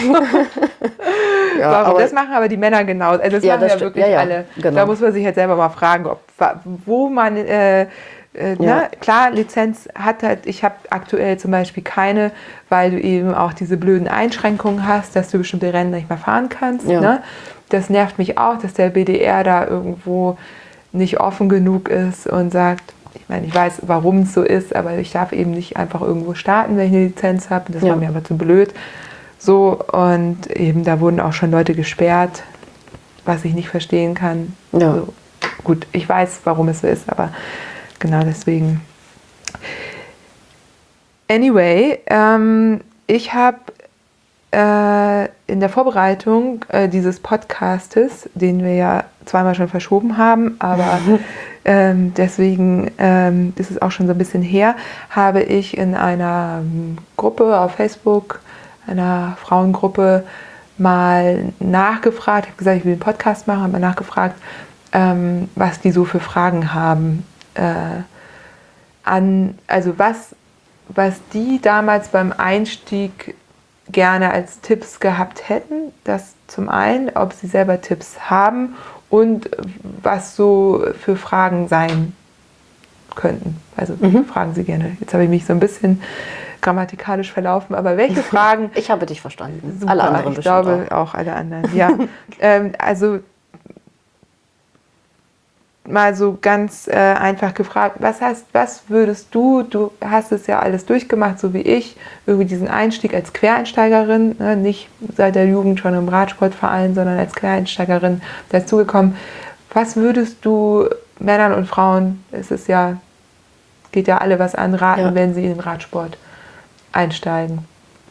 ja, Warum? aber das machen aber die Männer genau. Also das ja, machen das ja wirklich ja, ja, alle. Genau. Da muss man sich halt selber mal fragen, ob, wo man, äh, äh, ja. ne? Klar, Lizenz hat halt, ich habe aktuell zum Beispiel keine, weil du eben auch diese blöden Einschränkungen hast, dass du bestimmte Rennen nicht mehr fahren kannst. Ja. Ne? Das nervt mich auch, dass der B D R da irgendwo nicht offen genug ist und sagt, ich meine, ich weiß, warum es so ist, aber ich darf eben nicht einfach irgendwo starten, wenn ich eine Lizenz habe. Das ja. war mir aber zu blöd. So, und eben da wurden auch schon Leute gesperrt, was ich nicht verstehen kann. Ja. Also, gut, ich weiß, warum es so ist, aber genau deswegen. Anyway, ähm, ich habe äh, in der Vorbereitung äh, dieses Podcastes, den wir ja zweimal schon verschoben haben, aber ähm, deswegen ähm, ist es auch schon so ein bisschen her, habe ich in einer ähm, Gruppe auf Facebook, einer Frauengruppe, mal nachgefragt, ich habe gesagt, ich will einen Podcast machen, habe mal nachgefragt, ähm, was die so für Fragen haben. Äh, an, also was, was die damals beim Einstieg gerne als Tipps gehabt hätten. Das zum einen, ob sie selber Tipps haben und was so für Fragen sein könnten. Also mhm. fragen Sie gerne. Jetzt habe ich mich so ein bisschen grammatikalisch verlaufen, aber welche Fragen? Ich habe dich verstanden. Super, alle anderen ich glaube auch. auch alle anderen. Ja, ähm, also mal so ganz äh, einfach gefragt, was heißt, was würdest du, du hast es ja alles durchgemacht, so wie ich, irgendwie diesen Einstieg als Quereinsteigerin, ne, nicht seit der Jugend schon im Radsportverein, sondern als Quereinsteigerin dazugekommen. Was würdest du Männern und Frauen, es ist ja, geht ja alle was an, raten, ja. wenn sie in den Radsport einsteigen?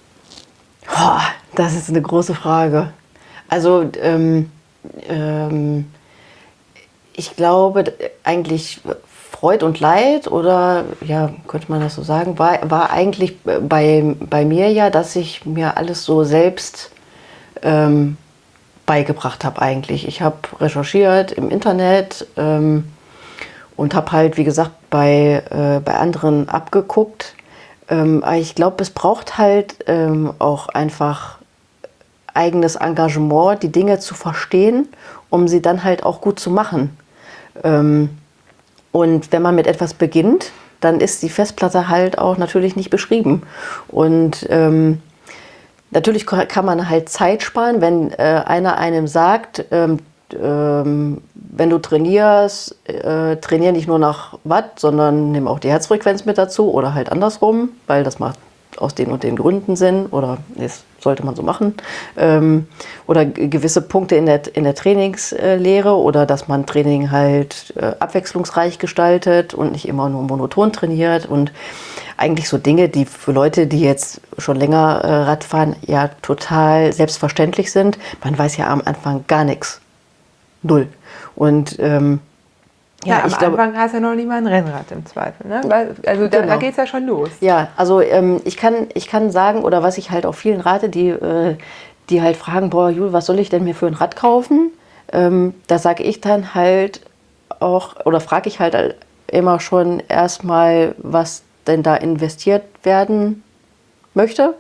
Oh, das ist eine große Frage. Also, ähm, ähm, ich glaube, eigentlich Freud und Leid, oder ja, könnte man das so sagen, war, war eigentlich bei, bei mir ja, dass ich mir alles so selbst ähm, beigebracht habe eigentlich. Ich habe recherchiert im Internet ähm, und habe halt, wie gesagt, bei, äh, bei anderen abgeguckt. Ähm, aber ich glaube, es braucht halt ähm, auch einfach eigenes Engagement, die Dinge zu verstehen, um sie dann halt auch gut zu machen. Ähm, und wenn man mit etwas beginnt, dann ist die Festplatte halt auch natürlich nicht beschrieben. Und ähm, natürlich kann man halt Zeit sparen, wenn äh, einer einem sagt, ähm, ähm, wenn du trainierst, äh, trainier nicht nur nach Watt, sondern nimm auch die Herzfrequenz mit dazu oder halt andersrum, weil das macht aus den und den Gründen Sinn oder das sollte man so machen. Ähm, oder gewisse Punkte in der, in der Trainingslehre oder dass man Training halt äh, abwechslungsreich gestaltet und nicht immer nur monoton trainiert und eigentlich so Dinge, die für Leute, die jetzt schon länger äh, Rad fahren, ja total selbstverständlich sind. Man weiß ja am Anfang gar nichts. Null. Und ähm, Ja, ja, am glaube, Anfang hast du ja noch nicht mal ein Rennrad im Zweifel, ne? Weil, also da, genau. da geht es ja schon los. Ja, also ähm, ich, kann, ich kann sagen, oder was ich halt auch vielen rate, die, äh, die halt fragen, boah, Jul, was soll ich denn mir für ein Rad kaufen? Ähm, da sage ich dann halt auch, oder frage ich halt immer schon erstmal, was denn da investiert werden möchte.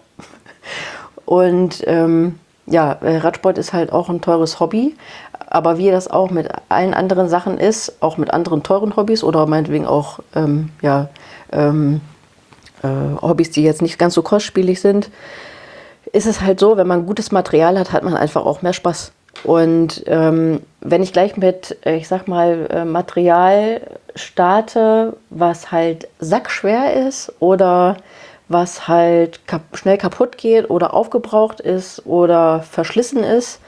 Und ähm, ja, Radsport ist halt auch ein teures Hobby. Aber wie das auch mit allen anderen Sachen ist, auch mit anderen teuren Hobbys oder meinetwegen auch ähm, ja, ähm, äh, Hobbys, die jetzt nicht ganz so kostspielig sind, ist es halt so, wenn man gutes Material hat, hat man einfach auch mehr Spaß. Und ähm, wenn ich gleich mit, ich sag mal, äh, Material starte, was halt sackschwer ist oder was halt kap- schnell kaputt geht oder aufgebraucht ist oder verschlissen ist,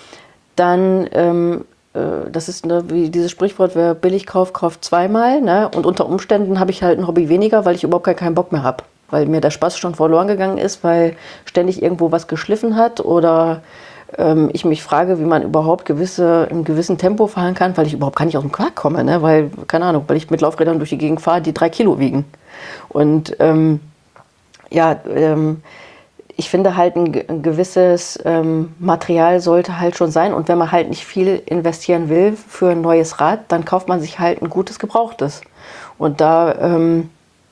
dann, ähm, äh, das ist ne, wie dieses Sprichwort, wer billig kauft, kauft zweimal. Ne? Und unter Umständen habe ich halt ein Hobby weniger, weil ich überhaupt gar keinen Bock mehr habe. Weil mir der Spaß schon verloren gegangen ist, weil ständig irgendwo was geschliffen hat oder ähm, ich mich frage, wie man überhaupt gewisse, im gewissen Tempo fahren kann, weil ich überhaupt gar nicht aus dem Quark komme. Ne? Weil, keine Ahnung, weil ich mit Laufrädern durch die Gegend fahre, die drei Kilo wiegen. Und ähm, ja, ähm, ich finde halt ein, ein gewisses ähm, Material sollte halt schon sein. Und wenn man halt nicht viel investieren will für ein neues Rad, dann kauft man sich halt ein gutes Gebrauchtes. Und da ähm,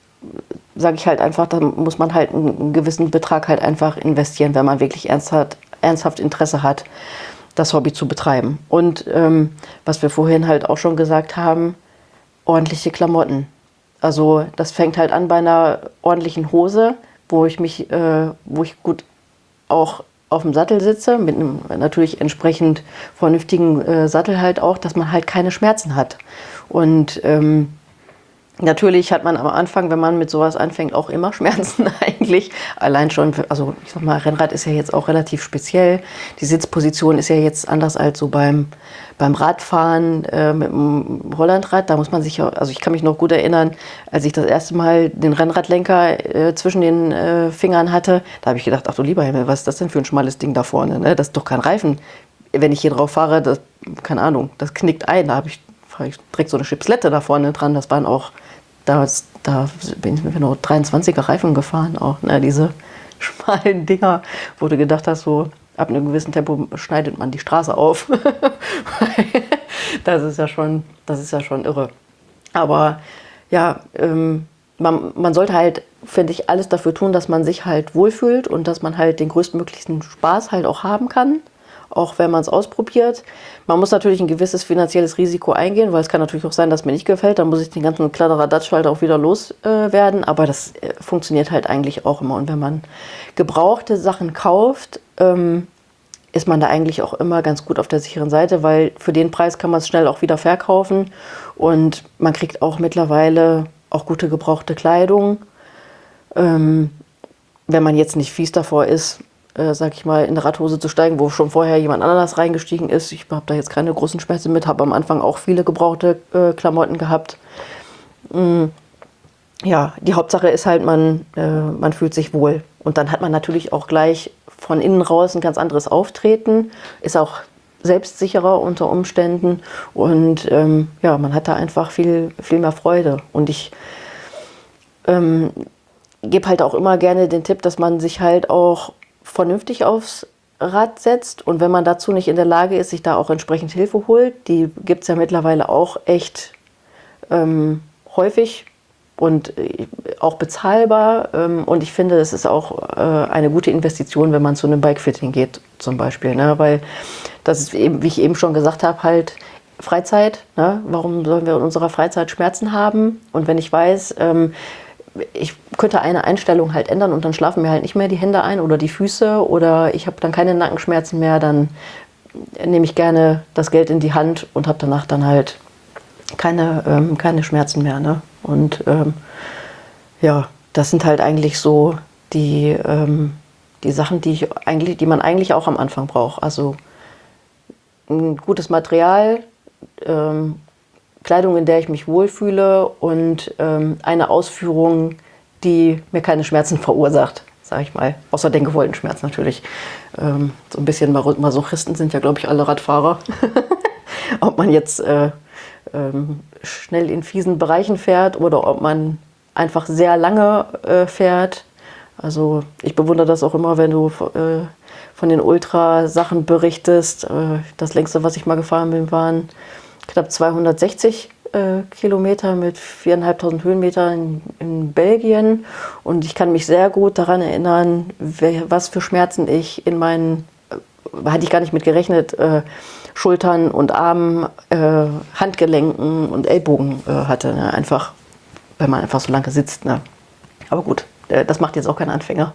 sage ich halt einfach, da muss man halt einen, einen gewissen Betrag halt einfach investieren, wenn man wirklich ernsthaft, ernsthaft Interesse hat, das Hobby zu betreiben. Und ähm, was wir vorhin halt auch schon gesagt haben, ordentliche Klamotten. Also das fängt halt an bei einer ordentlichen Hose, wo ich mich, äh, wo ich gut auch auf dem Sattel sitze, mit einem natürlich entsprechend vernünftigen äh, Sattel halt auch, dass man halt keine Schmerzen hat. Und ähm, natürlich hat man am Anfang, wenn man mit sowas anfängt, auch immer Schmerzen eigentlich. Allein schon, für, also ich sag mal, Rennrad ist ja jetzt auch relativ speziell. Die Sitzposition ist ja jetzt anders als so beim, beim Radfahren äh, mit dem Hollandrad. Da muss man sich, also ich kann mich noch gut erinnern, als ich das erste Mal den Rennradlenker äh, zwischen den äh, Fingern hatte, da habe ich gedacht, ach du lieber Himmel, was ist das denn für ein schmales Ding da vorne? Ne? Das ist doch kein Reifen. Wenn ich hier drauf fahre, das, keine Ahnung, das knickt ein. Da habe ich, fahre ich direkt so eine Chipslette da vorne dran. Das waren auch Da, da bin ich mit dreiundzwanziger Reifen gefahren, auch ne, diese schmalen Dinger, wo du gedacht hast, so, ab einem gewissen Tempo schneidet man die Straße auf. das ist ja schon, das ist ja schon irre. Aber ja, ähm, man, man sollte halt, finde ich, alles dafür tun, dass man sich halt wohlfühlt und dass man halt den größtmöglichen Spaß halt auch haben kann, auch wenn man es ausprobiert. Man muss natürlich ein gewisses finanzielles Risiko eingehen, weil es kann natürlich auch sein, dass mir nicht gefällt. Dann muss ich den ganzen Kladderadatsch halt auch wieder loswerden. Äh, Aber das äh, funktioniert halt eigentlich auch immer. Und wenn man gebrauchte Sachen kauft, ähm, ist man da eigentlich auch immer ganz gut auf der sicheren Seite, weil für den Preis kann man es schnell auch wieder verkaufen. Und man kriegt auch mittlerweile auch gute gebrauchte Kleidung. Ähm, wenn man jetzt nicht fies davor ist, äh, sag ich mal, in eine Radhose zu steigen, wo schon vorher jemand anderes reingestiegen ist. Ich habe da jetzt keine großen Schmerzen mit, habe am Anfang auch viele gebrauchte äh, Klamotten gehabt. Mm, ja, die Hauptsache ist halt, man, äh, man fühlt sich wohl. Und dann hat man natürlich auch gleich von innen raus ein ganz anderes Auftreten, ist auch selbstsicherer unter Umständen und ähm, ja, man hat da einfach viel, viel mehr Freude. Und ich ähm, gebe halt auch immer gerne den Tipp, dass man sich halt auch vernünftig aufs Rad setzt und wenn man dazu nicht in der Lage ist, sich da auch entsprechend Hilfe holt, die gibt es ja mittlerweile auch echt ähm, häufig und äh, auch bezahlbar ähm, und ich finde, es ist auch äh, eine gute Investition, wenn man zu einem Bikefitting geht zum Beispiel, ne? Weil das ist eben, wie ich eben schon gesagt habe, halt Freizeit, ne? Warum sollen wir in unserer Freizeit Schmerzen haben und wenn ich weiß, ähm, ich könnte eine Einstellung halt ändern und dann schlafen mir halt nicht mehr die Hände ein oder die Füße oder ich habe dann keine Nackenschmerzen mehr, dann nehme ich gerne das Geld in die Hand und habe danach dann halt keine, ähm, keine Schmerzen mehr. Ne? Und ähm, ja, das sind halt eigentlich so die, ähm, die Sachen, die, ich eigentlich, die man eigentlich auch am Anfang braucht. Also ein gutes Material, ähm, Kleidung, in der ich mich wohlfühle und ähm, eine Ausführung, die mir keine Schmerzen verursacht, sage ich mal. Außer den gewollten Schmerz natürlich. Ähm, so ein bisschen Masochisten sind ja, glaube ich, alle Radfahrer. Ob man jetzt äh, ähm, schnell in fiesen Bereichen fährt oder ob man einfach sehr lange äh, fährt. Also ich bewundere das auch immer, wenn du äh, von den Ultrasachen berichtest. Äh, das längste, was ich mal gefahren bin, waren knapp zweihundertsechzig äh, Kilometer mit viertausendfünfhundert Höhenmeter in, in Belgien. Und ich kann mich sehr gut daran erinnern, wer, was für Schmerzen ich in meinen, äh, hatte ich gar nicht mit gerechnet, äh, Schultern und Armen, äh, Handgelenken und Ellbogen äh, hatte. Ne? Einfach, wenn man einfach so lange sitzt. Ne? Aber gut, äh, das macht jetzt auch kein Anfänger.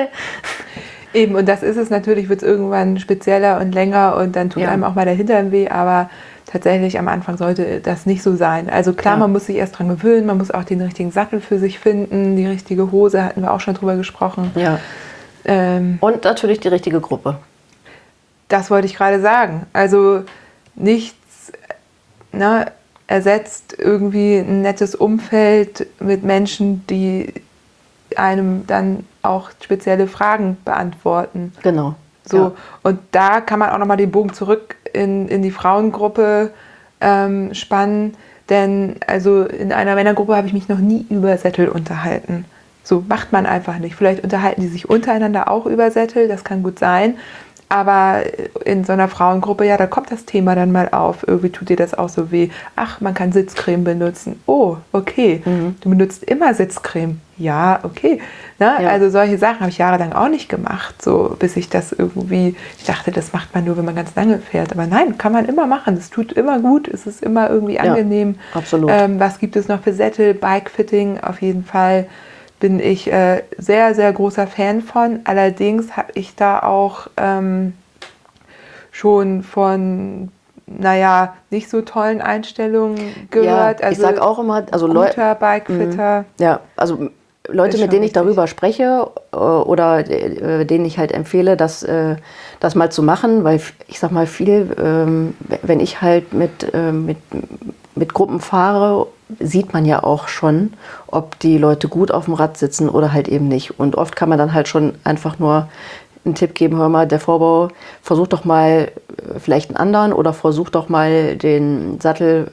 Eben, und das ist es natürlich, wird es irgendwann spezieller und länger und dann tut ja. einem auch mal der Hintern weh, aber tatsächlich am Anfang sollte das nicht so sein. Also klar, ja. man muss sich erst dran gewöhnen, man muss auch den richtigen Sattel für sich finden, die richtige Hose, hatten wir auch schon drüber gesprochen. Ja. Ähm, und natürlich die richtige Gruppe. Das wollte ich gerade sagen. Also nichts ne, ersetzt irgendwie ein nettes Umfeld mit Menschen, die einem dann auch spezielle Fragen beantworten. Genau. So, ja. Und da kann man auch nochmal den Bogen zurück in, in die Frauengruppe ähm, spannen, denn also in einer Männergruppe habe ich mich noch nie über Sättel unterhalten. So macht man einfach nicht. Vielleicht unterhalten die sich untereinander auch über Sättel, das kann gut sein, aber in so einer Frauengruppe, ja, da kommt das Thema dann mal auf, irgendwie tut dir das auch so weh. Ach, man kann Sitzcreme benutzen. Oh, okay, mhm. du benutzt immer Sitzcreme. Ja, okay. Ne? Ja. Also solche Sachen habe ich jahrelang auch nicht gemacht, so bis ich das irgendwie, ich dachte, das macht man nur, wenn man ganz lange fährt. Aber nein, kann man immer machen. Es tut immer gut, es ist immer irgendwie angenehm. Ja, absolut. Ähm, was gibt es noch für Sättel? Bikefitting auf jeden Fall bin ich äh, sehr, sehr großer Fan von. Allerdings habe ich da auch ähm, schon von, naja, nicht so tollen Einstellungen gehört. Ja, ich also sage auch immer, also Leute, Bikefitter. Ja, also Leute, mit denen ich darüber spreche oder äh, denen ich halt empfehle, das, äh, das mal zu machen, weil ich sag mal viel, ähm, wenn ich halt mit, äh, mit, mit Gruppen fahre, sieht man ja auch schon, ob die Leute gut auf dem Rad sitzen oder halt eben nicht. Und oft kann man dann halt schon einfach nur einen Tipp geben, hör mal, der Vorbau, versuch doch mal vielleicht einen anderen oder versuch doch mal den Sattel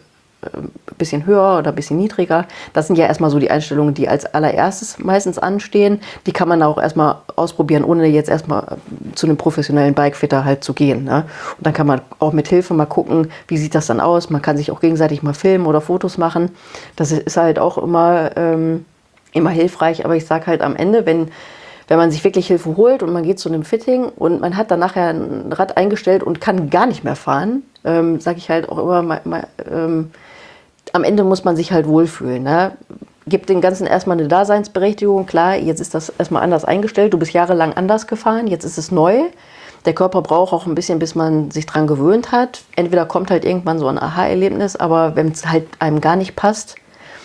ein bisschen höher oder ein bisschen niedriger. Das sind ja erstmal so die Einstellungen, die als allererstes meistens anstehen. Die kann man auch erstmal ausprobieren, ohne jetzt erstmal zu einem professionellen Bikefitter halt zu gehen. Ne? Und dann kann man auch mit Hilfe mal gucken, wie sieht das dann aus. Man kann sich auch gegenseitig mal filmen oder Fotos machen. Das ist halt auch immer, ähm, immer hilfreich. Aber ich sage halt am Ende, wenn Wenn man sich wirklich Hilfe holt und man geht zu einem Fitting und man hat dann nachher ein Rad eingestellt und kann gar nicht mehr fahren, ähm, sage ich halt auch immer, mal, mal, ähm, am Ende muss man sich halt wohlfühlen. Ne? Gibt den Ganzen erstmal eine Daseinsberechtigung. Klar, jetzt ist das erstmal anders eingestellt. Du bist jahrelang anders gefahren, jetzt ist es neu. Der Körper braucht auch ein bisschen, bis man sich dran gewöhnt hat. Entweder kommt halt irgendwann so ein Aha-Erlebnis, aber wenn es halt einem gar nicht passt,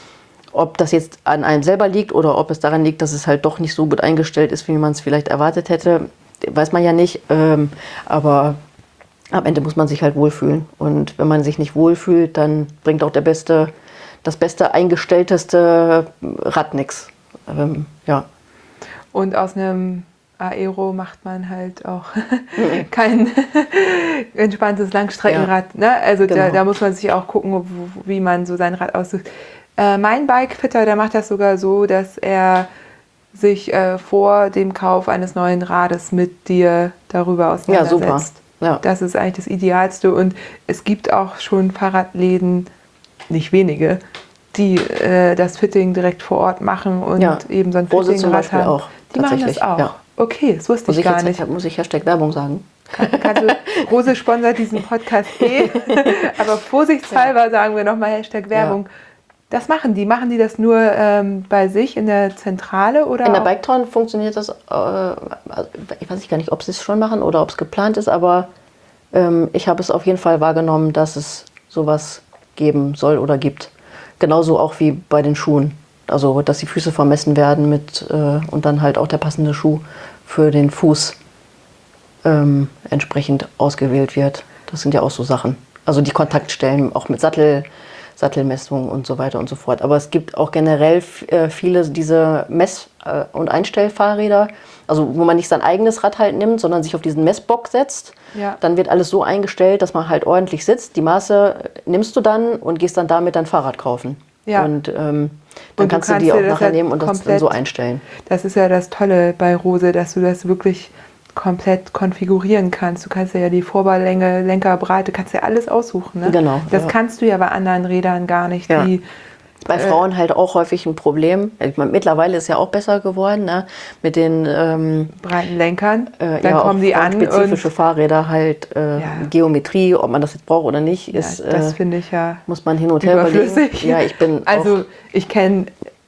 ob das jetzt an einem selber liegt oder ob es daran liegt, dass es halt doch nicht so gut eingestellt ist, wie man es vielleicht erwartet hätte, weiß man ja nicht. Ähm, aber am Ende muss man sich halt wohlfühlen. Und wenn man sich nicht wohlfühlt, dann bringt auch der beste, das beste eingestellteste Rad nichts. Ähm, ja. Und aus einem Aero macht man halt auch kein entspanntes Langstreckenrad. Ja. Ne? Also genau. da, da muss man sich auch gucken, wie man so sein Rad aussucht. Mein Bikefitter, der macht das sogar so, dass er sich äh, vor dem Kauf eines neuen Rades mit dir darüber auseinandersetzt. Ja, super. Ja. Das ist eigentlich das Idealste. Und es gibt auch schon Fahrradläden, nicht wenige, die äh, das Fitting direkt vor Ort machen und ja. eben so ein Rose zum Beispiel haben. auch. Die machen das auch. Ja. Okay, das wusste muss ich ich gar jetzt, nicht. Muss ich Hashtag Werbung sagen? Kann, kannst du, Rose sponsert diesen Podcast eh. Aber vorsichtshalber ja. sagen wir nochmal Hashtag Werbung. Ja. Das machen die. Machen die das nur ähm, bei sich in der Zentrale? Oder in der Biketown funktioniert das, äh, ich weiß gar nicht, ob sie es schon machen oder ob es geplant ist, aber ähm, ich habe es auf jeden Fall wahrgenommen, dass es sowas geben soll oder gibt. Genauso auch wie bei den Schuhen. Also, dass die Füße vermessen werden mit äh, und dann halt auch der passende Schuh für den Fuß ähm, entsprechend ausgewählt wird. Das sind ja auch so Sachen. Also die Kontaktstellen, auch mit Sattel, Sattelmessung und so weiter und so fort. Aber es gibt auch generell äh, viele diese Mess- äh, und Einstellfahrräder, also wo man nicht sein eigenes Rad halt nimmt, sondern sich auf diesen Messbock setzt. Ja. Dann wird alles so eingestellt, dass man halt ordentlich sitzt. Die Maße nimmst du dann und gehst dann damit dein Fahrrad kaufen. Ja. Und ähm, dann und kannst du, kannst du die auch nachher nehmen und das dann so einstellen. Das ist ja das Tolle bei Rose, dass du das wirklich komplett konfigurieren kannst. Du kannst ja die Vorbaulänge, Lenkerbreite, kannst ja alles aussuchen. Ne? Genau. Das ja. kannst du ja bei anderen Rädern gar nicht. Ja. Die, bei äh, Frauen halt auch häufig ein Problem. Ich meine, mittlerweile ist ja auch besser geworden, ne? Mit den ähm, breiten Lenkern. Äh, Dann ja, kommen die an. Spezifische Fahrräder halt, äh, ja. Geometrie, ob man das jetzt braucht oder nicht, ist, ja, das äh, finde ich ja muss man hin und her überlegen. Ja, ich bin also ich kenne,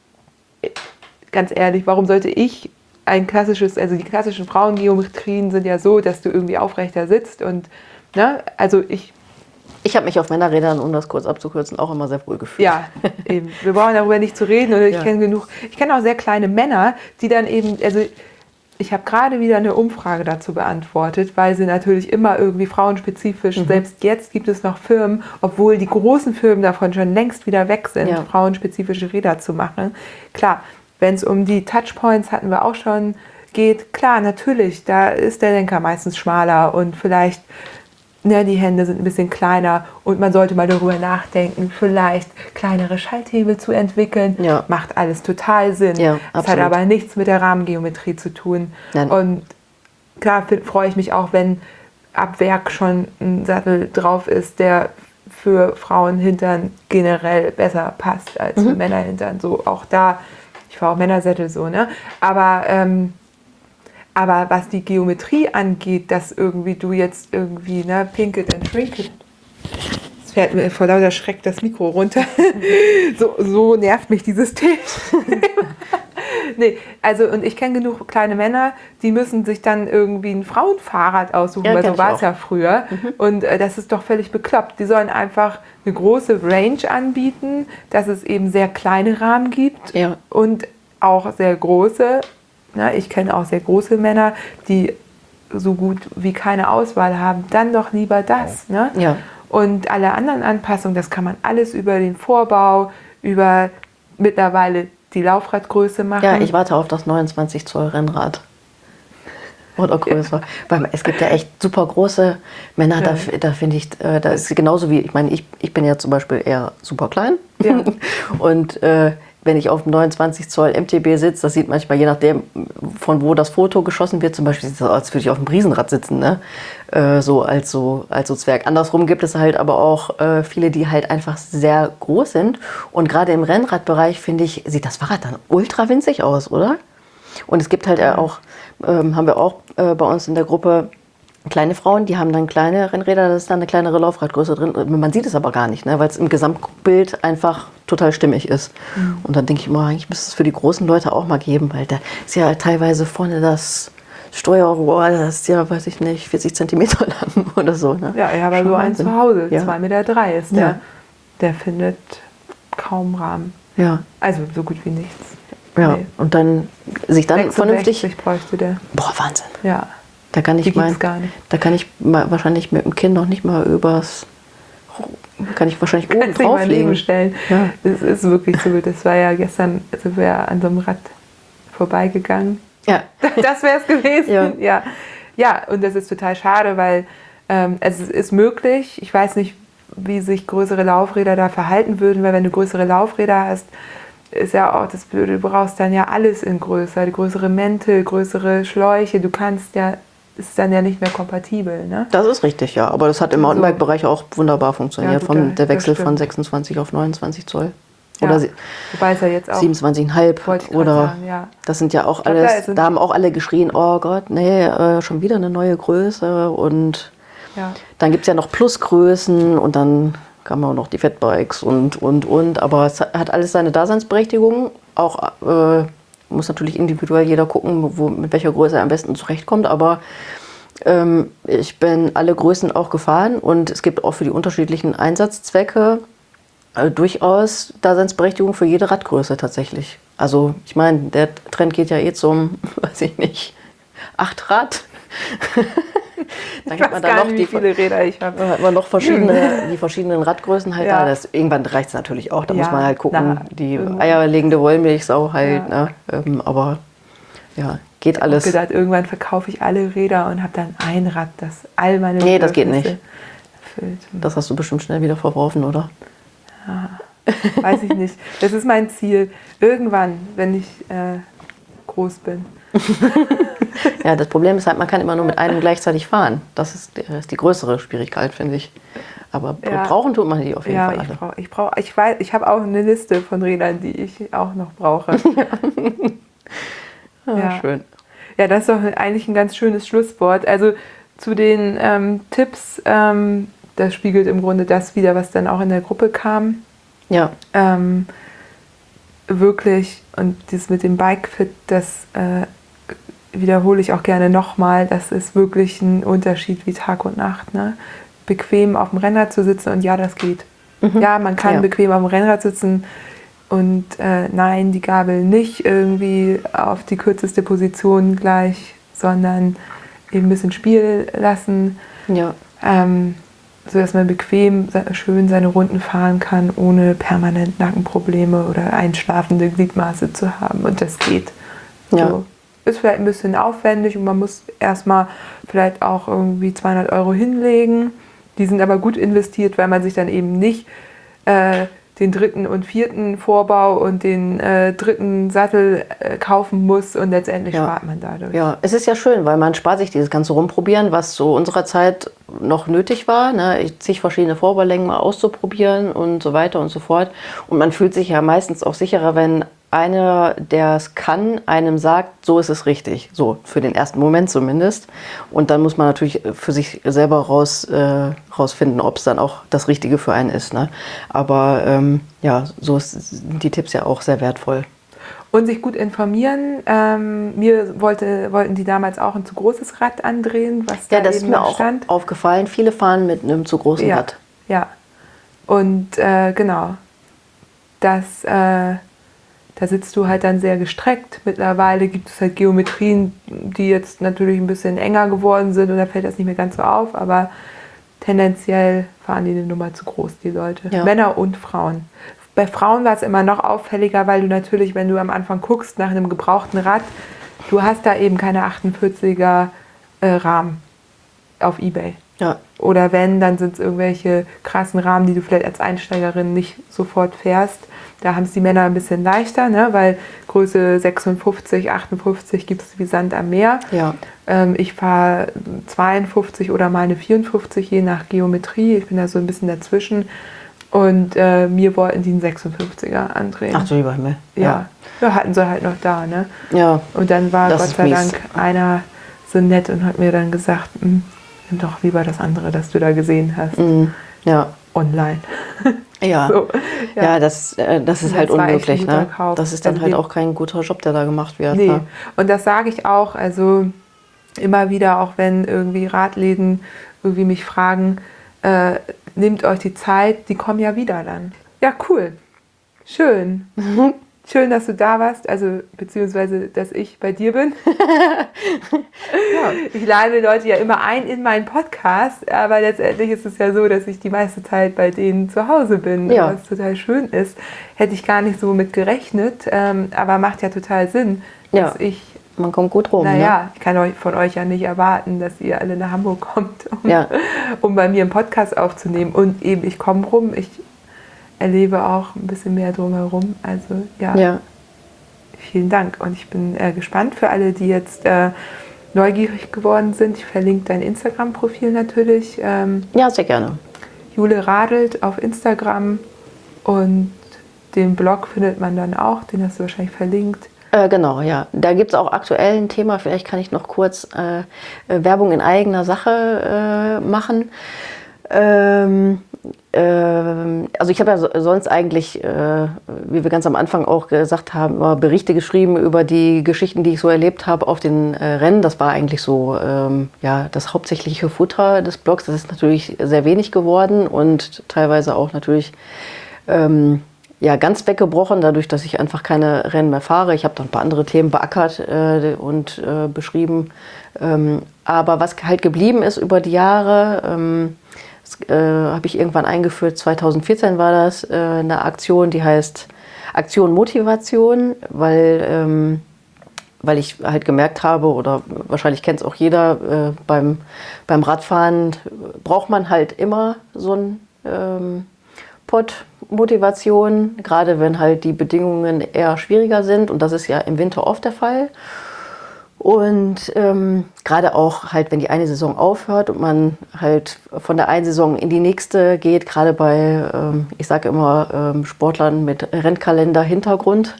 ganz ehrlich, warum sollte ich ein klassisches, also die klassischen Frauengeometrien sind ja so, dass du irgendwie aufrechter sitzt und, ne, also ich... Ich habe mich auf Männerrädern, um das kurz abzukürzen, auch immer sehr wohl gefühlt. Ja, eben. Wir brauchen darüber nicht zu reden. Oder ich ja. kenne genug, ich kenne auch sehr kleine Männer, die dann eben, also ich habe gerade wieder eine Umfrage dazu beantwortet, weil sie natürlich immer irgendwie frauenspezifisch, mhm. selbst jetzt gibt es noch Firmen, obwohl die großen Firmen davon schon längst wieder weg sind, ja. frauenspezifische Räder zu machen. Klar, wenn es um die Touchpoints, hatten wir auch schon, geht, klar, natürlich, da ist der Lenker meistens schmaler und vielleicht, ne, die Hände sind ein bisschen kleiner und man sollte mal darüber nachdenken, vielleicht kleinere Schalthebel zu entwickeln. Ja. Macht alles total Sinn. Ja, das hat aber nichts mit der Rahmengeometrie zu tun. Nein. Und klar freue ich mich auch, wenn ab Werk schon ein Sattel drauf ist, der für Frauenhintern generell besser passt als mhm. für Männerhintern. So auch da, ich fahre auch Männersättel so, ne? Aber, ähm, aber was die Geometrie angeht, dass irgendwie du jetzt irgendwie, ne, pink it and shrink it. Es fährt mir vor lauter Schreck das Mikro runter. so, so nervt mich dieses Thema. Nee, also und ich kenne genug kleine Männer, die müssen sich dann irgendwie ein Frauenfahrrad aussuchen, ja, weil so war es ja früher. Mhm. Und äh, das ist doch völlig bekloppt. Die sollen einfach eine große Range anbieten, dass es eben sehr kleine Rahmen gibt ja. und auch sehr große. Na, ich kenne auch sehr große Männer, die so gut wie keine Auswahl haben. Dann doch lieber das. Ne? Ja. Und alle anderen Anpassungen, das kann man alles über den Vorbau, über mittlerweile die Laufradgröße machen. Ja, ich warte auf das neunundzwanzig Zoll Rennrad. Oder größer. Ja. Weil es gibt ja echt super große Männer, ja. da, da finde ich, da ist genauso wie, ich meine, ich, ich bin ja zum Beispiel eher super klein. Ja. Und äh, wenn ich auf dem neunundzwanzig Zoll M T B sitze, das sieht manchmal, je nachdem, von wo das Foto geschossen wird, zum Beispiel sieht es aus, als würde ich auf einem Riesenrad sitzen, ne? Äh, so als so als so Zwerg. Andersrum gibt es halt aber auch äh, viele, die halt einfach sehr groß sind. Und gerade im Rennradbereich, finde ich, sieht das Fahrrad dann ultra winzig aus, oder? Und es gibt halt ja. auch, ähm, haben wir auch äh, bei uns in der Gruppe, kleine Frauen, die haben dann kleine Rennräder, da ist dann eine kleinere Laufradgröße drin. Man sieht es aber gar nicht, ne, weil es im Gesamtbild einfach total stimmig ist. Mhm. Und dann denke ich immer, eigentlich müsste es für die großen Leute auch mal geben, weil da ist ja teilweise vorne das Steuerrohr, das ist ja, weiß ich nicht, vierzig Zentimeter lang oder so. Ne? Ja, ich habe so einen zu Hause, ja. zwei Komma drei Meter ist der. Ja. Der findet kaum Rahmen. Ja. Also so gut wie nichts. Ja, nee. Und dann sich dann vernünftig... bräuchte der. Boah, Wahnsinn. Ja. Da kann ich mein, gar nicht. Da kann ich mal, wahrscheinlich mit dem Kind noch nicht mal übers... Kann ich wahrscheinlich oben drauflegen. Stellen. Ja. Das ist wirklich so. Das war ja gestern, sind wir an so einem Rad vorbeigegangen. Ja. Das wäre es gewesen. Ja. ja. Ja, und das ist total schade, weil ähm, es ist möglich. Ich weiß nicht, wie sich größere Laufräder da verhalten würden, weil wenn du größere Laufräder hast, ist ja auch das Blöde, du brauchst dann ja alles in größer, die größere Mäntel, größere Schläuche, du kannst ja, ist dann ja nicht mehr kompatibel, ne? Das ist richtig, ja, aber das hat im Mountainbike-Bereich auch wunderbar funktioniert, ja, gut, von der Wechsel von sechsundzwanzig auf neunundzwanzig Zoll. Oder ja, wobei es ja jetzt auch siebenundzwanzig Komma fünf oder sagen, ja. Das sind ja auch glaub, alles, da, da haben auch alle geschrien, oh Gott, nee, äh, schon wieder eine neue Größe und ja. Dann gibt es ja noch Plusgrößen und dann kamen auch noch die Fatbikes und, und, und. Aber es hat alles seine Daseinsberechtigung. Auch äh, muss natürlich individuell jeder gucken, wo, mit welcher Größe er am besten zurechtkommt. Aber ähm, ich bin alle Größen auch gefahren und es gibt auch für die unterschiedlichen Einsatzzwecke äh, durchaus Daseinsberechtigung für jede Radgröße tatsächlich. Also ich meine, der Trend geht ja eh zum, weiß ich nicht, acht Rad. Dann ich weiß gar nicht, wie viele Räder ich habe. Hat man noch verschiedene, die verschiedenen Radgrößen halt ja. da. Das, irgendwann reicht es natürlich auch. Da ja, muss man halt gucken, na, die eierlegende Wollmilchsau halt. Ja. Ne? Ähm, aber ja, geht ich alles. Ich habe gedacht, irgendwann verkaufe ich alle Räder und habe dann ein Rad, das all meine Nee, das geht nicht. Erfüllt. Das hast du bestimmt schnell wieder verworfen, oder? Ja, weiß ich nicht. Das ist mein Ziel. Irgendwann, wenn ich äh, groß bin. Ja, das Problem ist halt, man kann immer nur mit einem gleichzeitig fahren. Das ist die, das ist die größere Schwierigkeit, finde ich. Aber ja. brauchen tut man die auf jeden ja, Fall alle. Ich brauch, ich brauch, ich weiß, ich habe auch eine Liste von Rädern, die ich auch noch brauche. Ja. Ja. Schön. Ja, das ist doch eigentlich ein ganz schönes Schlusswort. Also zu den ähm, Tipps, ähm, das spiegelt im Grunde das wider, was dann auch in der Gruppe kam. Ja. Ähm, wirklich, und das mit dem Bike-Fit, das äh, wiederhole ich auch gerne nochmal, das ist wirklich ein Unterschied wie Tag und Nacht. Ne? Bequem auf dem Rennrad zu sitzen und ja, das geht. Mhm. Ja, man kann ja. bequem auf dem Rennrad sitzen und äh, nein, die Gabel nicht irgendwie auf die kürzeste Position gleich, sondern eben ein bisschen Spiel lassen, ja. ähm, sodass man bequem schön seine Runden fahren kann, ohne permanent Nackenprobleme oder einschlafende Gliedmaße zu haben. Und das geht. Ja. So. Ist vielleicht ein bisschen aufwendig und man muss erstmal vielleicht auch irgendwie zweihundert Euro hinlegen. Die sind aber gut investiert, weil man sich dann eben nicht äh, den dritten und vierten Vorbau und den äh, dritten Sattel äh, kaufen muss und letztendlich ja. spart man dadurch. Ja, es ist ja schön, weil man spart sich dieses ganze Rumprobieren, was zu unserer Zeit noch nötig war, ne? zig verschiedene Vorbaulängen mal auszuprobieren und so weiter und so fort. Und man fühlt sich ja meistens auch sicherer, wenn einer, der es kann, einem sagt, so ist es richtig. So, für den ersten Moment zumindest. Und dann muss man natürlich für sich selber raus, äh, rausfinden, ob es dann auch das Richtige für einen ist. Ne? Aber ähm, ja, so ist, sind die Tipps ja auch sehr wertvoll. Und sich gut informieren. Ähm, mir wollte, wollten die damals auch ein zu großes Rad andrehen, was da ja, das eben ist mir auch stand. aufgefallen. Viele fahren mit einem zu großen ja, Rad. Ja, und äh, genau, das... Äh, Da sitzt du halt dann sehr gestreckt. Mittlerweile gibt es halt Geometrien, die jetzt natürlich ein bisschen enger geworden sind und da fällt das nicht mehr ganz so auf, aber tendenziell fahren die eine Nummer zu groß, die Leute. Ja. Männer und Frauen. Bei Frauen war es immer noch auffälliger, weil du natürlich, wenn du am Anfang guckst nach einem gebrauchten Rad, du hast da eben keine achtundvierziger äh, Rahmen auf eBay. Ja. Oder wenn, dann sind es irgendwelche krassen Rahmen, die du vielleicht als Einsteigerin nicht sofort fährst. Da haben es die Männer ein bisschen leichter, ne? Weil Größe sechsundfünfzig, achtundfünfzig gibt es wie Sand am Meer. Ja. Ähm, ich fahre zweiundfünfzig oder mal eine vierundfünfzig, je nach Geometrie. Ich bin da so ein bisschen dazwischen. Und äh, mir wollten die einen sechsundfünfziger andrehen. Ach du lieber Himmel. Ja. Ja. ja, hatten sie halt noch da, ne? Ja. Und dann war Das Gott ist sei mies. Dank einer so nett und hat mir dann gesagt, "Hm, nimm doch lieber das andere, das du da gesehen hast, Mhm. Ja. online." Ja. So, ja. ja, das, äh, das ist Und halt das war echt ein unmöglich. guter Ne? Kauf. Das ist dann Also halt den- auch kein guter Job, der da gemacht wird. Nee, Ne? und das sage ich auch, also immer wieder, auch wenn irgendwie Radläden irgendwie mich fragen, äh, nehmt euch die Zeit, die kommen ja wieder dann. Ja, cool. Schön. Schön, dass du da warst, also beziehungsweise, dass ich bei dir bin. Ja. Ich lade Leute ja immer ein in meinen Podcast, aber letztendlich ist es ja so, dass ich die meiste Zeit bei denen zu Hause bin, Ja. was total schön ist. Hätte ich gar nicht so mit gerechnet, ähm, aber macht ja total Sinn, Ja. dass ich, Man kommt gut rum. naja, ich kann euch, von euch ja nicht erwarten, dass ihr alle nach Hamburg kommt, um, Ja. um bei mir einen Podcast aufzunehmen. Und eben, ich komme rum, ich erlebe auch ein bisschen mehr drumherum. Also ja, Ne? Ja. vielen Dank. Und ich bin äh, gespannt für alle, die jetzt äh, neugierig geworden sind. Ich verlinke dein Instagram-Profil natürlich. Ähm, Ja, sehr gerne. Jule Radelt auf Instagram. Und den Blog findet man dann auch. Den hast du wahrscheinlich verlinkt. Äh, genau, ja. Da gibt es auch aktuell ein Thema. Vielleicht kann ich noch kurz äh, äh, Werbung in eigener Sache äh, machen. Ähm, ähm, also ich habe ja so, sonst eigentlich, äh, wie wir ganz am Anfang auch gesagt haben, immer Berichte geschrieben über die Geschichten, die ich so erlebt habe auf den äh, Rennen. Das war eigentlich so ähm, ja, das hauptsächliche Futter des Blogs. Das ist natürlich sehr wenig geworden und teilweise auch natürlich ähm, ja, ganz weggebrochen, dadurch, dass ich einfach keine Rennen mehr fahre. Ich habe dann ein paar andere Themen beackert äh, und äh, beschrieben. Ähm, aber was halt geblieben ist über die Jahre, ähm, das, äh, habe ich irgendwann eingeführt, zweitausendvierzehn war das, äh, eine Aktion, die heißt Aktion Motivation, weil, ähm, weil ich halt gemerkt habe, oder wahrscheinlich kennt es auch jeder, äh, beim, beim Radfahren braucht man halt immer so ein ähm, Pot Motivation, gerade wenn halt die Bedingungen eher schwieriger sind, und das ist ja im Winter oft der Fall. Und ähm, gerade auch halt, wenn die eine Saison aufhört und man halt von der einen Saison in die nächste geht, gerade bei, ähm, ich sage immer, ähm, Sportlern mit Rennkalender-Hintergrund,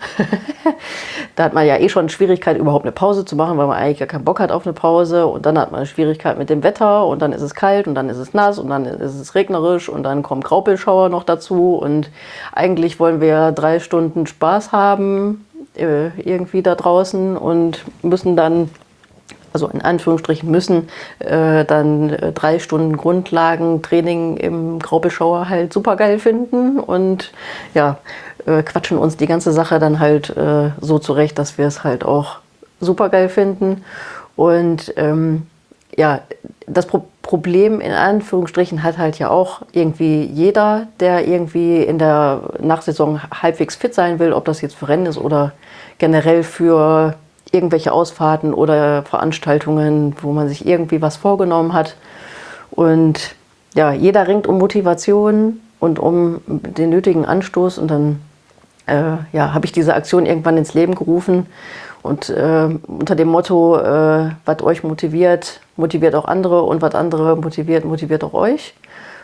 da hat man ja eh schon Schwierigkeit, überhaupt eine Pause zu machen, weil man eigentlich gar keinen Bock hat auf eine Pause, und dann hat man eine Schwierigkeit mit dem Wetter, und dann ist es kalt und dann ist es nass und dann ist es regnerisch und dann kommen Graupelschauer noch dazu, und eigentlich wollen wir drei Stunden Spaß haben irgendwie da draußen und müssen dann, also in Anführungsstrichen müssen, äh, dann äh, drei Stunden Grundlagentraining im Graupelschauer halt super geil finden, und ja, äh, quatschen uns die ganze Sache dann halt äh, so zurecht, dass wir es halt auch super geil finden. Und ähm, ja, das Pro Problem in Anführungsstrichen hat halt ja auch irgendwie jeder, der irgendwie in der Nachsaison halbwegs fit sein will, ob das jetzt für Rennen ist oder generell für irgendwelche Ausfahrten oder Veranstaltungen, wo man sich irgendwie was vorgenommen hat. Und ja, jeder ringt um Motivation und um den nötigen Anstoß, und dann äh, ja, habe ich diese Aktion irgendwann ins Leben gerufen. Und äh, unter dem Motto, äh, was euch motiviert, motiviert auch andere, und was andere motiviert, motiviert auch euch.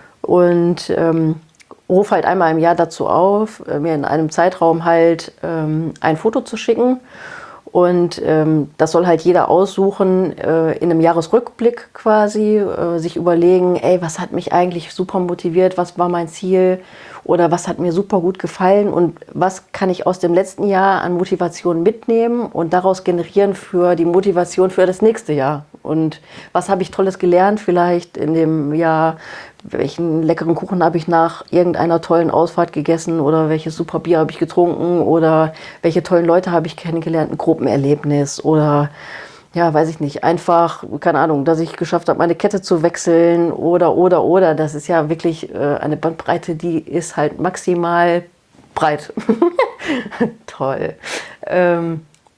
Und ähm, rufe halt einmal im Jahr dazu auf, äh, mir in einem Zeitraum halt ähm, ein Foto zu schicken. Und ähm, das soll halt jeder aussuchen, äh, in einem Jahresrückblick quasi, äh, sich überlegen, ey, was hat mich eigentlich super motiviert, was war mein Ziel oder was hat mir super gut gefallen und was kann ich aus dem letzten Jahr an Motivation mitnehmen und daraus generieren für die Motivation für das nächste Jahr. Und was habe ich Tolles gelernt vielleicht in dem Jahr, welchen leckeren Kuchen habe ich nach irgendeiner tollen Ausfahrt gegessen oder welches super Bier habe ich getrunken oder welche tollen Leute habe ich kennengelernt, ein Gruppenerlebnis oder ja, weiß ich nicht, einfach, keine Ahnung, dass ich geschafft habe, meine Kette zu wechseln oder, oder, oder. Das ist ja wirklich äh, eine Bandbreite, die ist halt maximal breit. Toll. Ähm,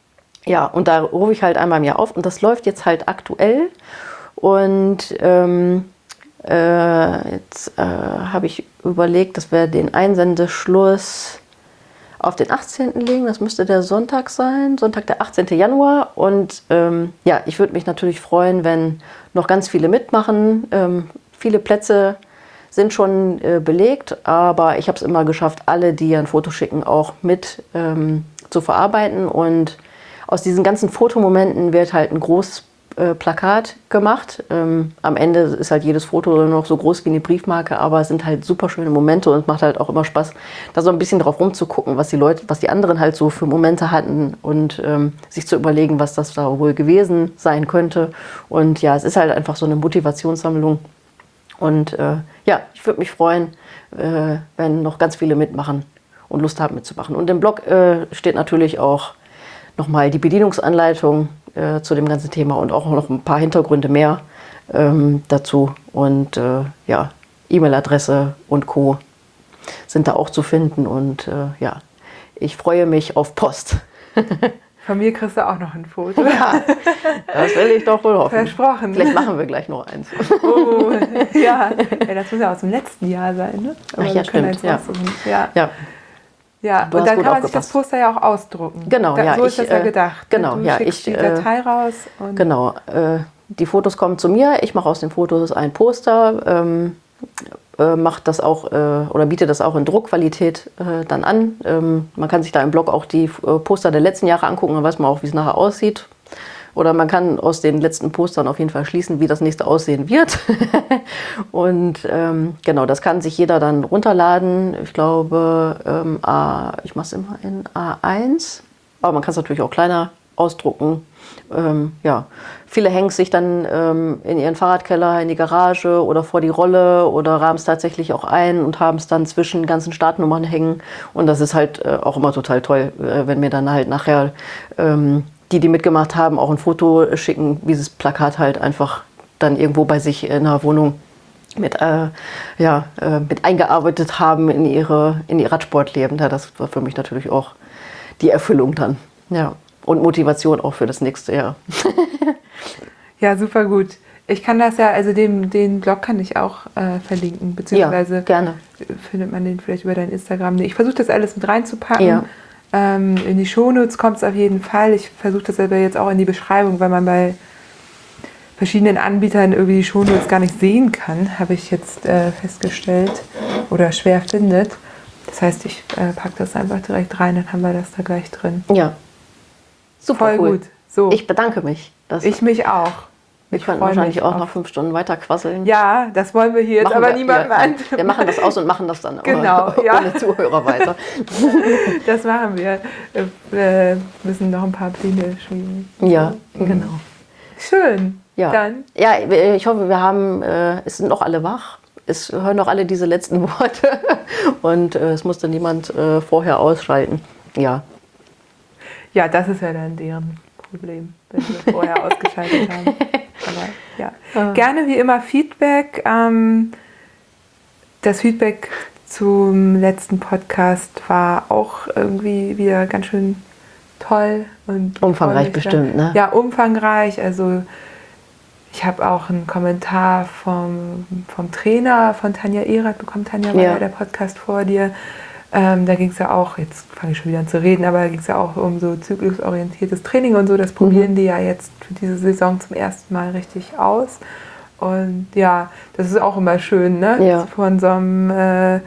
Ja, und da rufe ich halt einmal im Jahr auf und das läuft jetzt halt aktuell. Und ähm, äh, jetzt äh, habe ich überlegt, dass wir den Einsendeschluss auf den achtzehnten legen. Das müsste der Sonntag sein, Sonntag der achtzehnten Januar. Und ähm, ja, ich würde mich natürlich freuen, wenn noch ganz viele mitmachen. Ähm, viele Plätze sind schon äh, belegt, aber ich habe es immer geschafft, alle, die ein Foto schicken, auch mit ähm, zu verarbeiten. Und aus diesen ganzen Fotomomenten wird halt ein großes äh, Plakat gemacht. Ähm, am Ende ist halt jedes Foto noch so groß wie eine Briefmarke, aber es sind halt super schöne Momente und es macht halt auch immer Spaß, da so ein bisschen drauf rumzugucken, was die Leute, was die anderen halt so für Momente hatten und ähm, sich zu überlegen, was das da wohl gewesen sein könnte. Und ja, es ist halt einfach so eine Motivationssammlung. Und äh, ja, ich würde mich freuen, äh, wenn noch ganz viele mitmachen und Lust haben mitzumachen. Und im Blog äh, steht natürlich auch nochmal die Bedienungsanleitung äh, zu dem ganzen Thema und auch noch ein paar Hintergründe mehr ähm, dazu. Und äh, ja, E-Mail-Adresse und Co. sind da auch zu finden. Und äh, ja, ich freue mich auf Post. Von mir kriegst du auch noch ein Foto. Ja, das will ich doch wohl hoffen. Versprochen. Vielleicht machen wir gleich noch eins. Oh, ja. Ja, das muss ja aus dem letzten Jahr sein, ne? Aber Ach ja, wir können stimmt. Ja. ja. Ja. Ja, Du und hast dann gut kann man sich das aufgepasst. Poster ja auch ausdrucken. Genau, da, ja. So ist ich, das ja äh, gedacht. Genau, du ja. schickst Ich, die Datei raus. Und genau. Äh, die Fotos kommen zu mir. Ich mache aus den Fotos ein Poster. Ähm, äh, macht das auch äh, oder biete das auch in Druckqualität äh, dann an. Ähm, man kann sich da im Blog auch die äh, Poster der letzten Jahre angucken, dann weiß man auch, wie es nachher aussieht. Oder man kann aus den letzten Postern auf jeden Fall schließen, wie das nächste aussehen wird. Und ähm, genau, das kann sich jeder dann runterladen. Ich glaube, ähm, A, ich mache es immer in A eins, aber man kann es natürlich auch kleiner ausdrucken. Ähm, ja. Viele hängen sich dann ähm, in ihren Fahrradkeller, in die Garage oder vor die Rolle oder rahmen es tatsächlich auch ein und haben es dann zwischen ganzen Startnummern hängen. Und das ist halt äh, auch immer total toll, äh, wenn mir dann halt nachher ähm, die, die mitgemacht haben, auch ein Foto schicken, wie sie das Plakat halt einfach dann irgendwo bei sich in der Wohnung mit, äh, ja, äh, mit eingearbeitet haben in ihre, in ihr Radsportleben. Ja, das war für mich natürlich auch die Erfüllung dann. Ja. Und Motivation auch für das nächste Jahr. ja, super gut. Ich kann das ja, also den, den Blog kann ich auch äh, verlinken, beziehungsweise ja, gerne. findet man den vielleicht über dein Instagram. Ich versuche das alles mit reinzupacken. Ja. Ähm, in die Shownotes kommt es auf jeden Fall. Ich versuche das aber jetzt auch in die Beschreibung, weil man bei verschiedenen Anbietern irgendwie die Shownotes gar nicht sehen kann, habe ich jetzt äh, festgestellt oder schwer findet. Das heißt, ich äh, packe das einfach direkt rein, dann haben wir das da gleich drin. Ja, super Voll cool. gut. So. Ich bedanke mich. Das Ich mich auch. Wir könnten wahrscheinlich auch noch fünf Stunden weiter quasseln. Ja, das wollen wir hier jetzt Machen aber wir, niemandem ja, an. Wir machen das aus und machen das dann Genau, ohne, ja. ohne Zuhörer weiter. Das machen wir. Wir müssen noch ein paar Pläne schmieden. Ja, genau. Schön. Ja. Dann. Ja, ich hoffe, wir haben, äh, es sind noch alle wach. Es hören noch alle diese letzten Worte. Und äh, es musste niemand äh, vorher ausschalten. Ja. Ja, das ist ja dann deren Problem, wenn wir vorher ausgeschaltet haben. Aber ja. Ah. Gerne wie immer Feedback. Ähm, das Feedback zum letzten Podcast war auch irgendwie wieder ganz schön toll. Und Umfangreich bestimmt, ne? Ja, umfangreich. Also ich habe auch einen Kommentar vom, vom Trainer von Tanja Erath bekommen. Tanja war Ja. ja der Podcast vor dir. Ähm, da ging es ja auch, jetzt fange ich schon wieder an zu reden, aber da ging es ja auch um so zyklusorientiertes Training und so. Das probieren Mhm. die ja jetzt für diese Saison zum ersten Mal richtig aus. Und ja, das ist auch immer schön, ne? Ja. Von so einem äh,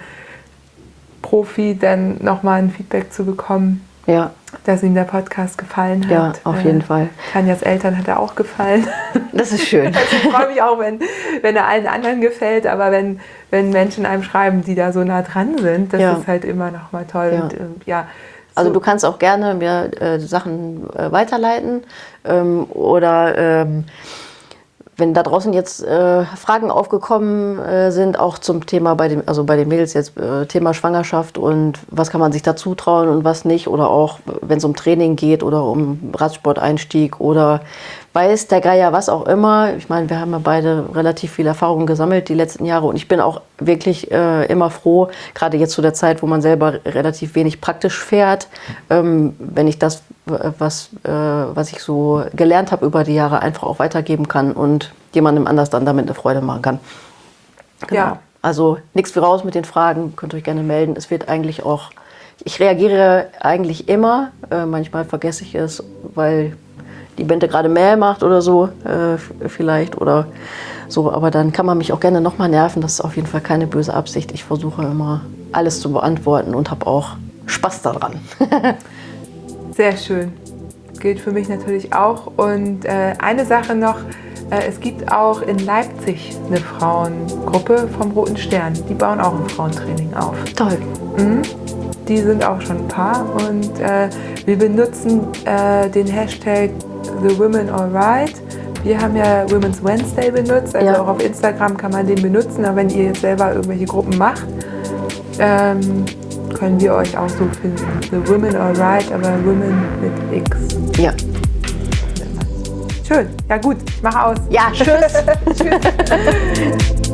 Profi dann nochmal ein Feedback zu bekommen, Ja, dass ihm der Podcast gefallen hat. ja, auf Äh, jeden Fall. Tanjas Eltern hat er auch gefallen. Das ist schön. Also ich freue mich auch, wenn, wenn er allen anderen gefällt, aber wenn, wenn Menschen einem schreiben, die da so nah dran sind, das Ja. ist halt immer noch mal toll. Ja. Und, ähm, ja, Also so- du kannst auch gerne mir äh, Sachen äh, weiterleiten ähm, oder ähm, wenn da draußen jetzt äh, Fragen aufgekommen äh, sind, auch zum Thema bei den, also bei den Mädels jetzt äh, Thema Schwangerschaft und was kann man sich da zutrauen und was nicht oder auch wenn es um Training geht oder um Radsport-Einstieg oder weiß der Geier was auch immer. Ich meine, wir haben ja beide relativ viel Erfahrung gesammelt die letzten Jahre und ich bin auch wirklich äh, immer froh, gerade jetzt zu der Zeit, wo man selber relativ wenig praktisch fährt, ähm, wenn ich das, was, äh, was ich so gelernt habe über die Jahre, einfach auch weitergeben kann und jemandem anders dann damit eine Freude machen kann. Genau. Ja. Also nichts wie raus mit den Fragen, könnt ihr euch gerne melden. Es wird eigentlich auch, ich reagiere eigentlich immer, äh, manchmal vergesse ich es, weil die Bente gerade Mäh macht oder so, äh, vielleicht oder so, aber dann kann man mich auch gerne nochmal nerven, das ist auf jeden Fall keine böse Absicht. Ich versuche immer alles zu beantworten und habe auch Spaß daran. Sehr schön. Gilt für mich natürlich auch. Und äh, eine Sache noch, äh, es gibt auch in Leipzig eine Frauengruppe vom Roten Stern. Die bauen auch ein Frauentraining auf. Toll. Mhm. Die sind auch schon ein paar und äh, wir benutzen äh, den Hashtag The Women Alright. Wir haben ja Women's Wednesday benutzt, also ja. auch auf Instagram kann man den benutzen, aber wenn ihr jetzt selber irgendwelche Gruppen macht, ähm, können wir euch auch so finden. The Women Alright, aber Women mit X. Ja. Schön. Ja gut, ich mache aus. Ja, tschüss. Tschüss.